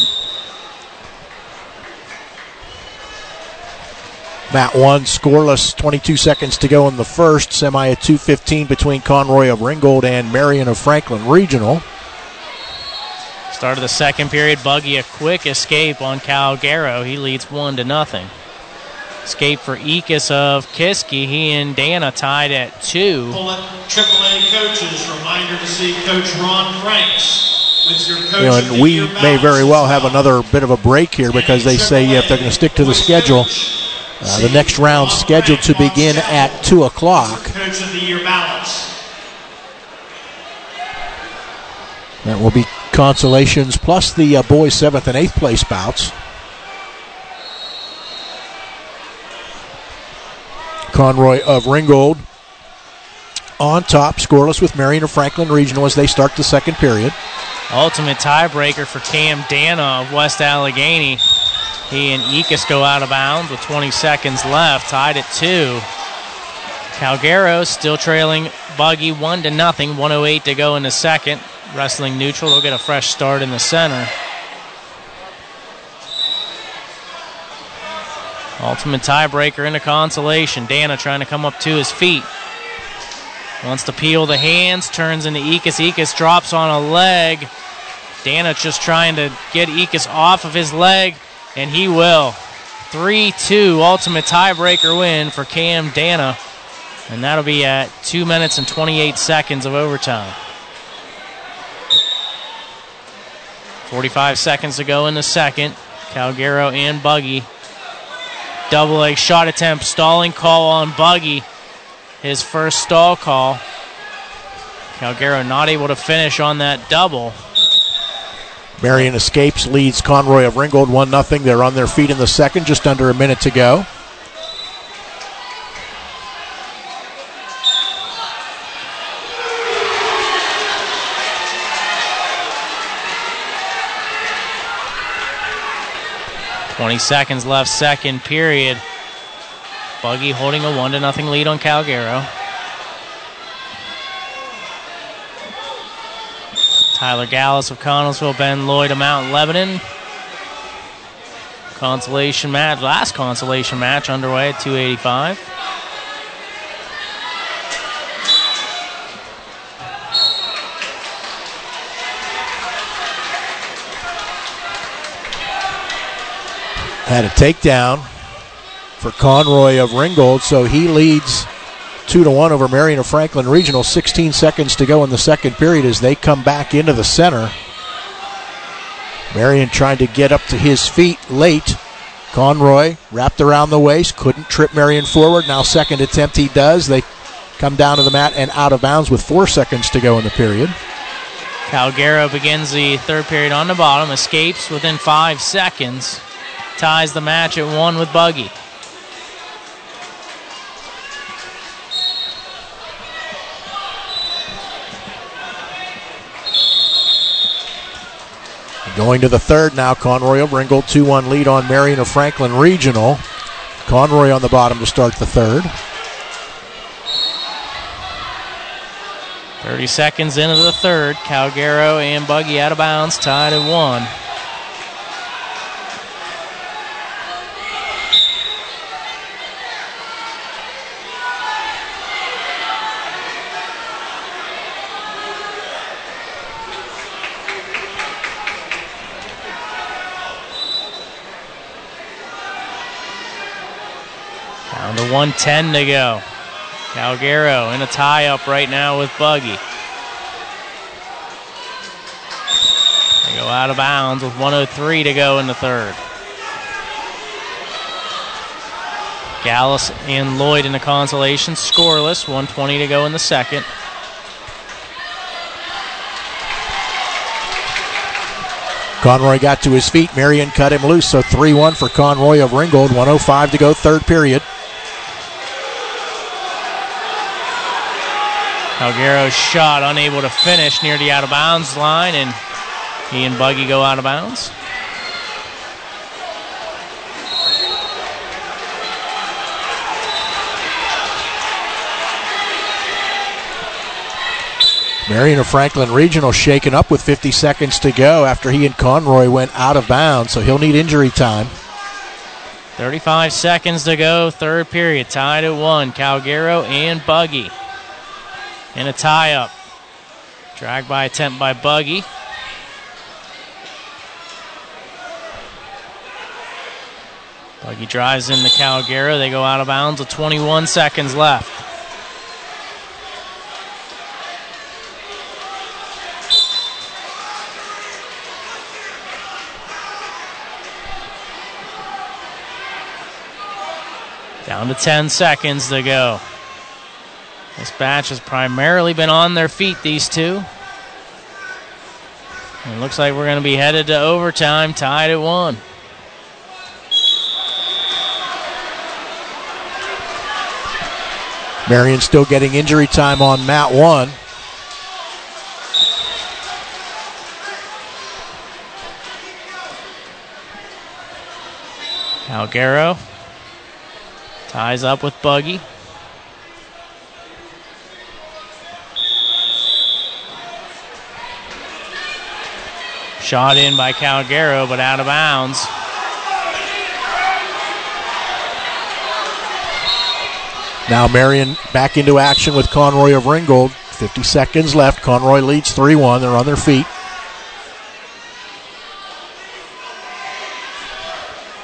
Mat one scoreless, twenty-two seconds to go in the first. Semi at two fifteen between Conroy of Ringgold and Marion of Franklin Regional. Start of the second period, Buggy a quick escape on Calgaro. He leads one to nothing. Escape for Ekus of Kiski. He and Dana tied at two. Triple A coaches, reminder to see Coach Ron Franks with your coach. You know, and we may very well have another bit of a break here because they say yeah, if they're going to stick to the schedule, uh, the next round scheduled to begin at two o'clock. Coach of the Year balance. That will be consolations plus the uh, boys' seventh and eighth place bouts. Conroy of Ringgold on top, scoreless with Marion of Franklin Regional as they start the second period. Ultimate tiebreaker for Cam Dana of West Allegheny. He and Ekus go out of bounds with twenty seconds left, tied at two. Calgaro still trailing Buggy one to nothing, one oh eight to go in the second. Wrestling neutral, they'll get a fresh start in the center. Ultimate tiebreaker in the consolation. Dana trying to come up to his feet. Wants to peel the hands, turns into Ekus. Ekus drops on a leg. Dana just trying to get Ekus off of his leg. and he will. three two ultimate tiebreaker win for Cam Dana, and that'll be at two minutes and twenty-eight seconds of overtime. forty-five seconds to go in the second. Calgaro and Buggy. Double leg shot attempt, stalling call on Buggy. His first stall call. Calgaro not able to finish on that double. Marion escapes, leads Conroy of Ringgold one nothing. They're on their feet in the second, just under a minute to go. twenty seconds left, second period. Buggy holding a one to nothing lead on Calgaro. Tyler Gallus of Connellsville, Ben Lloyd of Mount Lebanon. Consolation match, last consolation match underway at two eighty-five. Had a takedown for Conroy of Ringgold, so he leads two to one over Marion of Franklin Regional. sixteen seconds to go in the second period as they come back into the center. Marion trying to get up to his feet late. Conroy wrapped around the waist, couldn't trip Marion forward. Now second attempt he does. They come down to the mat and out of bounds with four seconds to go in the period. Calgaro begins the third period on the bottom, escapes within five seconds, ties the match at one with Buggy. Going to the third now, Conroy of Ringgold, two one lead on Marion of Franklin Regional. Conroy on the bottom to start the third. thirty seconds into the third, Calgaro and Buggy out of bounds, tied at one. Down to one ten to go. Calgaro in a tie-up right now with Buggy. They go out of bounds with one oh three to go in the third. Gallus and Lloyd in the consolation, scoreless, one twenty to go in the second. Conroy got to his feet. Marion cut him loose, so three one for Conroy of Ringgold. one oh five to go, third period. Calgaro's shot unable to finish near the out-of-bounds line, and he and Buggy go out of bounds. Marion of Franklin Regional shaken up with fifty seconds to go after he and Conroy went out of bounds, so he'll need injury time. thirty-five seconds to go, third period, tied at one. Calgaro and Buggy in a tie-up. Dragged by attempt by Buggy. Buggy drives into Calgaro. They go out of bounds with twenty-one seconds left. Down to ten seconds to go. This batch has primarily been on their feet, these two. It looks like we're going to be headed to overtime, tied at one. Marion still getting injury time on mat one. Calgaro ties up with Buggy. Shot in by Calgaro, but out of bounds. Now Marion back into action with Conroy of Ringgold. fifty seconds left. Conroy leads three one. They're on their feet.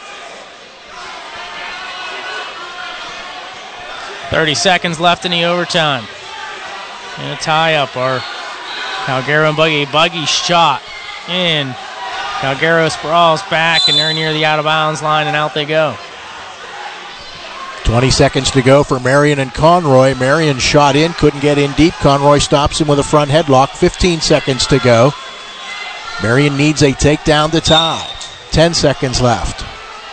thirty seconds left in the overtime. And a tie-up. Our Calgaro and Buggy. Buggy shot in. Calgaro sprawls back, and they're near the out-of-bounds line, and out they go. twenty seconds to go for Marion and Conroy. Marion shot in, couldn't get in deep. Conroy stops him with a front headlock. fifteen seconds to go. Marion needs a takedown to tie. ten seconds left.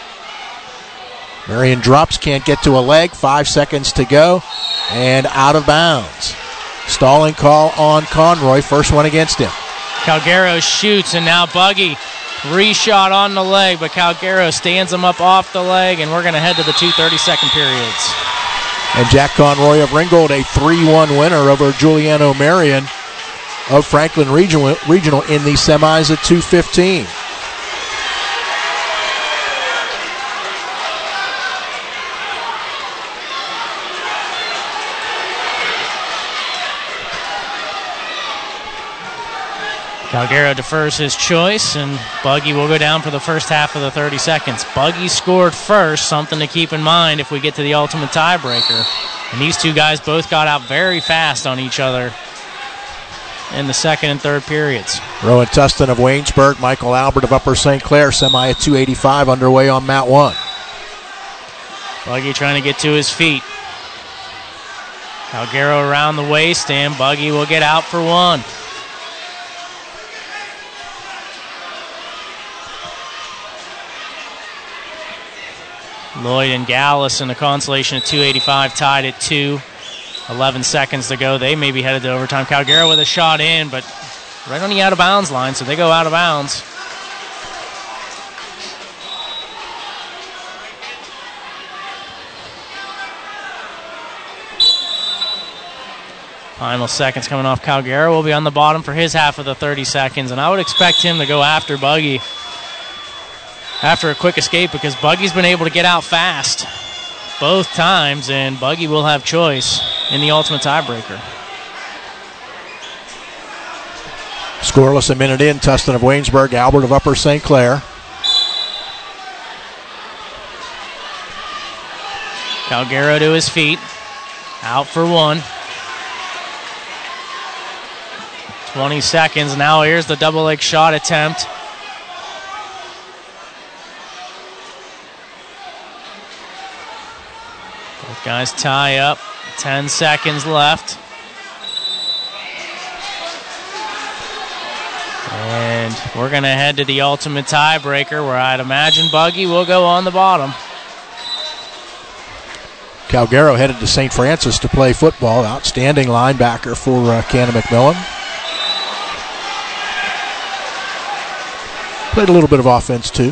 Marion drops, can't get to a leg. Five seconds to go, and out of bounds. Stalling call on Conroy. First one against him. Calgaro shoots, and now Buggy. Reshot on the leg, but Calgaro stands him up off the leg, and we're going to head to the two thirty-second periods. And Jack Conroy of Ringgold, a three one winner over Giuliano Marion of Franklin Regional, Regional in the semis at two fifteen. Calgaro defers his choice, and Buggy will go down for the first half of the thirty seconds. Buggy scored first, something to keep in mind if we get to the ultimate tiebreaker. And these two guys both got out very fast on each other in the second and third periods. Rowan Tustin of Waynesburg, Michael Albert of Upper Saint Clair, semi at two eighty-five underway on mat one. Buggy trying to get to his feet. Calgaro around the waist, and Buggy will get out for one. Lloyd and Gallus in the consolation at two eighty-five, tied at two. eleven seconds to go. They may be headed to overtime. Calgaro with a shot in, but right on the out-of-bounds line, so they go out of bounds. Final seconds coming off. Calgaro will be on the bottom for his half of the thirty seconds, and I would expect him to go after Buggy after a quick escape, because Buggy's been able to get out fast both times, and Buggy will have choice in the ultimate tiebreaker. Scoreless a minute in. Tustin of Waynesburg, Albert of Upper Saint Clair. Calgaro to his feet. Out for one. twenty seconds. Now here's the double leg shot attempt. Both guys tie up. ten seconds left. And we're going to head to the ultimate tiebreaker, where I'd imagine Buggy will go on the bottom. Calgaro headed to Saint Francis to play football. Outstanding linebacker for uh, Cannon McMillan. Played a little bit of offense, too.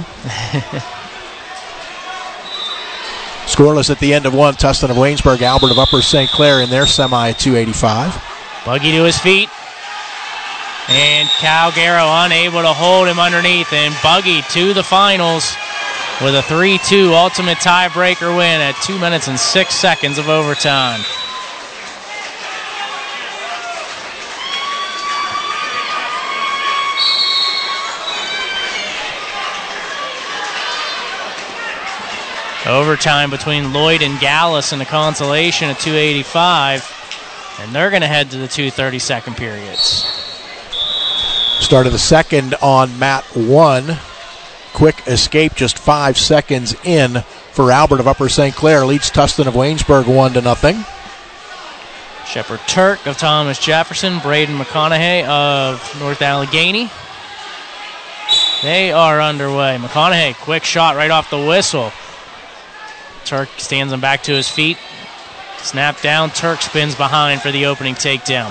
Scoreless at the end of one. Tustin of Waynesburg, Albert of Upper Saint Clair in their semi at two eighty-five. Buggy to his feet. And Calgaro unable to hold him underneath. And Buggy to the finals with a three two ultimate tiebreaker win at two minutes and six seconds of overtime. Overtime between Lloyd and Gallus in the consolation at two eighty-five. And they're going to head to the two thirty-second periods. Start of the second on mat one. Quick escape just five seconds in for Albert of Upper Saint Clair. Leads Tustin of Waynesburg one to nothing. Shepard Turk of Thomas Jefferson. Braden McConaughey of North Allegheny. They are underway. McConaughey, quick shot right off the whistle. Turk stands him back to his feet. Snap down. Turk spins behind for the opening takedown.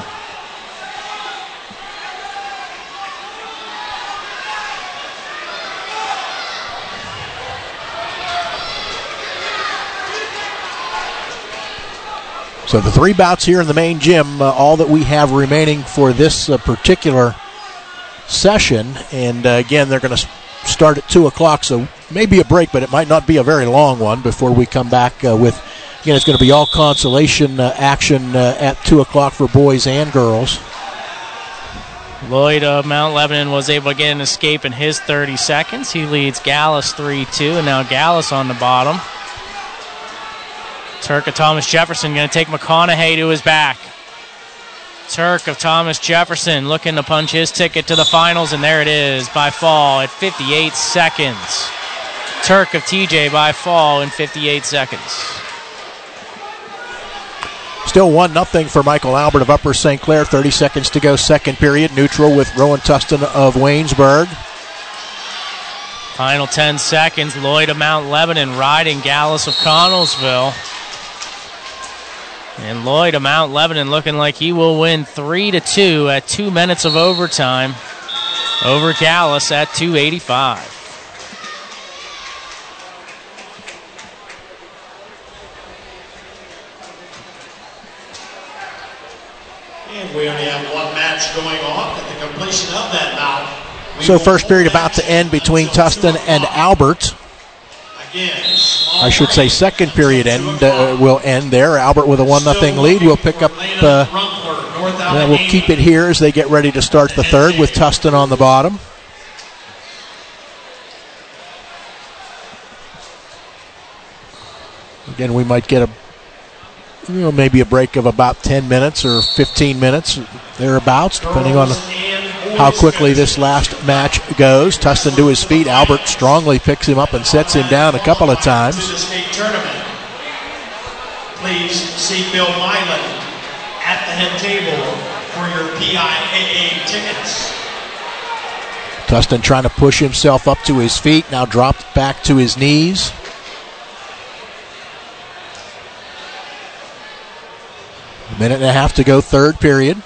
So the three bouts here in the main gym, uh, all that we have remaining for this uh, particular session. And uh, again, they're going to start at two o'clock, so maybe a break, but it might not be a very long one before we come back uh, with, again, it's going to be all consolation uh, action uh, at two o'clock for boys and girls. Lloyd of Mount Lebanon was able to get an escape in his thirty seconds. He leads Gallus three two, and now Gallus on the bottom. Turk of Thomas Jefferson going to take McConaughey to his back. Turk of Thomas Jefferson looking to punch his ticket to the finals, and there it is by fall at fifty-eight seconds. Turk of T J by fall in fifty-eight seconds. Still one nothing for Michael Albert of Upper Saint Clair. thirty seconds to go, second period. Neutral with Rowan Tustin of Waynesburg. Final ten seconds. Lloyd of Mount Lebanon riding Gallus of Connellsville. And Lloyd of Mount Lebanon looking like he will win three to two at two minutes of overtime over Gallus at two eighty-five. And we only have one match going on at the completion of that bout. So first period about to end between Tustin and Albert. I should say second period end uh, will end there. Albert with a one nothing lead. We'll pick up, uh, uh, we'll keep it here as they get ready to start the third with Tustin on the bottom. Again, we might get a, you know, maybe a break of about ten minutes or fifteen minutes, thereabouts, depending on how quickly this last match goes. Tustin to his feet. Albert strongly picks him up and sets him down a couple of times. To the state tournament. Please see Bill Milan at the head table for your P I A A tickets. Tustin trying to push himself up to his feet, now dropped back to his knees. A minute and a half to go, third period.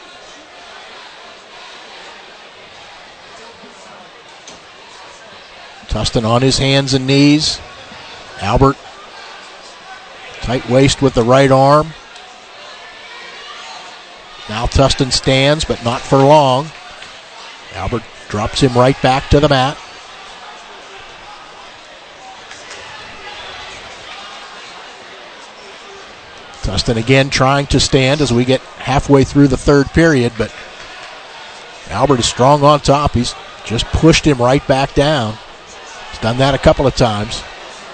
Tustin on his hands and knees. Albert, tight waist with the right arm. Now Tustin stands, but not for long. Albert drops him right back to the mat. Tustin again trying to stand as we get halfway through the third period, but Albert is strong on top. He's just pushed him right back down. He's done that a couple of times.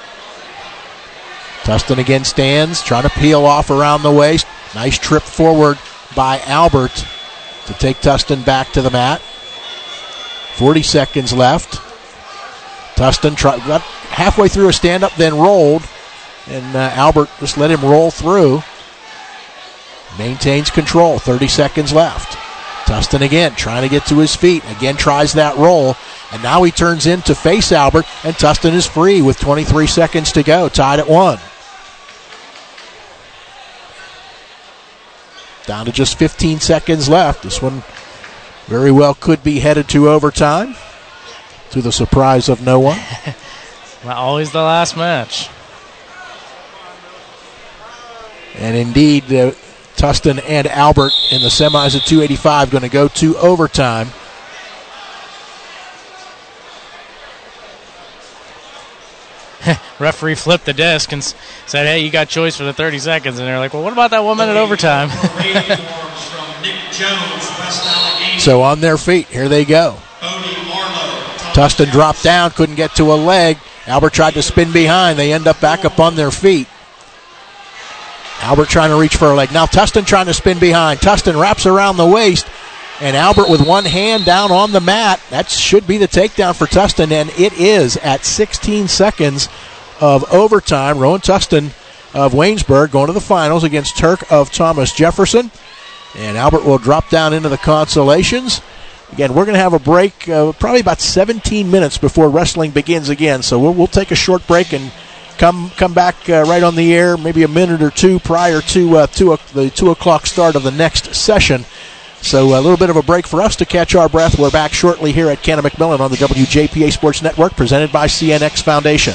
Tustin again stands, trying to peel off around the waist. Nice trip forward by Albert to take Tustin back to the mat. forty seconds left. Tustin try, got halfway through a stand-up, then rolled, and uh, Albert just let him roll through. Maintains control, thirty seconds left. Tustin again trying to get to his feet. Again tries that roll, and now he turns in to face Albert, and Tustin is free with twenty-three seconds to go, tied at one. Down to just fifteen seconds left. This one very well could be headed to overtime, to the surprise of no one. Well, always the last match. And indeed, uh, Tustin and Albert in the semis at two eighty-five going to go to overtime. Referee flipped the disc and said, hey, you got choice for the thirty seconds. And they're like, well, what about that one minute overtime? So on their feet, here they go. Tustin dropped down, couldn't get to a leg. Albert tried to spin behind. They end up back up on their feet. Albert trying to reach for a leg. Now Tustin trying to spin behind. Tustin wraps around the waist, and Albert with one hand down on the mat. That should be the takedown for Tustin, and it is at sixteen seconds of overtime. Rowan Tustin of Waynesburg going to the finals against Turk of Thomas Jefferson. And Albert will drop down into the consolations. Again, we're going to have a break, uh, probably about seventeen minutes before wrestling begins again. So we'll, we'll take a short break and come come back uh, right on the air, maybe a minute or two prior to uh, two, the two o'clock start of the next session. So a little bit of a break for us to catch our breath. We're back shortly here at Cannon McMillan on the W J P A Sports Network, presented by C N X Foundation.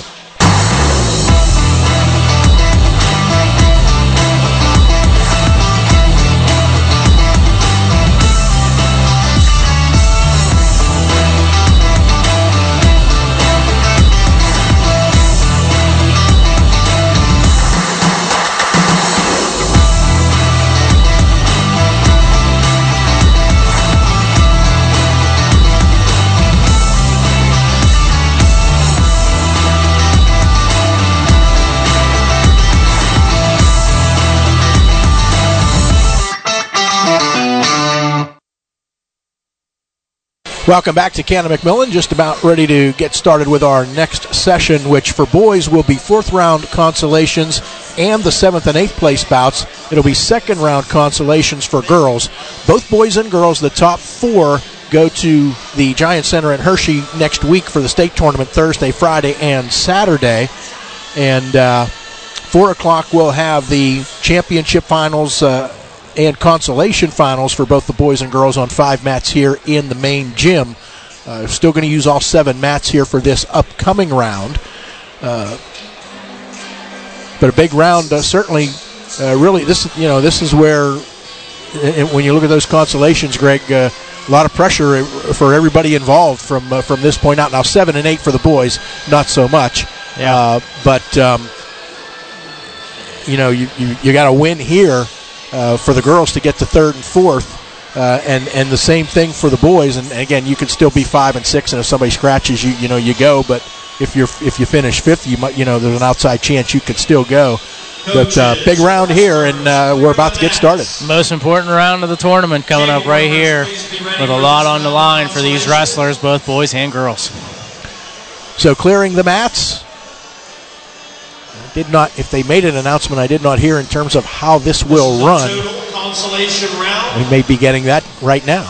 Welcome back to Cannon McMillan. Just about ready to get started with our next session, which for boys will be fourth round consolations and the seventh and eighth place bouts. It'll be second round consolations for girls. Both boys and girls, the top four, go to the Giant Center in Hershey next week for the state tournament, Thursday, Friday, and Saturday. And uh, four o'clock we'll have the championship finals uh, and consolation finals for both the boys and girls on five mats here in the main gym. Uh, still going to use all seven mats here for this upcoming round. Uh, but a big round, uh, certainly, uh, really, this, you know, this is where, uh, when you look at those consolations, Greg, uh, a lot of pressure for everybody involved from uh, from this point out. Now, seven and eight for the boys, not so much. Yeah. Uh, but, um, you know, you, you, you got to win here. Uh, for the girls to get to third and fourth, uh, and and the same thing for the boys. And, and again, you could still be five and six, and if somebody scratches you, you know you go. But if you're if you finish fifth, you might you know there's an outside chance you could still go. But uh, big round here, and uh, we're about to get started. Most important round of the tournament coming up right here, with a lot on the line for these wrestlers, both boys and girls. So clearing the mats. Did not, if they made an announcement, I did not hear in terms of how this will run. Consolation round. We may be getting that right now.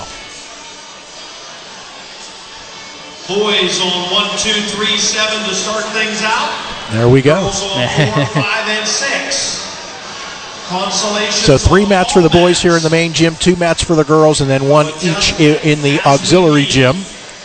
Boys on one, two, three, seven to start things out. There we go. Girls on four, five, and six. Consolation. So three mats for the boys here in the main gym, two mats for the girls, and then one each in the auxiliary gym.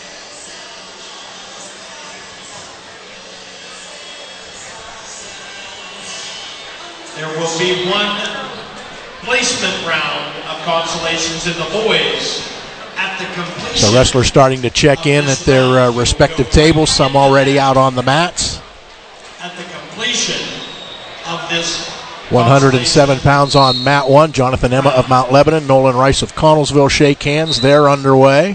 There will be one placement round of consolations in the boys at the completion. So wrestlers starting to check in at their uh, respective tables, some already out on the mats. At the completion of this one hundred seven pounds on mat one. Jonathan Emma of Mount Lebanon, Nolan Rice of Connellsville shake hands. They're underway.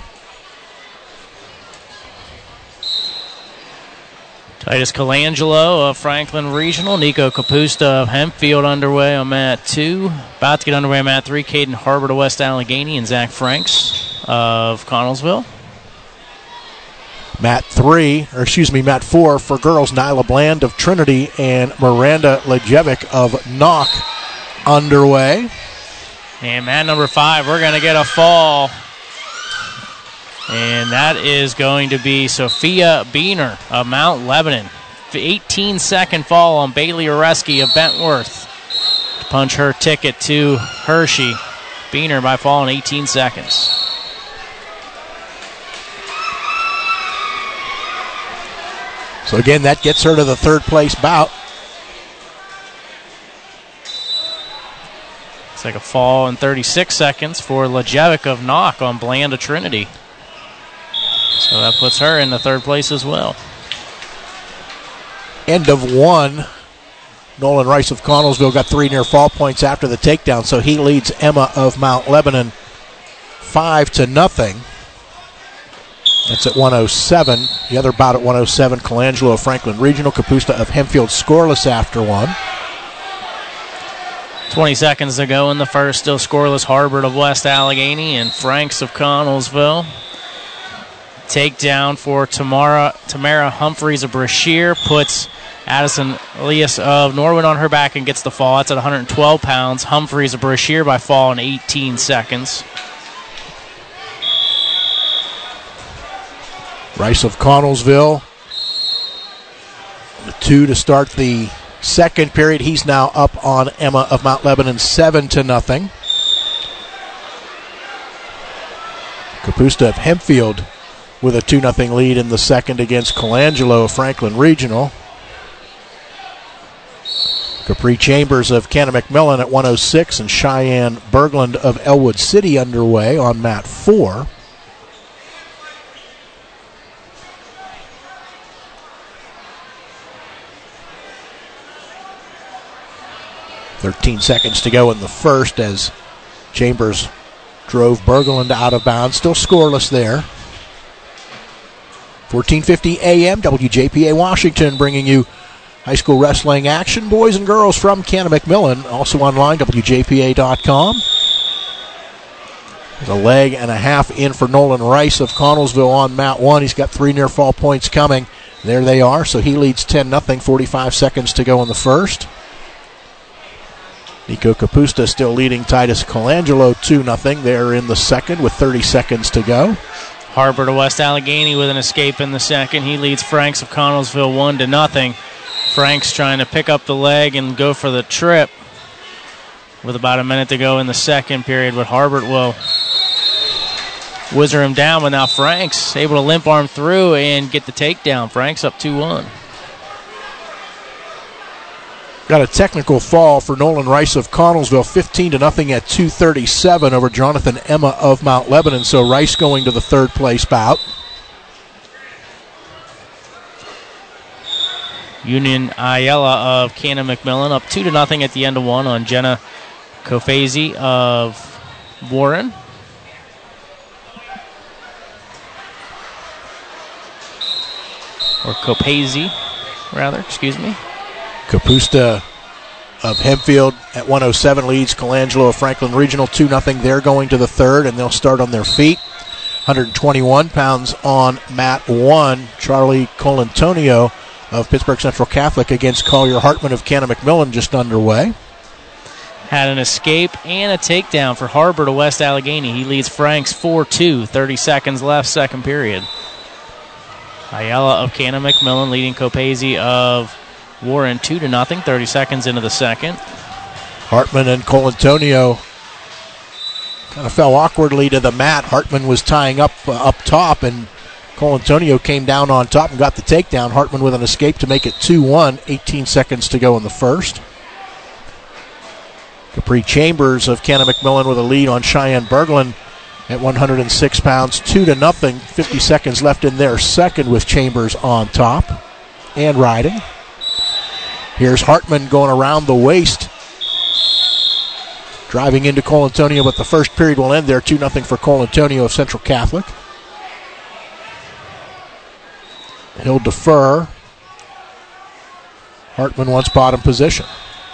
Titus Colangelo of Franklin Regional, Nico Capusta of Hempfield underway on mat two. About to get underway on mat three, Caden Harbor to West Allegheny and Zach Franks of Connellsville. Mat three, or excuse me, mat four for girls, Nyla Bland of Trinity and Miranda Lejevic of Knock underway. And mat number five, we're going to get a fall. And that is going to be Sophia Beener of Mount Lebanon. eighteen second fall on Bailey Oreski of Bentworth to punch her ticket to Hershey. Beener by fall in eighteen seconds. So again, that gets her to the third place bout. It's like a fall in thirty-six seconds for Lejevic of Knock on Bland of Trinity. So that puts her in the third place as well. End of one. Nolan Rice of Connellsville got three near fall points after the takedown, so he leads Emma of Mount Lebanon five to nothing. That's at one oh seven. The other bout at one oh seven, Colangelo of Franklin Regional, Capusta of Hempfield scoreless after one. twenty seconds to go in the first, still scoreless. Harbor of West Allegheny and Franks of Connellsville. Takedown for Tamara, Tamara Humphreys of Brashear puts Addison Elias of Norwood on her back and gets the fall. That's at one hundred twelve pounds. Humphreys of Brashear by fall in eighteen seconds. Rice of Connellsville, the two to start the second period. He's now up on Emma of Mount Lebanon, seven to nothing. Capusta of Hempfield with a two nothing lead in the second against Colangelo of Franklin Regional. Capri Chambers of Cannon McMillan at one oh six and Cheyenne Berglund of Elwood City underway on mat four. thirteen seconds to go in the first as Chambers drove Berglund out of bounds. Still scoreless there. fourteen fifty A M, W J P A Washington, bringing you high school wrestling action, boys and girls from Cannon McMillan. Also online, W J P A dot com. There's a leg and a half in for Nolan Rice of Connellsville on mat one. He's got three near fall points coming. There they are, so he leads ten nothing, forty-five seconds to go in the first. Nico Capusta still leading Titus Colangelo two nothing. They're in the second with thirty seconds to go. Harbor to West Allegheny with an escape in the second. He leads Franks of Connellsville one to nothing. Franks trying to pick up the leg and go for the trip with about a minute to go in the second period, but Harbert will whizzer him down, but now Franks able to limp arm through and get the takedown. Franks up two one. Got a technical fall for Nolan Rice of Connellsville, fifteen to nothing at two thirty-seven over Jonathan Emma of Mount Lebanon. So Rice going to the third place bout. Union Ayala of Cannon McMillan up two to nothing at the end of one on Jenna Kofazi of Warren. Or Kopazi, rather, excuse me. Capusta of Hempfield at one oh seven leads Colangelo of Franklin Regional two nothing. They're going to the third, and they'll start on their feet. one twenty-one pounds on mat one. Charlie Colantonio of Pittsburgh Central Catholic against Collier Hartman of Cannon McMillan just underway. Had an escape and a takedown for Harbor to West Allegheny. He leads Franks four two, thirty seconds left, second period. Ayala of Cannon McMillan leading Kopazi of Warren two to nothing, thirty seconds into the second. Hartman and Colantonio kind of fell awkwardly to the mat. Hartman was tying up uh, up top, and Colantonio came down on top and got the takedown. Hartman with an escape to make it two one, eighteen seconds to go in the first. Capri Chambers of Cannon McMillan with a lead on Cheyenne Berglund at one hundred six pounds, two to nothing, fifty seconds left in their second with Chambers on top and riding. Here's Hartman going around the waist, driving into Colantonio, but the first period will end there, two nothing for Colantonio of Central Catholic. He'll defer. Hartman wants bottom position.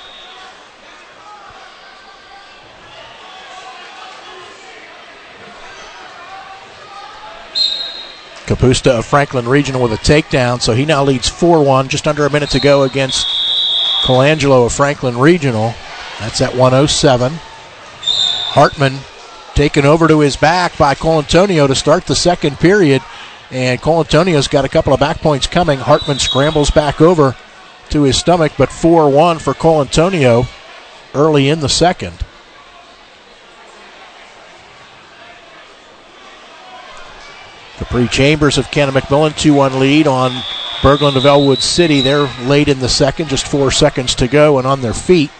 Capusta of Franklin Regional with a takedown, so he now leads four one, just under a minute to go against Colangelo of Franklin Regional. That's at one oh seven. Hartman taken over to his back by Colantonio to start the second period, and Colantonio's got a couple of back points coming. Hartman scrambles back over to his stomach, but four one for Colantonio early in the second. Capri Chambers of Cannon McMillan, two one lead on Berglund of Elwood City. They're late in the second, just four seconds to go and on their feet.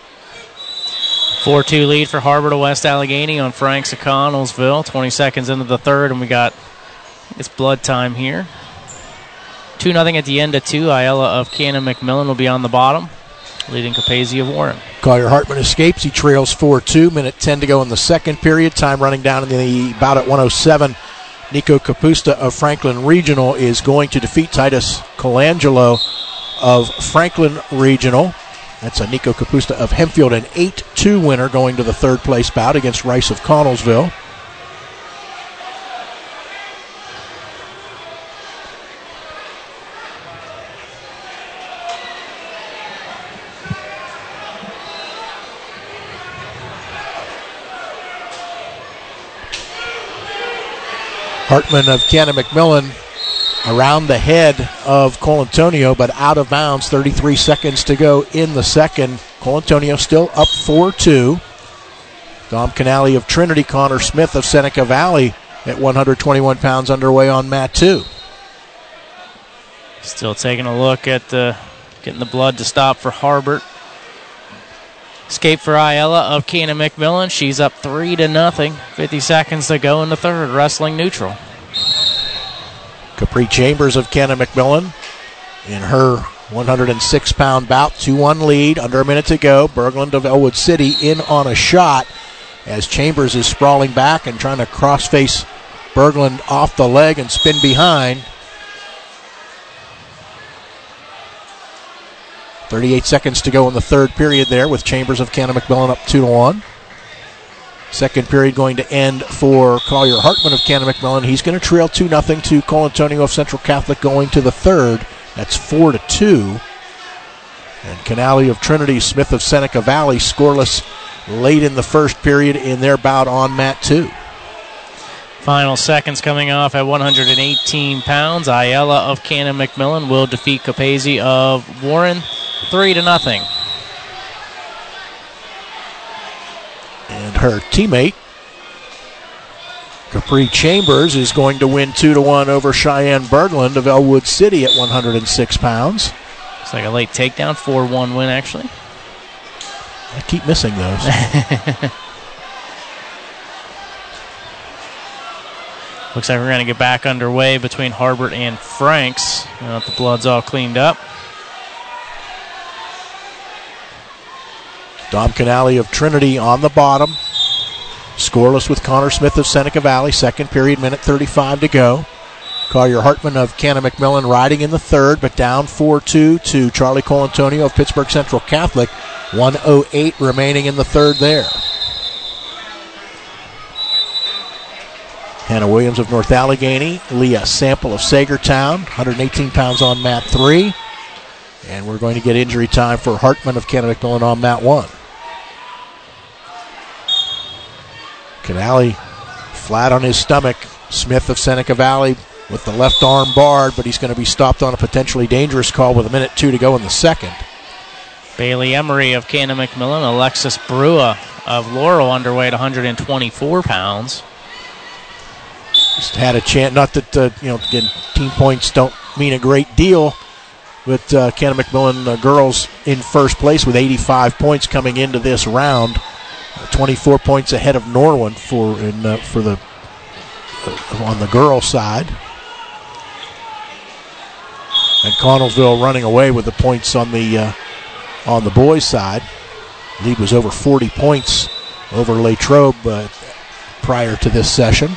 four two lead for Harbor to West Allegheny on Franks of Connellsville. twenty seconds into the third, and we got, it's blood time here. two nothing at the end of two. Ayala of Cannon McMillan will be on the bottom, leading Capazzi of Warren. Collier Hartman escapes. He trails four two. Minute ten to go in the second period. Time running down in the bout at one oh seven. Nico Capusta of Franklin Regional is going to defeat Titus Colangelo of Franklin Regional. That's a Nico Capusta of Hempfield, an eight two winner, going to the third place bout against Rice of Connellsville. Hartman of Cannon McMillan around the head of Colantonio, but out of bounds. thirty-three seconds to go in the second. Colantonio still up four two. Dom Canale of Trinity, Connor Smith of Seneca Valley at one hundred twenty-one pounds underway on mat two. Still taking a look at the, getting the blood to stop for Harbert. Escape for Ayala of Cannon McMillan. She's up three to nothing. fifty seconds to go in the third. Wrestling neutral. Capri Chambers of Cannon McMillan in her one hundred six pound bout. two one lead. Under a minute to go. Berglund of Elwood City in on a shot as Chambers is sprawling back and trying to cross-face Berglund off the leg and spin behind. thirty-eight seconds to go in the third period there with Chambers of Cannon McMillan up two to one. Second period going to end for Collier Hartman of Cannon McMillan. He's going to trail two nothing to Colantonio of Central Catholic going to the third. That's four to two. And Canale of Trinity, Smith of Seneca Valley scoreless late in the first period in their bout on mat two. Final seconds coming off at one hundred eighteen pounds. Ayala of Cannon McMillan will defeat Capazzi of Warren three to nothing. And her teammate, Capri Chambers, is going to win two to one over Cheyenne Berglund of Elwood City at one hundred six pounds. It's like a late takedown, four one win actually. I keep missing those. Looks like we're going to get back underway between Harbert and Franks. Now that the blood's all cleaned up. Dom Canale of Trinity on the bottom. Scoreless with Connor Smith of Seneca Valley. Second period, minute thirty-five to go. Collier Hartman of Cannon McMillan riding in the third, but down four two to Charlie Colantonio of Pittsburgh Central Catholic. one oh eight remaining in the third there. Hannah Williams of North Allegheny. Leah Sample of Sagertown. one hundred eighteen pounds on mat three. And we're going to get injury time for Hartman of Cannon McMillan on mat one. Canale flat on his stomach. Smith of Seneca Valley with the left arm barred, but he's going to be stopped on a potentially dangerous call with a minute two to go in the second. Bailey Emery of Cannon McMillan. Alexis Brua of Laurel underway at one hundred twenty-four pounds. Just had a chance, not that, uh, you know, again, team points don't mean a great deal, but uh, Cannon McMillan uh, girls in first place with eighty-five points coming into this round. Uh, twenty-four points ahead of Norwin for in uh, for the uh, on the girls side. And Connellsville running away with the points on the uh, on the boys' side. Lead was over forty points over Latrobe uh, prior to this session.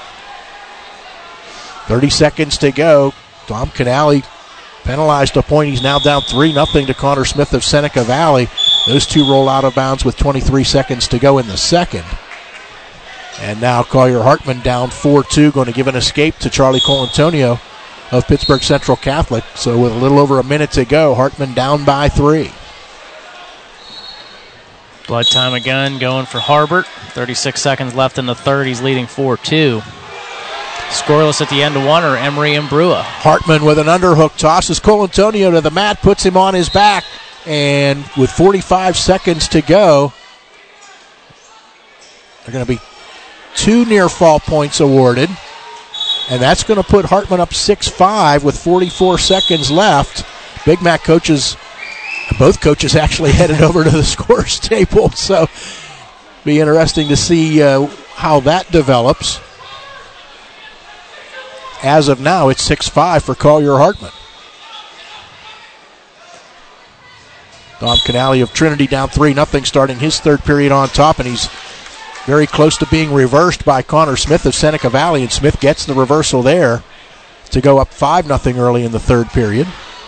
thirty seconds to go. Dom Canale penalized a point. He's now down three nothing to Connor Smith of Seneca Valley. Those two roll out of bounds with twenty-three seconds to go in the second. And now Collier Hartman down four two, going to give an escape to Charlie Colantonio of Pittsburgh Central Catholic. So with a little over a minute to go, Hartman down by three. Blood time again going for Harbert. thirty-six seconds left in the third. He's leading four two. Scoreless at the end of one are Emery and Brua. Hartman with an underhook tosses Colantonio to the mat, puts him on his back, and with forty-five seconds to go, there are going to be two near fall points awarded, and that's going to put Hartman up six five with forty-four seconds left. Big Mac coaches, both coaches actually headed over to the scores table, so be interesting to see uh, how that develops. As of now, it's six five for Collier Hartman. Dom Canale of Trinity down three nothing starting his third period on top, and he's very close to being reversed by Connor Smith of Seneca Valley, and Smith gets the reversal there to go up five nothing early in the third period.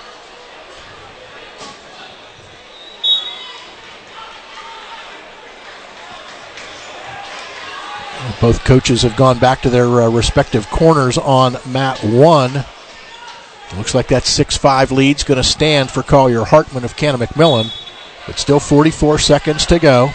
Both coaches have gone back to their uh, respective corners on mat one. Looks like that six five lead's going to stand for Collier Hartman of Cannon McMillan, but still forty-four seconds to go.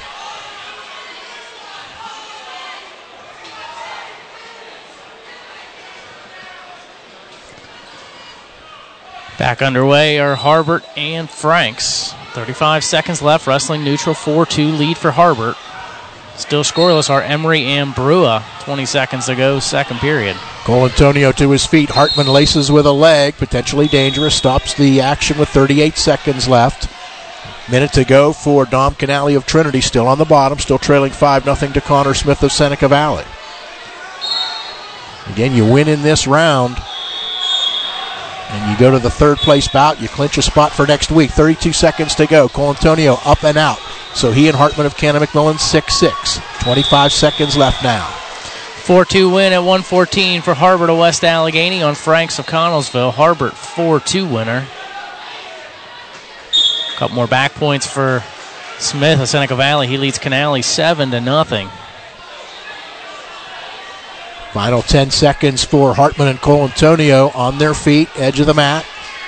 Back underway are Harbert and Franks. thirty-five seconds left, wrestling neutral, four two lead for Harbert. Still scoreless are Emery and Brua. twenty seconds to go, second period. Colantonio to his feet. Hartman laces with a leg, potentially dangerous. Stops the action with thirty-eight seconds left. Minute to go for Dom Canale of Trinity, still on the bottom, still trailing five nothing to Connor Smith of Seneca Valley. Again, you win in this round, and you go to the third place bout. You clinch a spot for next week. thirty-two seconds to go. Colantonio up and out. So he and Hartman of Cannon McMillan six six. twenty-five seconds left now. four two win at one fourteen for Harbert of West Allegheny on Franks of Connellsville. Harbert four two winner. A couple more back points for Smith of Seneca Valley. He leads Canale seven to nothing. Final ten seconds for Hartman and Colantonio on their feet, edge of the mat.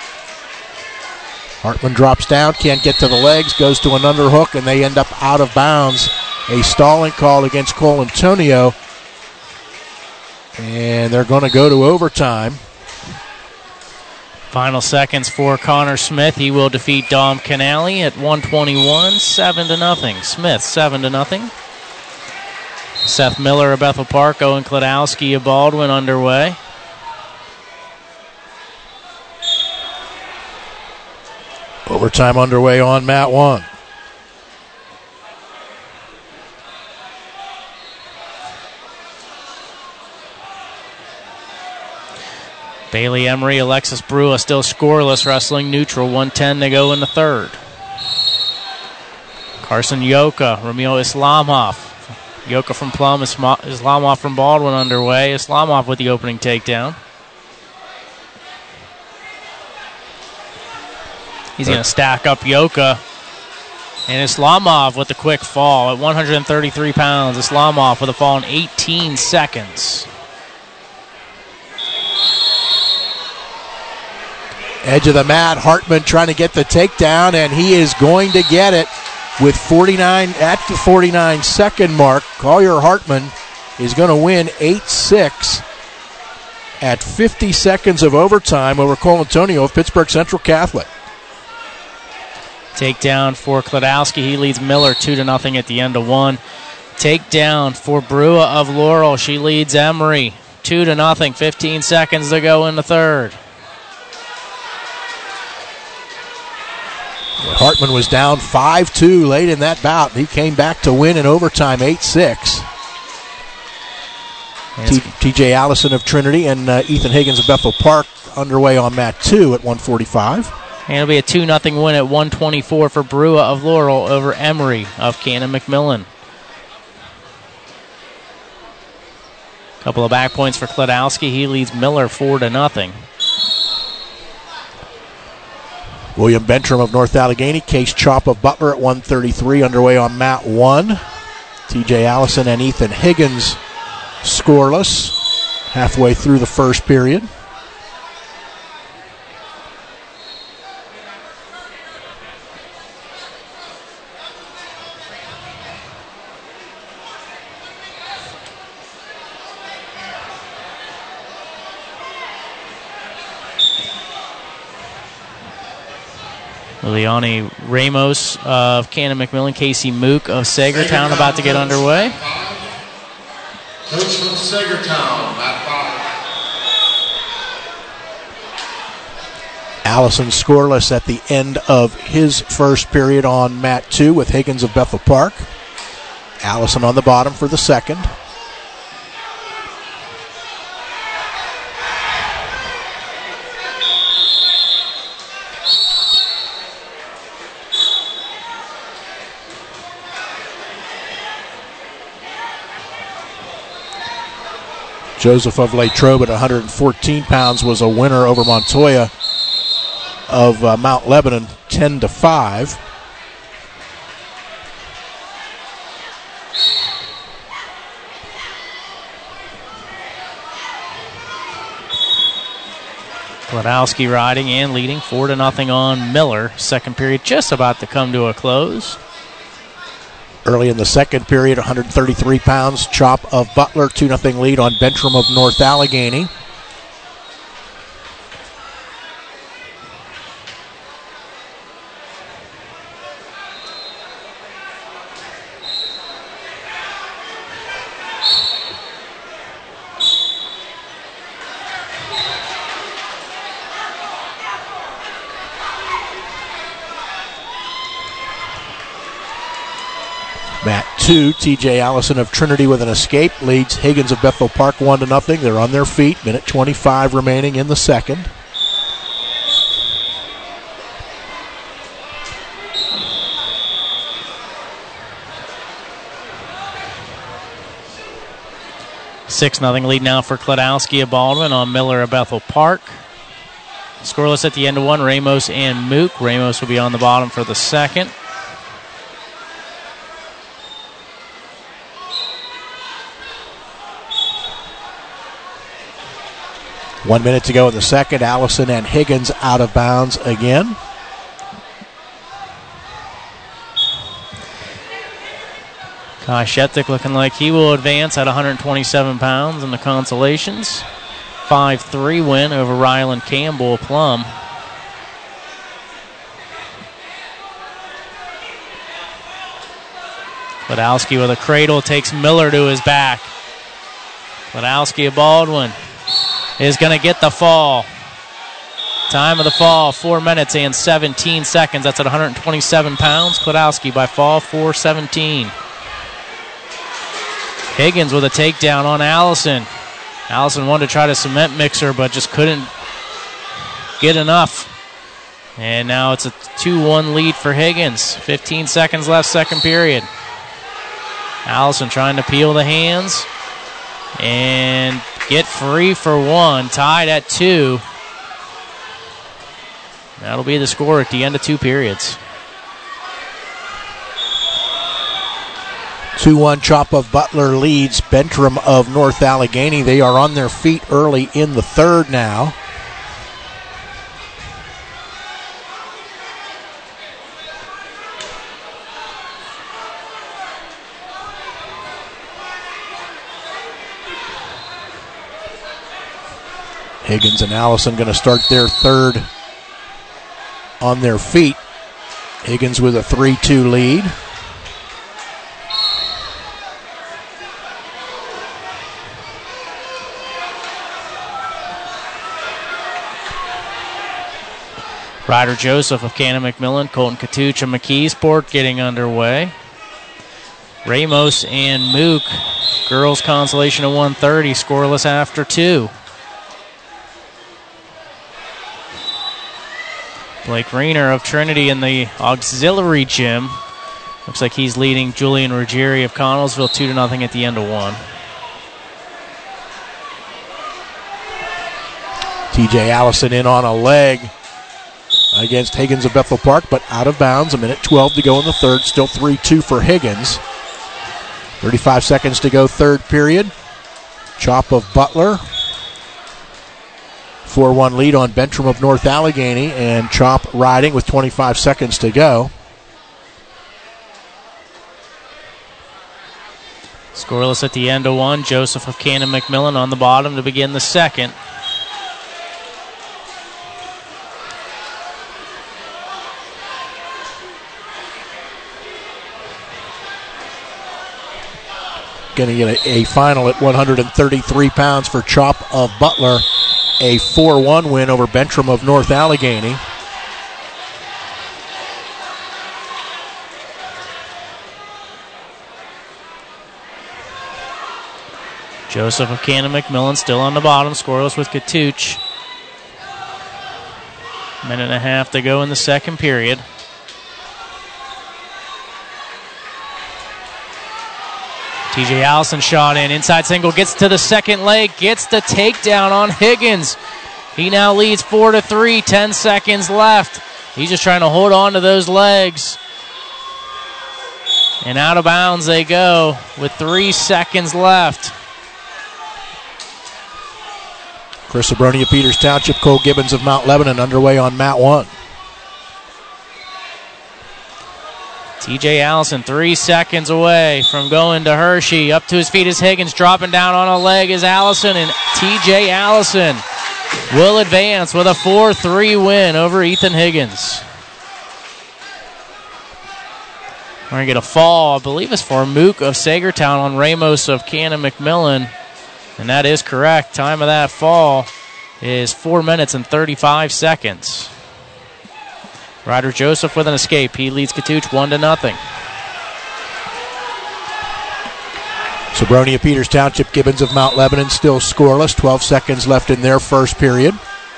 Hartman drops down, can't get to the legs, goes to an underhook, and they end up out of bounds. A stalling call against Colantonio. And they're going to go to overtime. Final seconds for Connor Smith. He will defeat Dom Canali at one twenty-one, seven to nothing. Smith, seven to nothing. Seth Miller of Bethel Park, Owen Kladowski of Baldwin underway. Overtime underway on mat one. Bailey Emery, Alexis Brua still scoreless, wrestling neutral. one ten to go in the third. Carson Yoka, Ramil Islamov. Yoka from Plum, Islamov from Baldwin underway. Islamov with the opening takedown. He's going to stack up Yoka. And Islamov with the quick fall at one thirty-three pounds. Islamov with a fall in eighteen seconds. Edge of the mat, Hartman trying to get the takedown, and he is going to get it with forty-nine at the forty-nine second mark. Collier Hartman is going to win eight six at fifty seconds of overtime over Colantonio of Pittsburgh Central Catholic. Takedown for Kladowski. He leads Miller two to nothing at the end of one. Takedown for Brua of Laurel. She leads Emery two to nothing. fifteen seconds to go in the third. Hartman was down five two late in that bout. He came back to win in overtime eight six. T J Allison of Trinity and uh, Ethan Higgins of Bethel Park underway on mat two at one forty-five. And it'll be a two nothing win at one twenty-four for Brua of Laurel over Emery of Cannon McMillan. Couple of back points for Kladowski. He leads Miller four to nothing. William Bentram of North Allegheny, Case Chop of Butler at one thirty-three underway on mat one. T J Allison and Ethan Higgins scoreless halfway through the first period. Liliani Ramos of Cannon McMillan, Casey Mook of Sagertown about to get underway. Coach from Sagertown, mat five. Allison scoreless at the end of his first period on mat two with Higgins of Bethel Park. Allison on the bottom for the second. Joseph of Latrobe at one hundred fourteen pounds was a winner over Montoya of uh, Mount Lebanon, ten to five. Kladowski riding and leading four to nothing on Miller. Second period just about to come to a close. Early in the second period, one hundred thirty-three pounds, Chop of Butler, two nothing lead on Bentram of North Allegheny. Mat two, T J Allison of Trinity with an escape leads Higgins of Bethel Park one to nothing. They're on their feet. Minute twenty-five remaining in the second. six nothing lead now for Kladowski of Baldwin on Miller of Bethel Park. Scoreless at the end of one, Ramos and Mook. Ramos will be on the bottom for the second. One minute to go in the second. Allison and Higgins out of bounds again. Kai Shetik looking like he will advance at one hundred twenty-seven pounds in the consolations. five three win over Ryland Campbell Plum. Kladowski with a cradle takes Miller to his back. Kladowski Baldwin is going to get the fall. Time of the fall, four minutes and seventeen seconds. That's at one hundred twenty-seven pounds. Kladowski by fall, four seventeen. Higgins with a takedown on Allison. Allison wanted to try to cement Mixer, but just couldn't get enough. And now it's a two one lead for Higgins. fifteen seconds left, second period. Allison trying to peel the hands and get free for one. Tied at two. That'll be the score at the end of two periods. two one Chop of Butler leads Bentram of North Allegheny. They are on their feet early in the third now. Higgins and Allison going to start their third on their feet. Higgins with a three two lead. Ryder Joseph of Cannon McMillan, Colton Katuch and McKeesport getting underway. Ramos and Mook, girls consolation at one thirty, scoreless after two. Blake Reener of Trinity in the auxiliary gym. Looks like he's leading Julian Ruggieri of Connellsville two to nothing at the end of one. T J Allison in on a leg against Higgins of Bethel Park, but out of bounds. A minute twelve to go in the third. Still three two for Higgins. thirty-five seconds to go, third period. Chop of Butler. four one lead on Bentram of North Allegheny, and Chop riding with twenty-five seconds to go. Scoreless at the end of one. Joseph of Cannon McMillan on the bottom to begin the second. Going to get a, a final at one hundred thirty-three pounds for Chop of Butler. A four one win over Bentram of North Allegheny. Joseph of Cannon McMillan still on the bottom, scoreless with Katuch. Minute and a half to go in the second period. T J Allison shot in, inside single, gets to the second leg, gets the takedown on Higgins. He now leads four to three, ten seconds left. He's just trying to hold on to those legs. And out of bounds they go with three seconds left. Chris Abronia, Peters Township, Cole Gibbons of Mount Lebanon underway on mat one. T J Allison three seconds away from going to Hershey. Up to his feet is Higgins. Dropping down on a leg is Allison, and T J Allison will advance with a four three win over Ethan Higgins. We're going to get a fall, I believe it's for Mook of Sagertown on Ramos of Cannon McMillan. And that is correct. Time of that fall is four minutes and thirty-five seconds. Ryder Joseph with an escape. He leads Katuch one to nothing. Sabronia, Peters Township, Gibbons of Mount Lebanon still scoreless. twelve seconds left in their first period.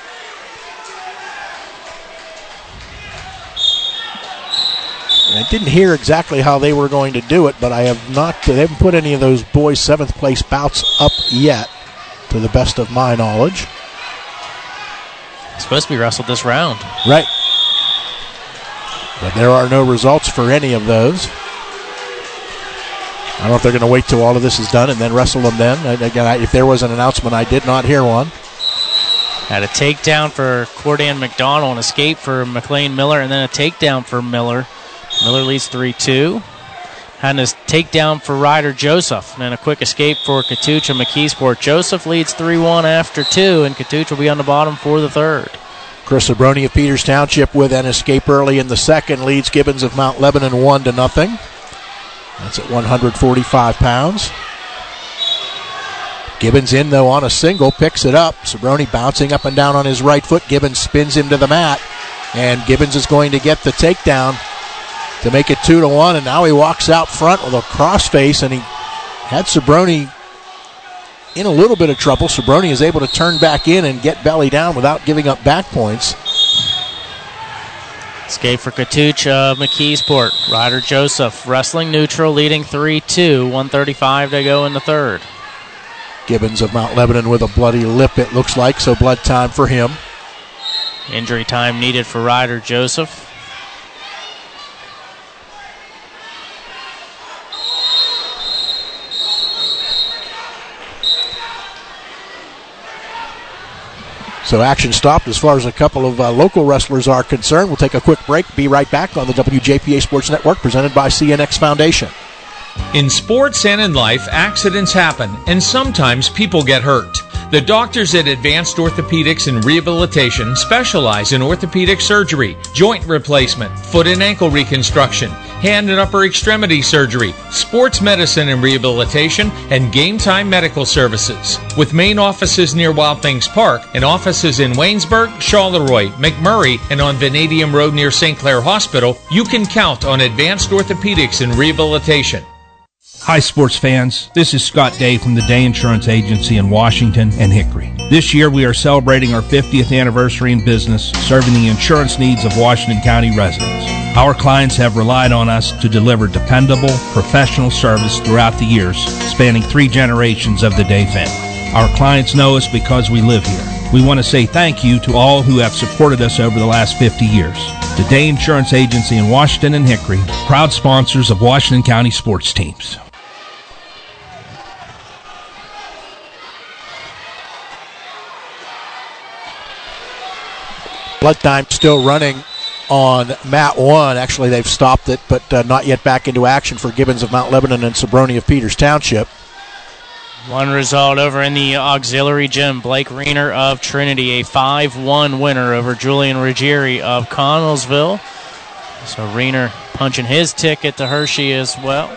And I didn't hear exactly how they were going to do it, but I have not, they haven't put any of those boys' seventh place bouts up yet, to the best of my knowledge. It's supposed to be wrestled this round. Right. But there are no results for any of those. I don't know if they're going to wait till all of this is done and then wrestle them then. Again, if there was an announcement, I did not hear one. Had a takedown for Cordan McDonald, an escape for McLean Miller, and then a takedown for Miller. Miller leads three two. Had a takedown for Ryder Joseph, and then a quick escape for Katuch and McKeesport. Joseph leads three one after two, and Katuch will be on the bottom for the third. Chris Sabroni of Peters Township with an escape early in the second leads Gibbons of Mount Lebanon one to nothing. That's at one hundred forty-five pounds. Gibbons in, though, on a single, picks it up. Sabroni bouncing up and down on his right foot. Gibbons spins him to the mat, and Gibbons is going to get the takedown to make it two to one, and now he walks out front with a crossface, and he had Sabroni in a little bit of trouble. Sabroni is able to turn back in and get belly down without giving up back points. Escape for Katuch of McKeesport. Ryder Joseph wrestling neutral, leading three two. one thirty-five to go in the third. Gibbons of Mount Lebanon with a bloody lip, it looks like, so blood time for him. Injury time needed for Ryder Joseph. So action stopped as far as a couple of uh, local wrestlers are concerned. We'll take a quick break. Be right back on the W J P A Sports Network, presented by C N X Foundation. In sports and in life, accidents happen, and sometimes people get hurt. The doctors at Advanced Orthopedics and Rehabilitation specialize in orthopedic surgery, joint replacement, foot and ankle reconstruction, hand and upper extremity surgery, sports medicine and rehabilitation, and game time medical services. With main offices near Wild Things Park and offices in Waynesburg, Charleroi, McMurray, and on Vanadium Road near Saint Clair Hospital, you can count on Advanced Orthopedics and Rehabilitation. Hi, sports fans. This is Scott Day from the Day Insurance Agency in Washington and Hickory. This year, we are celebrating our fiftieth anniversary in business, serving the insurance needs of Washington County residents. Our clients have relied on us to deliver dependable, professional service throughout the years, spanning three generations of the Day family. Our clients know us because we live here. We want to say thank you to all who have supported us over the last fifty years. The Day Insurance Agency in Washington and Hickory, proud sponsors of Washington County sports teams. Blood time still running on mat one. Actually, they've stopped it, but uh, not yet back into action for Gibbons of Mount Lebanon and Sabroni of Peters Township. One result over in the auxiliary gym. Blake Riener of Trinity, a five one winner over Julian Ruggieri of Connellsville. So Riener punching his ticket to Hershey as well.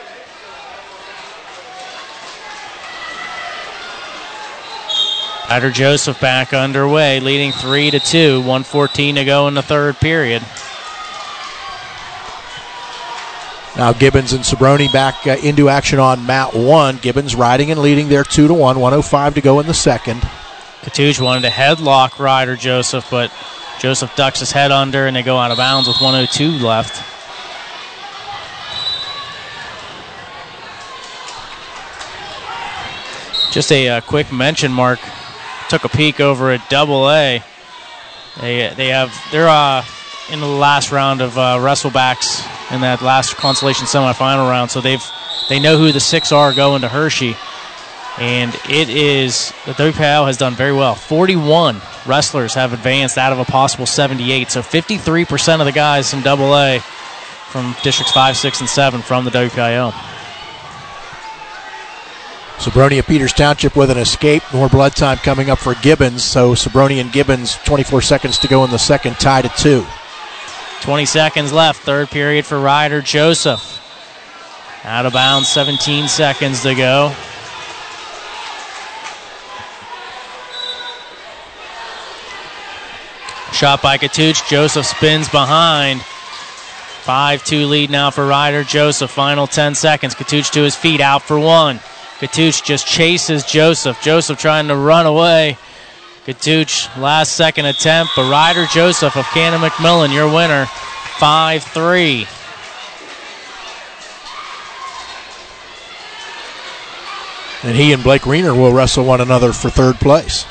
Ryder Joseph back underway, leading three to two. one fourteen to go in the third period. Now Gibbons and Sabroni back uh, into action on mat one. Gibbons riding and leading there two to one. one oh five to go in the second. Katuch wanted to headlock Ryder Joseph, but Joseph ducks his head under, and they go out of bounds with one oh two left. Just a uh, quick mention, Mark. Took a peek over at Double A. They they have they're uh, in the last round of uh, wrestlebacks in that last consolation semifinal round, so they've they know who the six are going to Hershey, and it is the W P I L has done very well. forty-one wrestlers have advanced out of a possible seventy-eight, so fifty-three percent of the guys in Double A from districts five, six, and seven from the W P I L. Sabroni of Peters Township with an escape. More blood time coming up for Gibbons. So Sabroni and Gibbons, twenty-four seconds to go in the second, tied at two. twenty seconds left. Third period for Ryder Joseph. Out of bounds, seventeen seconds to go. Shot by Katuch. Joseph spins behind. five two lead now for Ryder Joseph. Final ten seconds. Katuch to his feet, out for one. Katuch just chases Joseph. Joseph trying to run away. Katuch, last second attempt, but Ryder Joseph of Cannon McMillan, your winner, five three. And he and Blake Riener will wrestle one another for third place.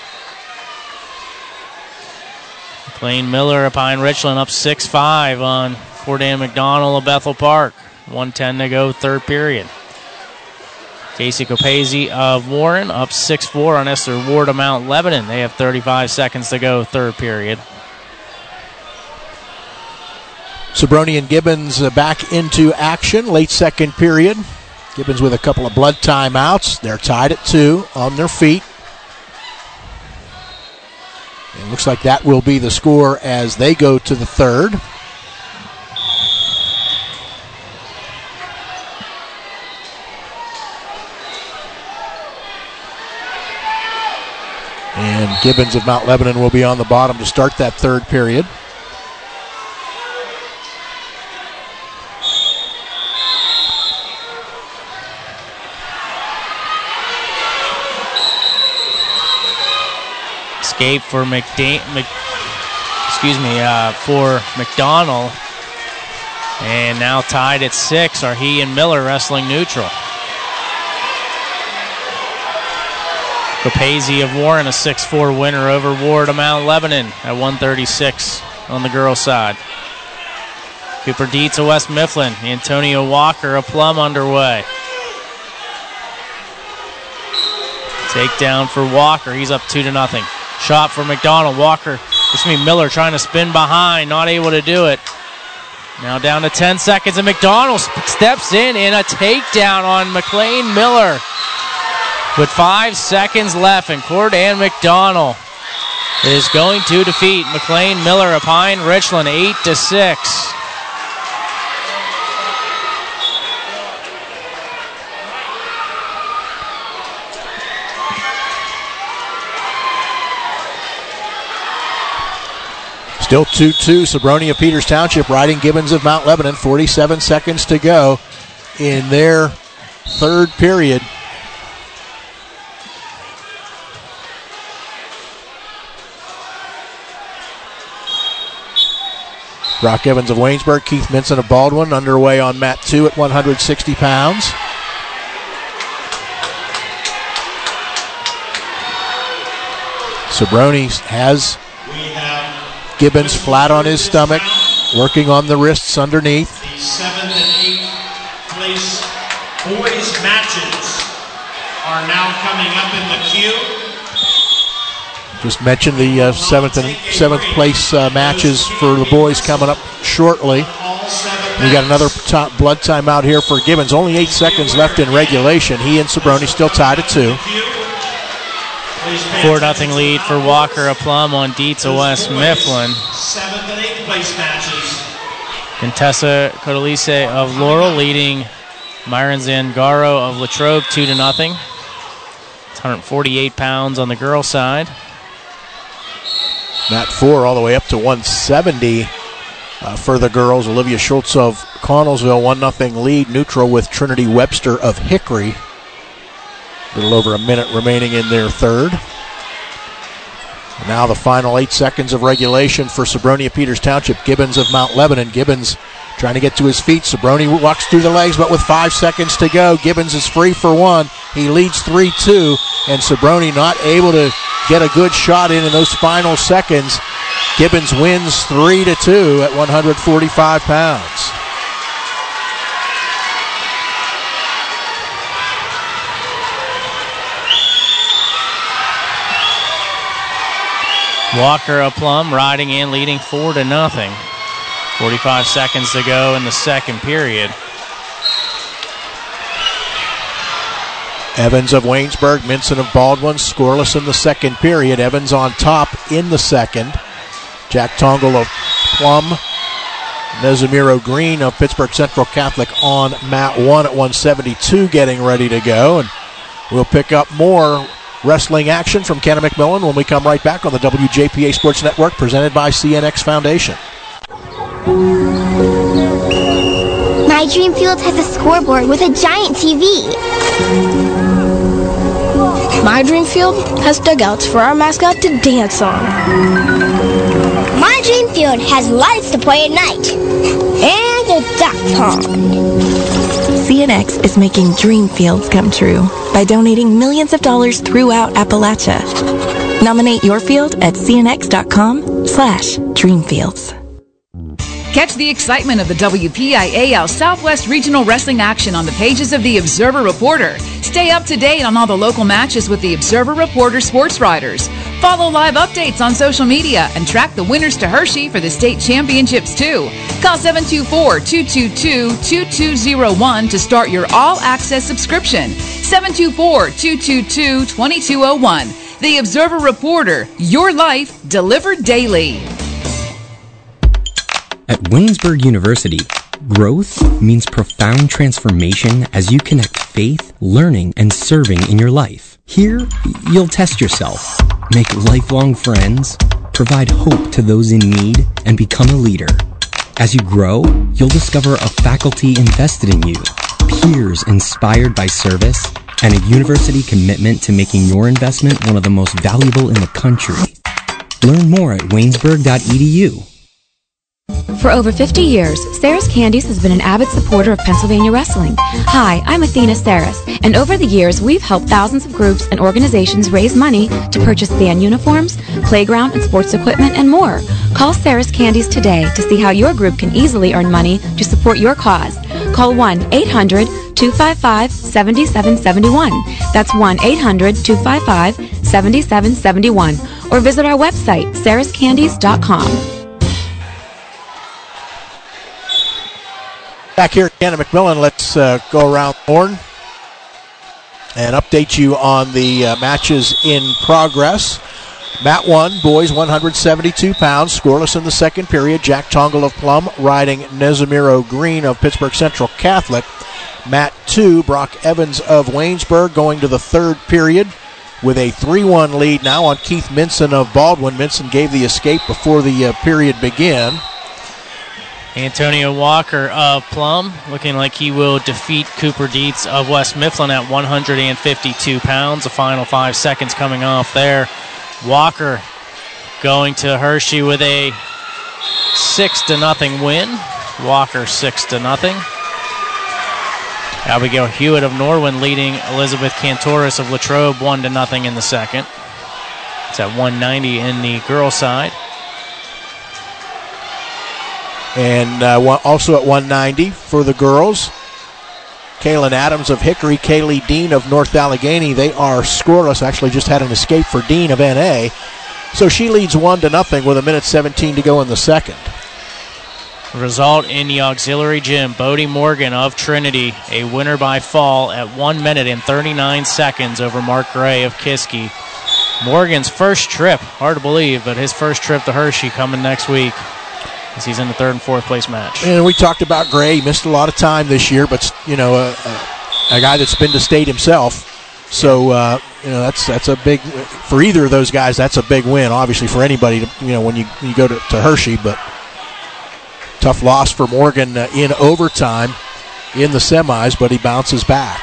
McLean Miller of Pine Richland up six five on Cordan McDonald of Bethel Park. one ten to go, third period. Casey Copese of Warren up six four on Esther Ward of Mount Lebanon. They have thirty-five seconds to go, third period. Sabroni and Gibbons uh, back into action, late second period. Gibbons with a couple of blood timeouts. They're tied at two on their feet. It looks like that will be the score as they go to the third. And Gibbons of Mount Lebanon will be on the bottom to start that third period. Escape for McDa- Mc, excuse me, uh, for McDonald. And now tied at six are he and Miller wrestling neutral. Copese of Warren, a six four winner over Ward of Mount Lebanon at one thirty-six on the girls' side. Cooper Dietz of West Mifflin, Antonio Walker of Plum underway. Takedown for Walker, he's up two to nothing. Shot for McDonald. Walker, excuse me, Miller trying to spin behind, not able to do it. Now down to ten seconds, and McDonald steps in in a takedown on McLean Miller. With five seconds left, and Cordan McDonald is going to defeat McLean Miller of Pine Richland eight to six. Still two two, Sabroni of Peters Township riding Gibbons of Mount Lebanon. forty-seven seconds to go in their third period. Brock Evans of Waynesburg, Keith Minson of Baldwin underway on mat two at one hundred sixty pounds. Sabroni has Gibbons flat on his stomach, working on the wrists underneath. The seventh and eighth place boys matches are now coming up in the queue. Just mentioned the uh, seventh and seventh place uh, matches for the boys coming up shortly. We got another top blood timeout here for Gibbons. Only eight seconds left in regulation. He and Sabroni still tied at two. four nothing lead for Walker of Plum on Dietz of West Mifflin. Seventh and eighth place matches. Contessa Codalise of Laurel leading Myron Zangaro of Latrobe two to nothing. It's one forty-eight pounds on the girls' side. Mat four all the way up to one seventy uh, for the girls. Olivia Schultz of Connellsville, one nothing lead. Neutral with Trinity Webster of Hickory. A little over a minute remaining in their third. And now the final eight seconds of regulation for Sabroni of Peters Township. Gibbons of Mount Lebanon. Gibbons trying to get to his feet. Sabroni walks through the legs, but with five seconds to go, Gibbons is free for one. He leads three two, and Sabroni not able to get a good shot in in those final seconds. Gibbons wins three to two at one hundred forty-five pounds. Walker of Plum riding and leading four to nothing. forty-five seconds to go in the second period. Evans of Waynesburg, Minson of Baldwin, scoreless in the second period. Evans on top in the second. Jack Tongle of Plum. Nezamiro Green of Pittsburgh Central Catholic on mat one at one seventy-two, getting ready to go. And we'll pick up more wrestling action from Kenna McMillan when we come right back on the W J P A Sports Network, presented by C N X Foundation. My Dream Field has a scoreboard with a giant T V. My Dream Field has dugouts for our mascot to dance on. My Dream Field has lights to play at night. And a duck pond. C N X is making dream fields come true by donating millions of dollars throughout Appalachia. Nominate your field at cnx.com slash dreamfields. Catch the excitement of the W P I A L Southwest Regional Wrestling action on the pages of the Observer Reporter. Stay up to date on all the local matches with the Observer Reporter sports writers. Follow live updates on social media and track the winners to Hershey for the state championships too. Call seven two four, two two two, two two zero one to start your all-access subscription. seven two four, two two two, two two zero one. The Observer Reporter, your life delivered daily. At Waynesburg University, growth means profound transformation as you connect faith, learning, and serving in your life. Here, you'll test yourself, make lifelong friends, provide hope to those in need, and become a leader. As you grow, you'll discover a faculty invested in you, peers inspired by service, and a university commitment to making your investment one of the most valuable in the country. Learn more at waynesburg dot e d u. For over fifty years, Sarah's Candies has been an avid supporter of Pennsylvania wrestling. Hi, I'm Athena Saris, and over the years, we've helped thousands of groups and organizations raise money to purchase band uniforms, playground and sports equipment, and more. Call Sarah's Candies today to see how your group can easily earn money to support your cause. Call one eight hundred, two five five, seven seven seven one. That's one eight hundred, two five five, seven seven seven one. Or visit our website, sarahs candies dot com. Back here at Cannon McMillan, let's uh, go around the horn and update you on the uh, matches in progress. Mat one, boys one hundred seventy-two pounds, scoreless in the second period. Jack Tongle of Plum riding Nezamiro Green of Pittsburgh Central Catholic. Mat two, Brock Evans of Waynesburg going to the third period with a three one lead now on Keith Minson of Baldwin. Minson gave the escape before the uh, period began. Antonio Walker of Plum looking like he will defeat Cooper Dietz of West Mifflin at one hundred fifty-two pounds. The final five seconds coming off there. Walker going to Hershey with a six to nothing win. Walker six to nothing. Abigail Hewitt of Norwin leading Elizabeth Cantoris of Latrobe one to nothing in the second. It's at one ninety in the girls' side. And uh, also at one ninety for the girls, Kaylin Adams of Hickory, Kaylee Dean of North Allegheny. They are scoreless. Actually just had an escape for Dean of N A. So she leads one to nothing with a minute seventeen to go in the second. Result in the auxiliary gym. Bodie Morgan of Trinity, a winner by fall at one minute and thirty-nine seconds over Mark Gray of Kiski. Morgan's first trip, hard to believe, but his first trip to Hershey coming next week, as he's in the third and fourth place match. And we talked about Gray. He missed a lot of time this year, but, you know, a, a, a guy that's been to state himself. So, uh, you know, that's that's a big, for either of those guys, that's a big win, obviously, for anybody, to, you know, when you, you go to, to Hershey. But tough loss for Morgan uh, in overtime in the semis, but he bounces back.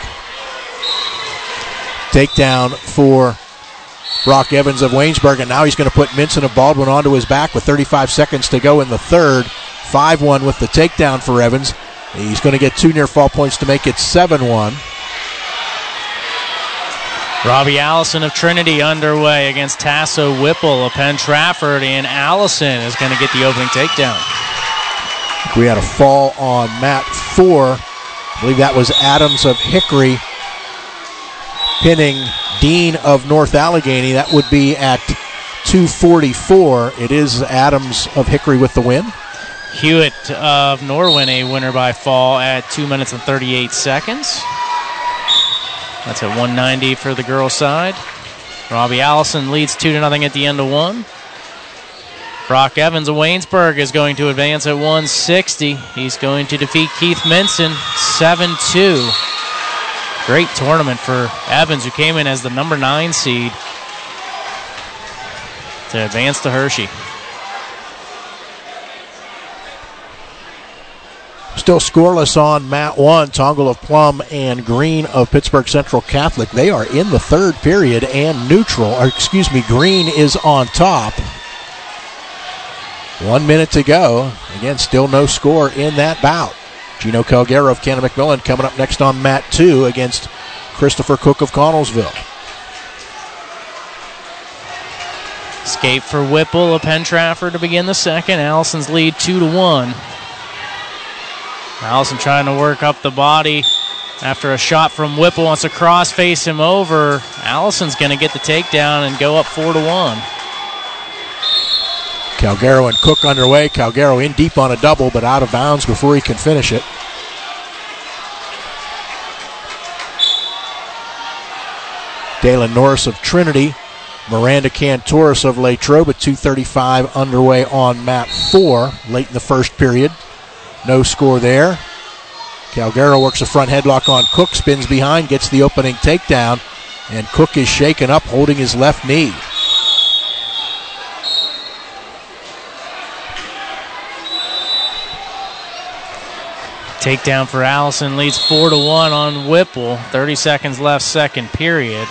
Takedown for Brock Evans of Waynesburg, and now he's going to put Minson of Baldwin onto his back with thirty-five seconds to go in the third. five one with the takedown for Evans. He's going to get two near fall points to make it seven one. Robbie Allison of Trinity underway against Tasso Whipple of Penn Trafford, and Allison is going to get the opening takedown. We had a fall on mat four. I believe that was Adams of Hickory pinning Dean of North Allegheny. That would be at two forty-four. It is Adams of Hickory with the win. Hewitt of Norwin, a winner by fall at two minutes and thirty-eight seconds. That's at one ninety for the girls' side. Robbie Allison leads two to nothing at the end of one. Brock Evans of Waynesburg is going to advance at one sixty. He's going to defeat Keith Minson seven two. Great tournament for Evans, who came in as the number nine seed to advance to Hershey. Still scoreless on mat one. Tongle of Plum and Green of Pittsburgh Central Catholic. They are in the third period and neutral. Or excuse me, Green is on top. One minute to go. Again, still no score in that bout. Gino Calgaro of Cannon McMillan coming up next on mat two against Christopher Cook of Connellsville. Escape for Whipple of Penn Trafford to begin the second. Allison's lead two to one. Allison trying to work up the body after a shot from Whipple. Wants to cross face him over. Allison's going to get the takedown and go up four to one. Calgaro and Cook underway. Calgaro in deep on a double, but out of bounds before he can finish it. Dalen Norris of Trinity. Miranda Cantoris of Latrobe at two thirty-five underway on mat four, late in the first period. No score there. Calgaro works a front headlock on Cook, spins behind, gets the opening takedown, and Cook is shaken up, holding his left knee. Takedown for Allison leads four to one on Whipple. thirty seconds left, second period.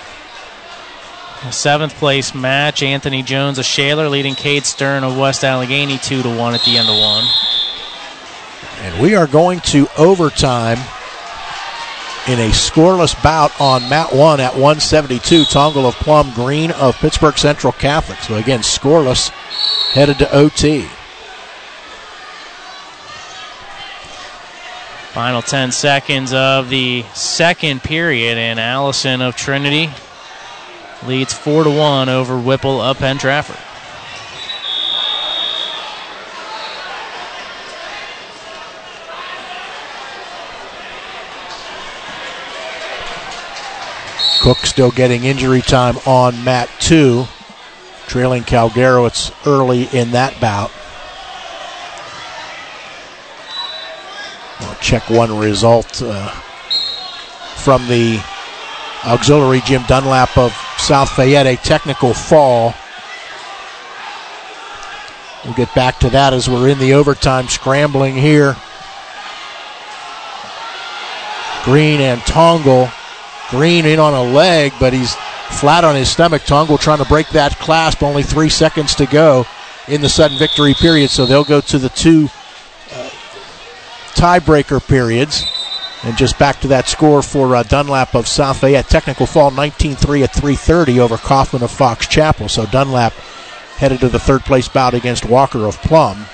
A seventh place match, Anthony Jones of Shaler leading Cade Stern of West Allegheny two to one at the end of one. And we are going to overtime in a scoreless bout on mat one at one seventy-two. Tongle of Plum, Green of Pittsburgh Central Catholic. So again, scoreless, headed to O T. Final ten seconds of the second period, and Allison of Trinity leads four to one over Whipple of Penn Trafford. Cook still getting injury time on mat two, trailing Calgaro. It's early in that bout. We'll check one result uh, from the auxiliary Jim Dunlap of South Fayette, a technical fall. We'll get back to that as we're in the overtime scrambling here. Green and Tongle. Green in on a leg, but he's flat on his stomach. Tongle trying to break that clasp. Only three seconds to go in the sudden victory period, so they'll go to the two uh, tiebreaker periods. And just back to that score for uh, Dunlap of South Fayette. Technical fall nineteen three at three thirty over Kaufman of Fox Chapel. So Dunlap headed to the third place bout against Walker of Plum.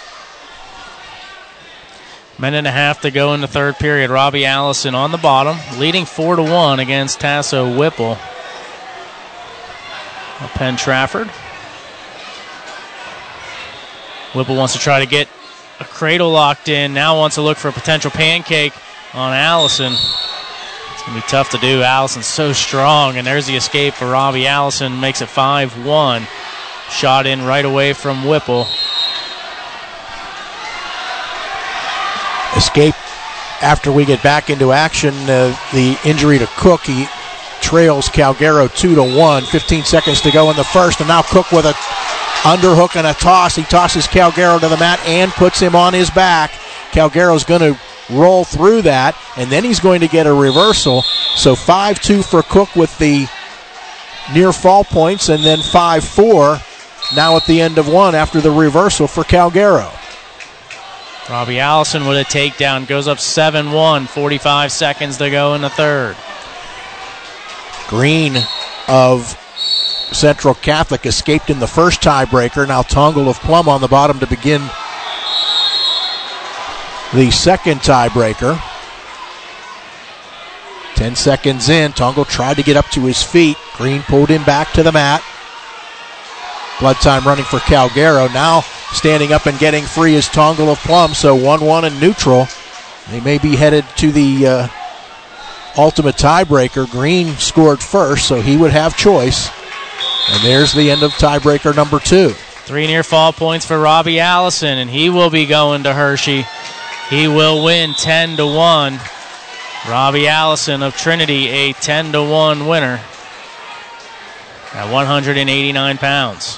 Minute and a half to go in the third period. Robbie Allison on the bottom, leading four to one against Tasso Whipple of Penn Trafford. Whipple wants to try to get a cradle locked in. Now wants to look for a potential pancake on Allison. It's going to be tough to do. Allison's so strong, and there's the escape for Robbie Allison. Makes it five one. Shot in right away from Whipple. Escape after we get back into action. Uh, the injury to Cook. He trails Calgaro two to one. fifteen seconds to go in the first, and now Cook with a underhook and a toss. He tosses Calgaro to the mat and puts him on his back. Calgaro's going to roll through that, and then he's going to get a reversal. So five two for Cook with the near fall points, and then five four now at the end of one after the reversal for Calgaro. Robbie Allison with a takedown, goes up seven one, forty-five seconds to go in the third. Green of Central Catholic escaped in the first tiebreaker. Now Tongle of Plum on the bottom to begin the second tiebreaker. Ten seconds in, Tongle tried to get up to his feet. Green pulled him back to the mat. Blood time running for Calgaro. Now standing up and getting free is Tongle of Plum, so one one in neutral. They may be headed to the uh, ultimate tiebreaker. Green scored first, so he would have choice. And there's the end of tiebreaker number two. Three near fall points for Robbie Allison, and he will be going to Hershey. He will win ten to one. Robbie Allison of Trinity, a ten to one winner at one hundred eighty-nine pounds.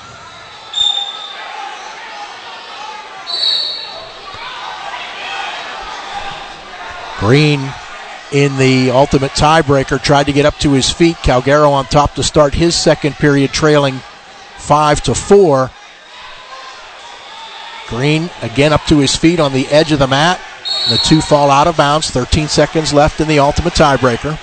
Green in the ultimate tiebreaker tried to get up to his feet. Calgaro on top to start his second period, trailing five to four. Green again up to his feet on the edge of the mat. The two fall out of bounds. thirteen seconds left in the ultimate tiebreaker.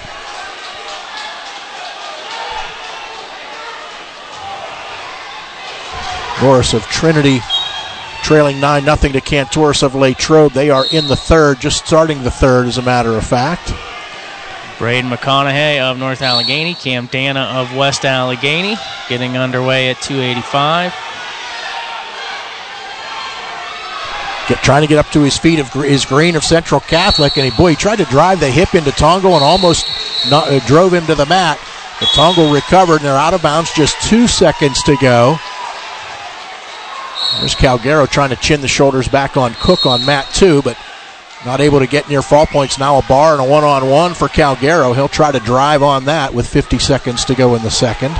Norris of Trinity trailing nine nothing to Cantores of Latrobe. They are in the third, just starting the third, as a matter of fact. Braden McConaughey of North Allegheny, Cam Dana of West Allegheny, getting underway at two eighty-five. Get, trying to get up to his feet of, is Green of Central Catholic, and he, boy, he tried to drive the hip into Tongo and almost not, uh, drove him to the mat. But Tongo recovered, and they're out of bounds, just two seconds to go. There's Calgaro trying to chin the shoulders back on Cook on mat two, but not able to get near fall points. Now a bar and a one-on-one for Calgaro. He'll try to drive on that with fifty seconds to go in the second.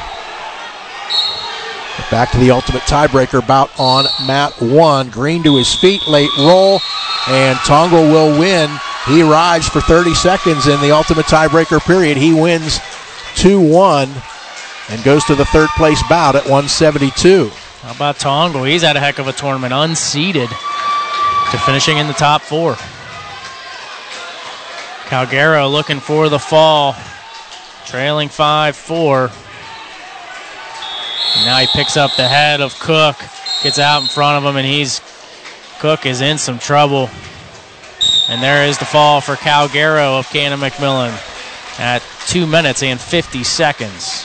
Back to the ultimate tiebreaker bout on mat one. Green to his feet, late roll, and Tongo will win. He rides for thirty seconds in the ultimate tiebreaker period. He wins two one and goes to the third place bout at one seventy-two. How about Tongo? He's had a heck of a tournament, unseeded to finishing in the top four. Calgaro looking for the fall, trailing five four. And now he picks up the head of Cook, gets out in front of him, and he's Cook is in some trouble. And there is the fall for Calgaro of Cannon McMillan at two minutes and fifty seconds.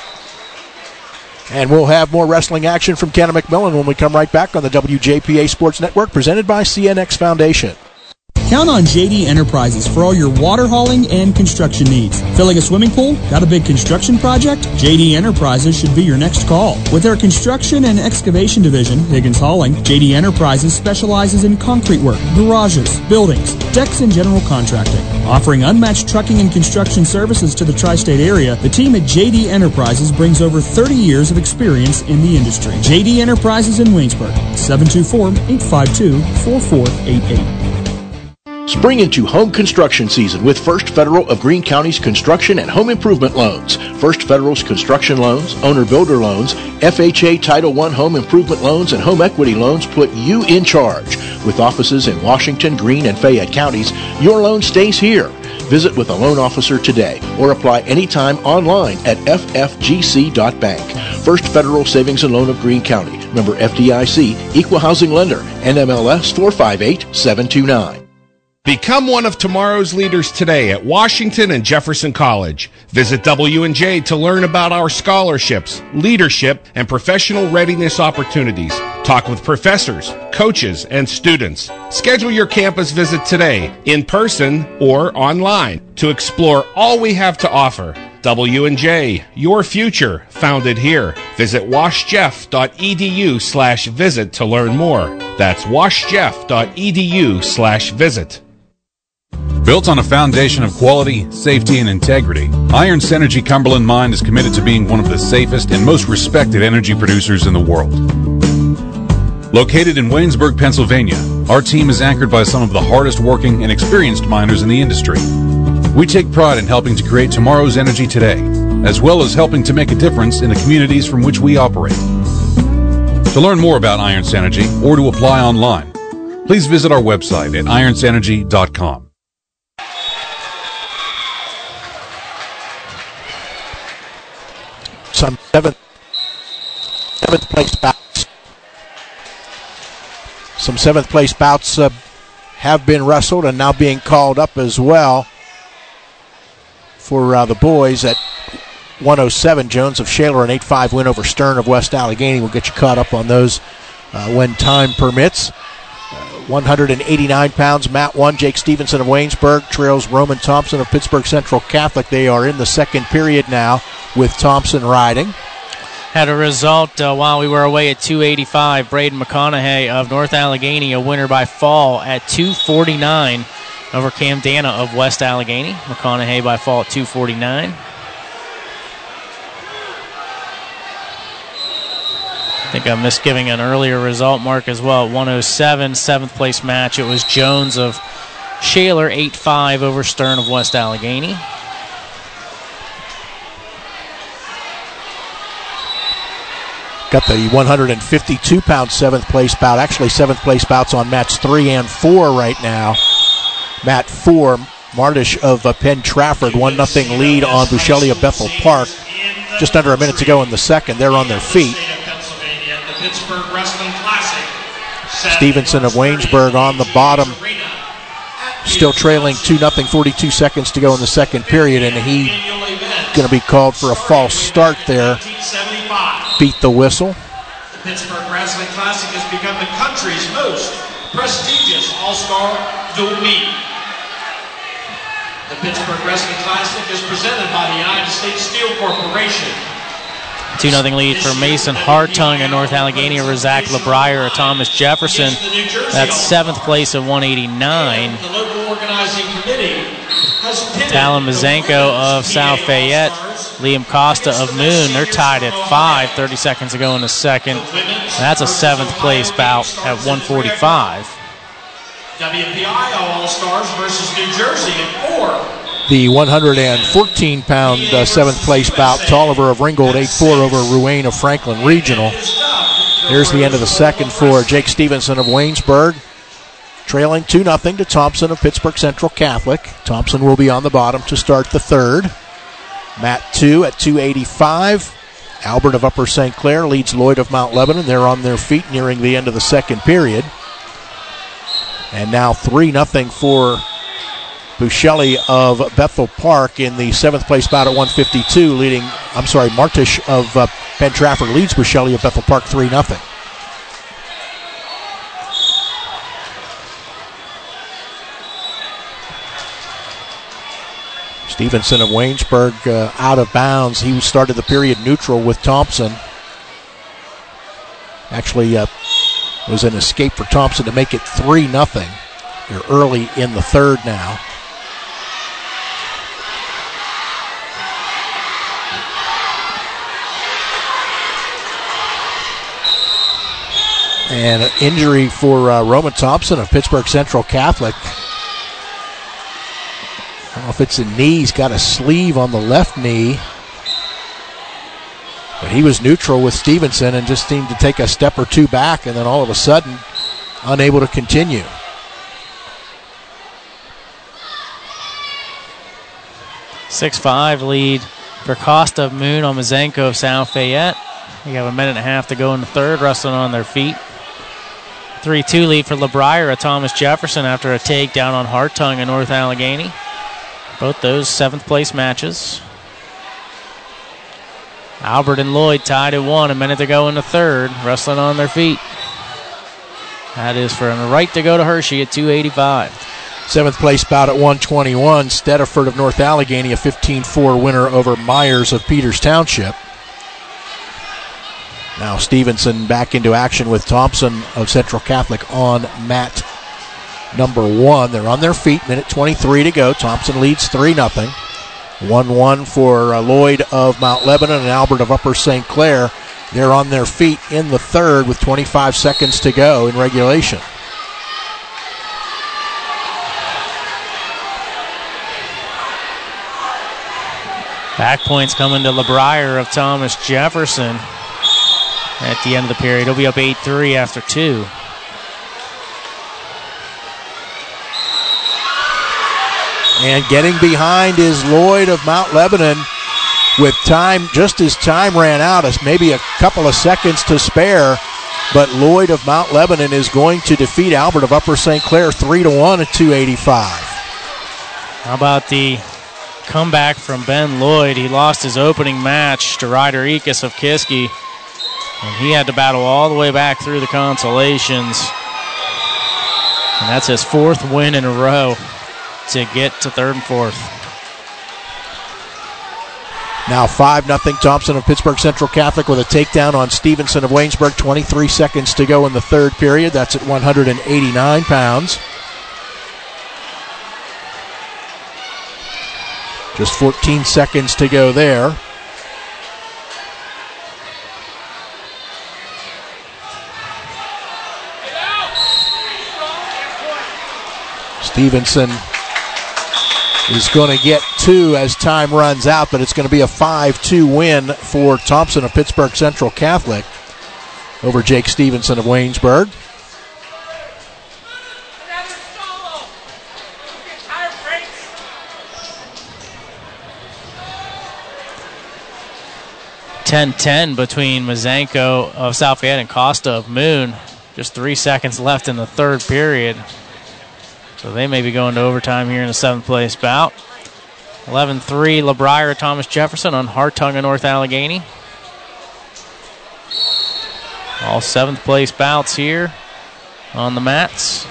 And we'll have more wrestling action from Cannon McMillan when we come right back on the W J P A Sports Network, presented by C N X Foundation. Count on J D Enterprises for all your water hauling and construction needs. Filling a swimming pool? Got a big construction project? J D Enterprises should be your next call. With their construction and excavation division, Higgins Hauling, J D Enterprises specializes in concrete work, garages, buildings, decks, and general contracting. Offering unmatched trucking and construction services to the tri-state area, the team at J D Enterprises brings over thirty years of experience in the industry. J D Enterprises in Waynesburg, seven two four, eight five two, four four eight eight. Spring into home construction season with First Federal of Greene County's construction and home improvement loans. First Federal's construction loans, owner-builder loans, F H A Title one home improvement loans, and home equity loans put you in charge. With offices in Washington, Greene, and Fayette counties, your loan stays here. Visit with a loan officer today or apply anytime online at f f g c dot bank. First Federal Savings and Loan of Greene County. Member F D I C, Equal Housing Lender, N M L S four five eight seven two nine. Become one of tomorrow's leaders today at Washington and Jefferson College. Visit W and J to learn about our scholarships, leadership, and professional readiness opportunities. Talk with professors, coaches, and students. Schedule your campus visit today, in person or online, to explore all we have to offer. W and J, your future, founded here. Visit washjeff.edu slash visit to learn more. That's washjeff.edu slash visit. Built on a foundation of quality, safety, and integrity, Iron Synergy Cumberland Mine is committed to being one of the safest and most respected energy producers in the world. Located in Waynesburg, Pennsylvania, our team is anchored by some of the hardest working and experienced miners in the industry. We take pride in helping to create tomorrow's energy today, as well as helping to make a difference in the communities from which we operate. To learn more about Iron Synergy or to apply online, please visit our website at iron synergy dot com. Some seventh, seventh place bouts. Some seventh place bouts uh, have been wrestled and now being called up as well for uh, the boys at one oh seven. Jones of Shaler, an eight five win over Stern of West Allegheny. We'll get you caught up on those uh, when time permits. Uh, one eighty-nine pounds, Matt one. Jake Stevenson of Waynesburg trails Roman Thompson of Pittsburgh Central Catholic. They are in the second period now with Thompson riding. Had a result uh, while we were away at two eighty-five. Braden McConaughey of North Allegheny, a winner by fall at two forty-nine over Cam Dana of West Allegheny. McConaughey by fall at two forty-nine. I think I'm misgiving an earlier result mark as well at one oh seven, seventh place match. It was Jones of Shaler, eight five over Stern of West Allegheny. Got the one fifty-two pound seventh place bout. Actually, seventh place bouts on mats three and four right now. Mat four, Mardish of uh, Penn Trafford, one nothing lead on Buscelli of Bethel Park. Just under a minute to go in the second. They're on their feet. Pittsburgh Wrestling Classic. Stevenson of Waynesburg on the bottom, still trailing two nothing, forty-two seconds to go in the second period, and he going to be called for a false start there. Beat the whistle. The Pittsburgh Wrestling Classic has become the country's most prestigious all-star dual meet. The Pittsburgh Wrestling Classic is presented by the United States Steel Corporation. two nothing lead for Mason Hartung of North Allegheny over Zach LeBrier of Thomas Jefferson. That's seventh place at one eighty-nine. The local organizing committee has pitted Talon Mazenko of South Fayette, Liam Costa of Moon, they're tied at five, thirty seconds to go in the second. That's a seventh place bout at one forty-five. W P I L All-Stars versus New Jersey at four. The one fourteen pound uh, seventh place bout, Tolliver of Ringgold eight four over Ruane of Franklin Regional. There's the end of the second for Jake Stevenson of Waynesburg, trailing two nothing to Thompson of Pittsburgh Central Catholic. Thompson will be on the bottom to start the third. Matt two at two eighty-five. Albert of Upper Saint Clair leads Lloyd of Mount Lebanon. They're on their feet nearing the end of the second period. And now three nothing for Buscelli of Bethel Park in the seventh place bout at one fifty-two, leading, I'm sorry, Martish of uh, Ben Trafford leads Buscelli of Bethel Park three nothing. Stevenson of Waynesburg uh, out of bounds. He started the period neutral with Thompson. Actually, uh, it was an escape for Thompson to make it three nothing. They're early in the third now. And an injury for uh, Roman Thompson of Pittsburgh Central Catholic. I don't know if it's a knee. He's got a sleeve on the left knee. But he was neutral with Stevenson and just seemed to take a step or two back, and then all of a sudden, unable to continue. six five lead for Costa of Moon on Mazenko of South Fayette. You have a minute and a half to go in the third, wrestling on their feet. three two lead for LeBrier of Thomas Jefferson after a takedown on Hartung in North Allegheny. Both those seventh place matches. Albert and Lloyd tied at one, a minute to go in the third, wrestling on their feet. That is for a right to go to Hershey at two eighty-five. Seventh place bout at one twenty-one. Stediford of North Allegheny, a fifteen four winner over Myers of Peters Township. Now Stevenson back into action with Thompson of Central Catholic on mat number one. They're on their feet, minute twenty-three to go. Thompson leads three nothing. one one for uh, Lloyd of Mount Lebanon and Albert of Upper Saint Clair. They're on their feet in the third with twenty-five seconds to go in regulation. Back points coming to LeBrier of Thomas Jefferson at the end of the period. He'll be up eight three after two. And getting behind is Lloyd of Mount Lebanon with time, just as time ran out, as maybe a couple of seconds to spare. But Lloyd of Mount Lebanon is going to defeat Albert of Upper Saint Clair three to one at two eighty-five. How about the comeback from Ben Lloyd? He lost his opening match to Ryder Ekus of Kiski, and he had to battle all the way back through the consolations. And that's his fourth win in a row to get to third and fourth. Now five nothing Thompson of Pittsburgh Central Catholic with a takedown on Stevenson of Waynesburg. twenty-three seconds to go in the third period. That's at one eighty-nine pounds. Just fourteen seconds to go there. Stevenson is going to get two as time runs out, but it's going to be a five two win for Thompson of Pittsburgh Central Catholic over Jake Stevenson of Waynesburg. ten ten between Mazenko of South Fayette and Costa of Moon. Just three seconds left in the third period. So they may be going to overtime here in the seventh place bout. eleven three, LeBrier, Thomas Jefferson on Hartung of North Allegheny. All seventh place bouts here on the mats.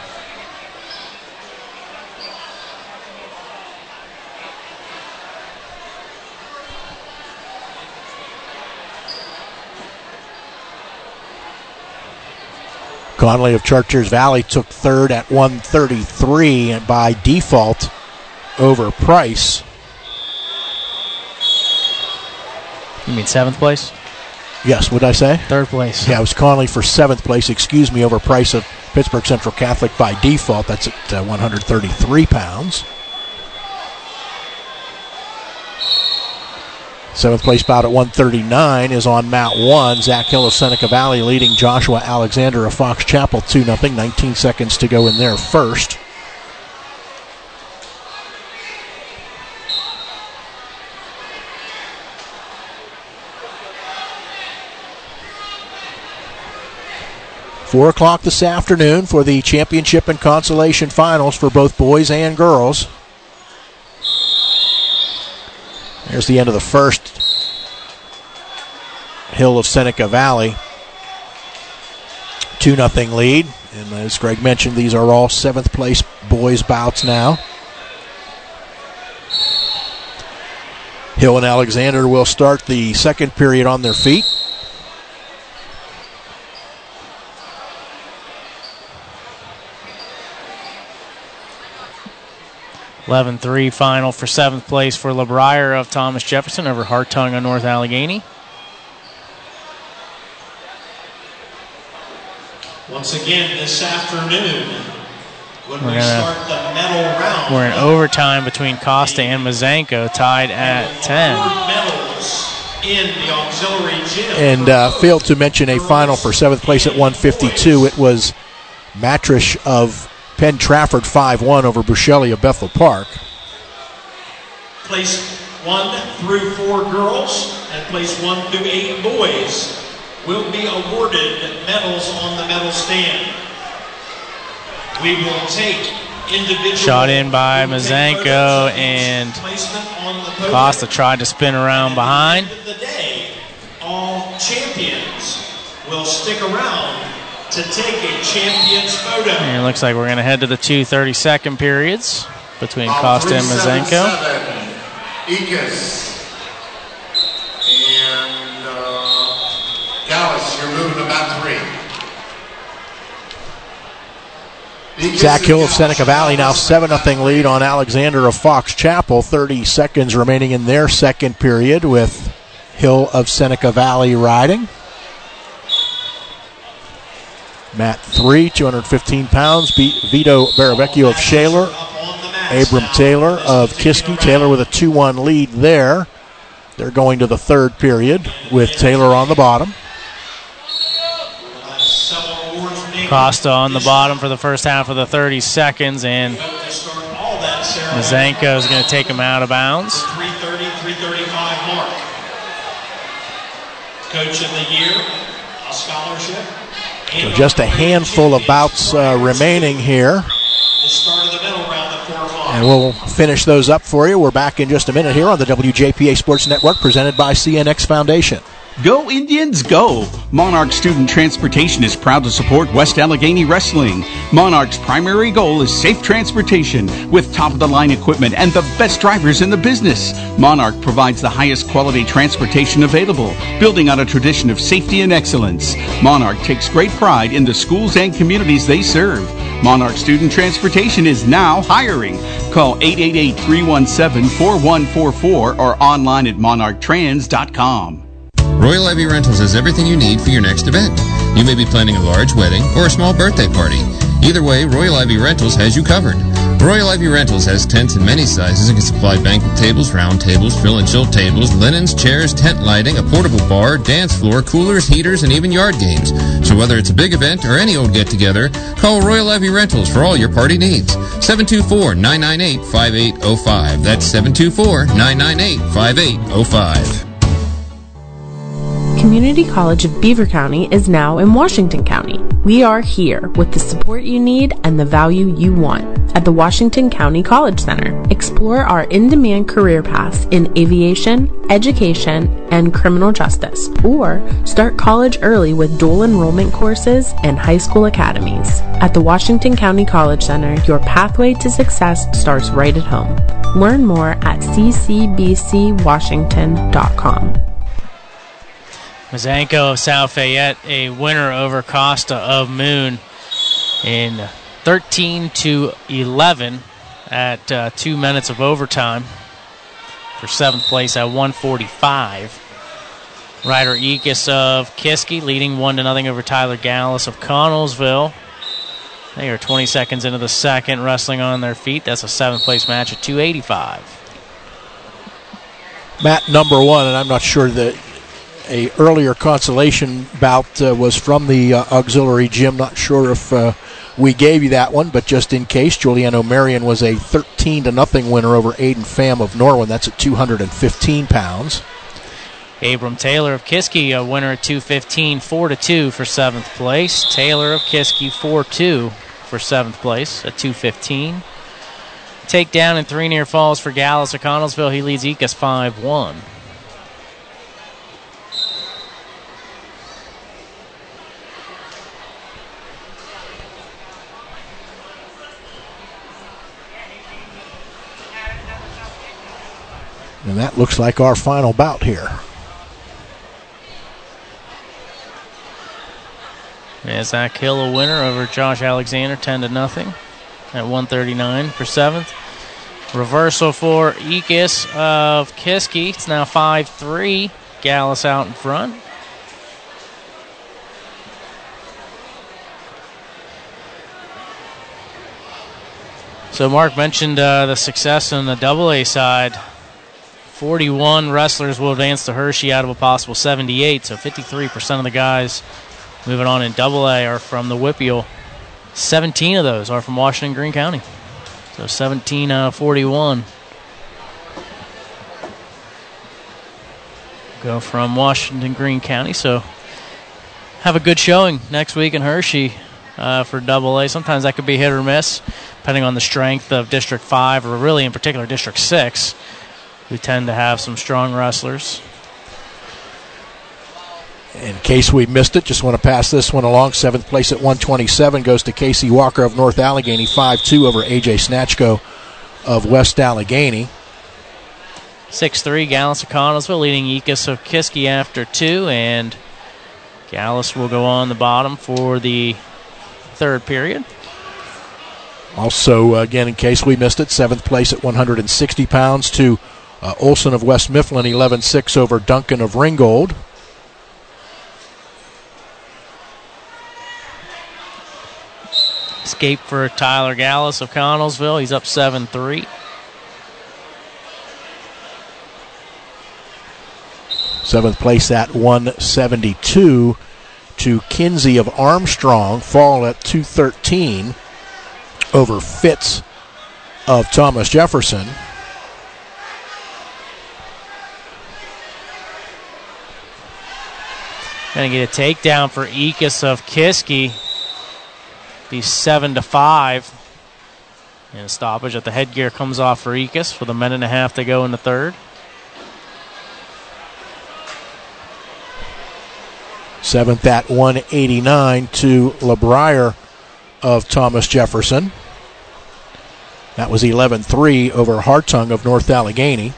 Conley of Chartiers Valley took third at one thirty-three and by default over Price. You mean seventh place? Yes, what did I say? Third place. Yeah, it was Conley for seventh place, excuse me, over Price of Pittsburgh Central Catholic by default. That's at uh, one hundred thirty-three pounds. Seventh place bout at one thirty-nine is on mat one. Zach Hill of Seneca Valley leading Joshua Alexander of Fox Chapel two nothing. nineteen seconds to go in their first. Four o'clock this afternoon for the championship and consolation finals for both boys and girls. There's the end of the first. Hill of Seneca Valley. two nothing lead. And as Greg mentioned, these are all seventh place boys bouts now. Hill and Alexander will start the second period on their feet. eleven three final for seventh place for LeBrier of Thomas Jefferson over Hartung of North Allegheny. Once again this afternoon, when We're we gonna, start the medal round, we're in overtime between Costa and Mazanko, tied at ten. medals in the auxiliary gym. And uh, failed to mention a final for seventh place at one fifty-two. It was Matrish of Penn Trafford five one over Buscelli of Bethel Park. Place one through four girls and place one through eight boys will be awarded medals on the medal stand. We will take individual. Shot in by Mazanko, and Costa tried to spin around behind. At the end of the day, all champions will stick around to take a champion's photo. And it looks like we're going to head to the two thirty-second periods between Costa and Mazanko. Ikas and uh, Dallas, you're moving to about three. Zach Hill of Seneca Valley now seven nothing lead on Alexander of Fox Chapel. thirty seconds remaining in their second period with Hill of Seneca Valley riding. Mat three, two hundred fifteen pounds, beat Vito Baravecchio of Shaler. Abram Taylor of Kiski. Taylor with a two one lead there. They're going to the third period with Taylor on the bottom. Costa on the bottom for the first half of the thirty seconds, and Mazanko is going to take him out of bounds. three thirty, three thirty-five mark. Coach of the year, a scholarship. So just a handful of bouts uh, remaining here. The start of the middle round at four o'clock. And we'll finish those up for you. We're back in just a minute here on the W J P A Sports Network, presented by C N X Foundation. Go Indians, go! Monarch Student Transportation is proud to support West Allegheny Wrestling. Monarch's primary goal is safe transportation with top-of-the-line equipment and the best drivers in the business. Monarch provides the highest quality transportation available, building on a tradition of safety and excellence. Monarch takes great pride in the schools and communities they serve. Monarch Student Transportation is now hiring. Call eight eight eight, three one seven, four one four four or online at monarch trans dot com. Royal Ivy Rentals has everything you need for your next event. You may be planning a large wedding or a small birthday party. Either way, Royal Ivy Rentals has you covered. Royal Ivy Rentals has tents in many sizes and can supply banquet tables, round tables, fill and chill tables, linens, chairs, tent lighting, a portable bar, dance floor, coolers, heaters, and even yard games. So whether it's a big event or any old get-together, call Royal Ivy Rentals for all your party needs. seven two four, nine nine eight, five eight zero five. That's seven two four, nine nine eight, five eight zero five. Community College of Beaver County is now in Washington County. We are here with the support you need and the value you want at the Washington County College Center. Explore our in-demand career paths in aviation, education, and criminal justice, or start college early with dual enrollment courses and high school academies. At the Washington County College Center, your pathway to success starts right at home. Learn more at c c b c washington dot com. Mazanko of South Fayette, a winner over Costa of Moon in thirteen to eleven at uh, two minutes of overtime for seventh place at one forty-five. Ryder Ekus of Kiski leading one to nothing over Tyler Gallus of Connellsville. They are twenty seconds into the second, wrestling on their feet. That's a seventh place match at two eighty-five. Matt, number one, and I'm not sure that a earlier consolation bout uh, was from the uh, auxiliary gym. Not sure if uh, we gave you that one, but just in case, Giuliano Marion was a thirteen to nothing winner over Aiden Pham of Norwin. That's at two hundred fifteen pounds. Abram Taylor of Kiski, a winner at two fifteen, four to two for seventh place. Taylor of Kiski, four two for seventh place at two fifteen. Takedown and three near falls for Gallus of Connellsville. He leads Ekus five one. And that looks like our final bout here. Yeah, Zach Hill a winner over Josh Alexander, ten to nothing at one thirty-nine for seventh. Reversal for Ekus of Kiski. It's now five three. Gallus out in front. So Mark mentioned uh, the success on the double A side. forty-one wrestlers will advance to Hershey out of a possible seventy-eight, so fifty-three percent of the guys moving on in double A are from the Whippeal. seventeen of those are from Washington, Greene County. So seventeen out of forty-one go from Washington, Greene County. So have a good showing next week in Hershey uh, for double A. Sometimes that could be hit or miss, depending on the strength of District five, or really in particular District six. We tend to have some strong wrestlers. In case we missed it, just want to pass this one along. Seventh place at one twenty-seven goes to Casey Walker of North Allegheny, five two over A J Snatchko of West Allegheny. six three, Gallus of Connellsville leading Ekus of Kiski after two, and Gallus will go on the bottom for the third period. Also, again, in case we missed it, seventh place at one hundred sixty pounds to uh, Olson of West Mifflin, eleven six over Duncan of Ringgold. Escape for Tyler Gallus of Connellsville. He's up seven three. Seventh place at one seventy-two to Kinsey of Armstrong. Fall at two thirteen over Fitz of Thomas Jefferson. Going to get a takedown for Ekus of Kiski. Be seven to five. And a stoppage at the headgear comes off for Ekus with a minute and a half to go in the third. Seventh at one eighty-nine to LeBrier of Thomas Jefferson. That was eleven three over Hartung of North Allegheny.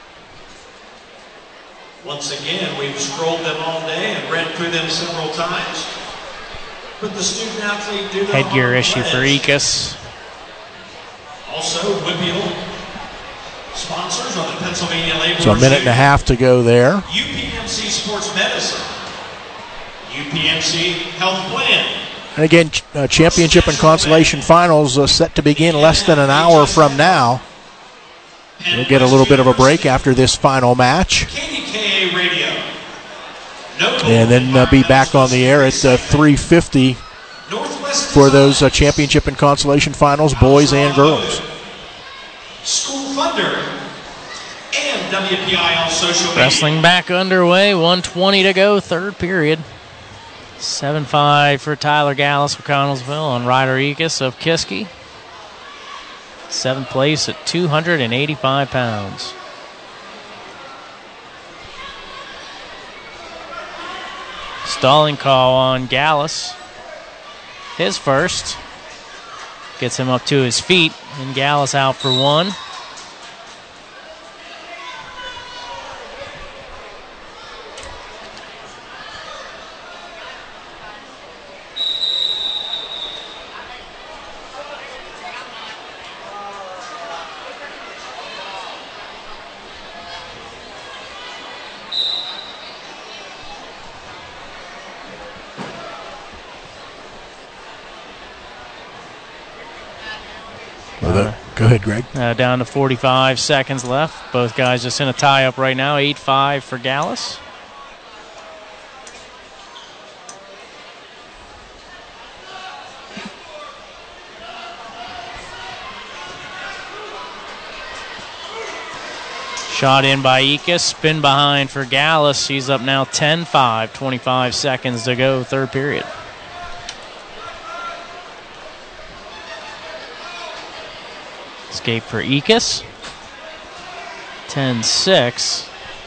Once again, we've scrolled them all day and read through them several times. But the student athlete do headgear issue for Ekus. Also, Whippeal sponsors on the Pennsylvania Labor. So a minute and a half to go there. U P M C Sports Medicine, U P M C Health Plan. And again, uh, championship and consolation finals uh, set to begin less than an hour from now. We'll get a little bit of a break after this final match. K D K A Radio. And then uh, be back on the air at uh, three fifty for those uh, championship and consolation finals, boys and girls. School Thunder and W P I L social media. Wrestling back underway, one twenty to go, third period. seven five for Tyler Gallus for Connellsville on Ryder Ekus of Kiski. Seventh place at two hundred eighty-five pounds. Stalling call on Gallus. His first. Gets him up to his feet, and Gallus out for one. Go ahead, Greg. Uh, down to forty-five seconds left. Both guys just in a tie-up right now. eight five for Gallus. Shot in by Ekus. Spin behind for Gallus. He's up now ten five. twenty-five seconds to go, third period. Escape for Ekus. ten six.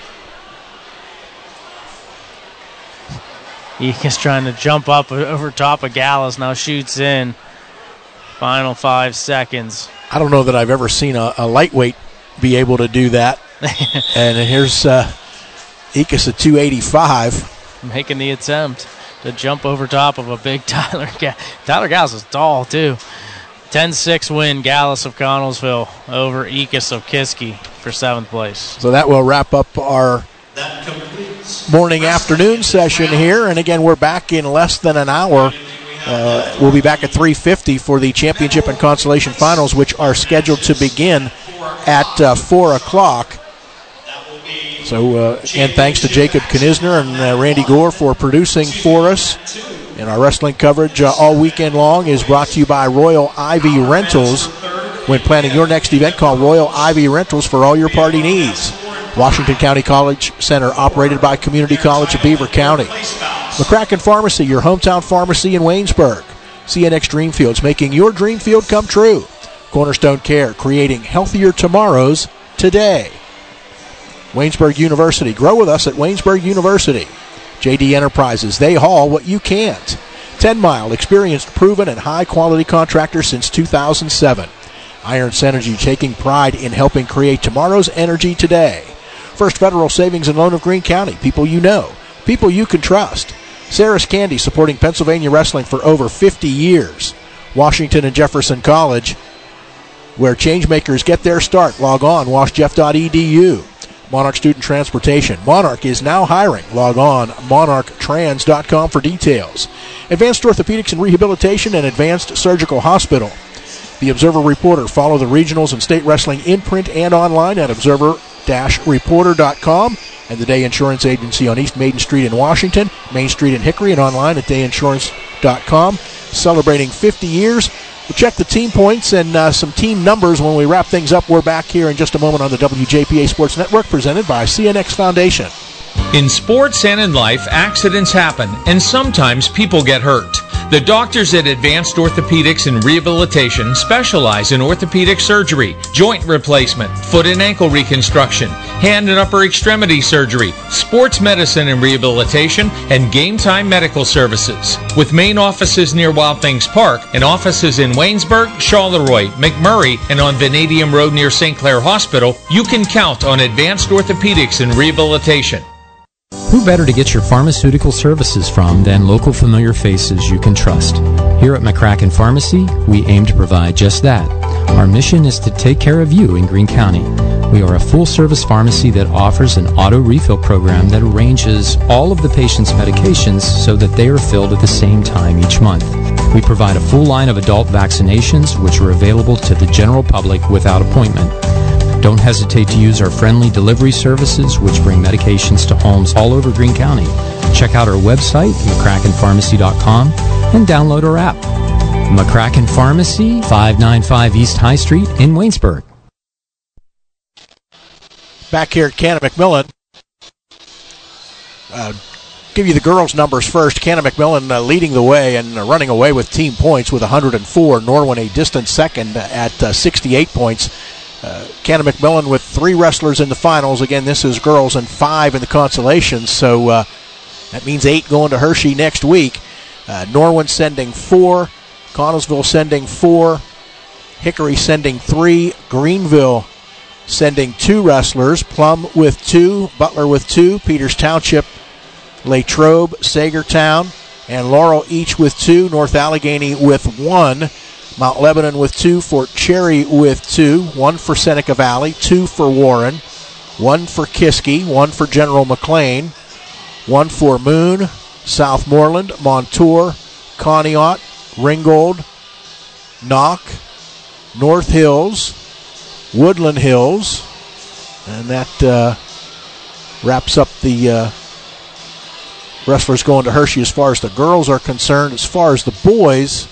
Ekus trying to jump up over top of Gallus. Now shoots in. Final five seconds. I don't know that I've ever seen a, a lightweight be able to do that. And here's uh, Ekus at two eighty-five. Making the attempt to jump over top of a big Tyler Gallus. Tyler Gallus is tall, too. ten six win, Gallus of Connellsville over Ekus of Kiski for seventh place. So that will wrap up our morning afternoon session here. And again, we're back in less than an hour. Uh, we'll be back at three fifty for the championship and consolation finals, which are scheduled to begin at uh, four o'clock. So, uh, again, thanks to Jacob Knisner and uh, Randy Gore for producing for us. And our wrestling coverage uh, all weekend long is brought to you by Royal Ivy Rentals. When planning your next event, call Royal Ivy Rentals for all your party needs. Washington County College Center, operated by Community College of Beaver County. McCracken Pharmacy, your hometown pharmacy in Waynesburg. C N X Dreamfields, making your dream field come true. Cornerstone Care, creating healthier tomorrows today. Waynesburg University, grow with us at Waynesburg University. J D Enterprises, they haul what you can't. ten mile, experienced, proven, and high-quality contractor since two thousand seven. Iron Synergy, taking pride in helping create tomorrow's energy today. First Federal Savings and Loan of Greene County, people you know, people you can trust. Sarah's Candy, supporting Pennsylvania wrestling for over fifty years. Washington and Jefferson College, where changemakers get their start. Log on, wash jeff dot e d u. Monarch Student Transportation. Monarch is now hiring. Log on, monarch trans dot com for details. Advanced Orthopedics and Rehabilitation and Advanced Surgical Hospital. The Observer Reporter. Follow the regionals and state wrestling in print and online at observer dash reporter dot com. And the Day Insurance Agency on East Maiden Street in Washington, Main Street in Hickory, and online at day insurance dot com. Celebrating fifty years. We'll check the team points and uh, some team numbers when we wrap things up. We're back here in just a moment on the W J P A Sports Network, presented by C N X Foundation. In sports and in life, accidents happen, and sometimes people get hurt. The doctors at Advanced Orthopedics and Rehabilitation specialize in orthopedic surgery, joint replacement, foot and ankle reconstruction, hand and upper extremity surgery, sports medicine and rehabilitation, and game time medical services. With main offices near Wild Things Park and offices in Waynesburg, Charleroi, McMurray, and on Vanadium Road near Saint Clair Hospital, you can count on Advanced Orthopedics and Rehabilitation. Who better to get your pharmaceutical services from than local familiar faces you can trust? Here at McCracken Pharmacy, we aim to provide just that. Our mission is to take care of you in Greene County. We are a full-service pharmacy that offers an auto refill program that arranges all of the patient's medications so that they are filled at the same time each month. We provide a full line of adult vaccinations, which are available to the general public without appointment. Don't hesitate to use our friendly delivery services, which bring medications to homes all over Greene County. Check out our website, mccracken pharmacy dot com, and download our app. McCracken Pharmacy, five ninety-five East High Street in Waynesburg. back here at Cannon McMillan. Uh, give you the girls' numbers first. Cannon McMillan uh, leading the way and uh, running away with team points with one hundred four. Norwin a distant second at uh, sixty-eight points. Uh, Cannon McMillan with three wrestlers in the finals. Again, this is girls and five in the consolations, so uh, that means eight going to Hershey next week. Uh, Norwin sending four, Connellsville sending four, Hickory sending three, Greenville sending two wrestlers, Plum with two, Butler with two, Peters Township, Latrobe, Sagertown, and Laurel each with two, North Allegheny with one, Mount Lebanon with two, Fort Cherry with two, one for Seneca Valley, two for Warren, one for Kiski, one for General McLean, one for Moon, Southmoreland, Montour, Conneaut, Ringgold, Knock, North Hills, Woodland Hills, and that uh, wraps up the uh, wrestlers going to Hershey as far as the girls are concerned. As far as the boys,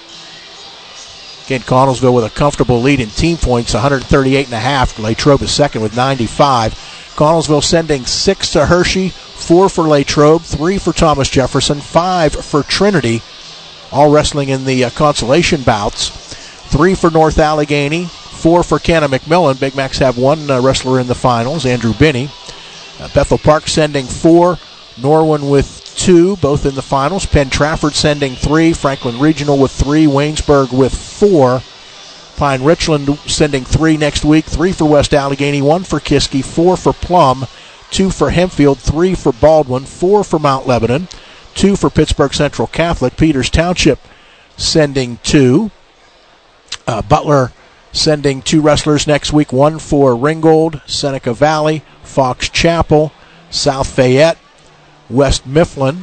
again, Connellsville with a comfortable lead in team points, one thirty-eight and a half. Latrobe is second with ninety-five. Connellsville sending six to Hershey, four for Latrobe, three for Thomas Jefferson, five for Trinity, all wrestling in the uh, consolation bouts. Three for North Allegheny, four for Cannon McMillan. Big Macs have one uh, wrestler in the finals, Andrew Binney. Uh, Bethel Park sending four, Norwin with two, both in the finals. Penn Trafford sending three, Franklin Regional with three, Waynesburg with four. Pine Richland sending three next week, three for West Allegheny, one for Kiski, four for Plum, two for Hempfield, three for Baldwin, four for Mount Lebanon, two for Pittsburgh Central Catholic. Peters Township sending two. Uh, Butler sending two wrestlers next week, one for Ringgold, Seneca Valley, Fox Chapel, South Fayette, West Mifflin,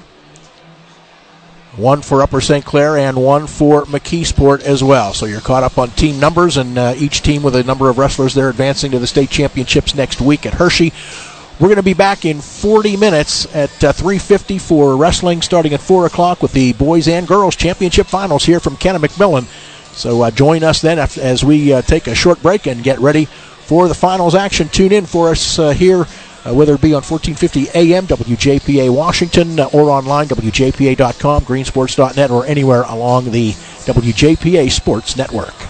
one for Upper Saint Clair, and one for McKeesport as well. So you're caught up on team numbers, and uh, each team with a number of wrestlers there advancing to the state championships next week at Hershey. We're going to be back in forty minutes at uh, three fifty for wrestling, starting at four o'clock with the boys and girls championship finals here from Cannon McMillan. So uh, join us then as we uh, take a short break and get ready for the finals action. Tune in for us uh, here, uh, whether it be on fourteen fifty A M, W J P A Washington, uh, or online, W J P A dot com, green sports dot net, or anywhere along the W J P A Sports Network.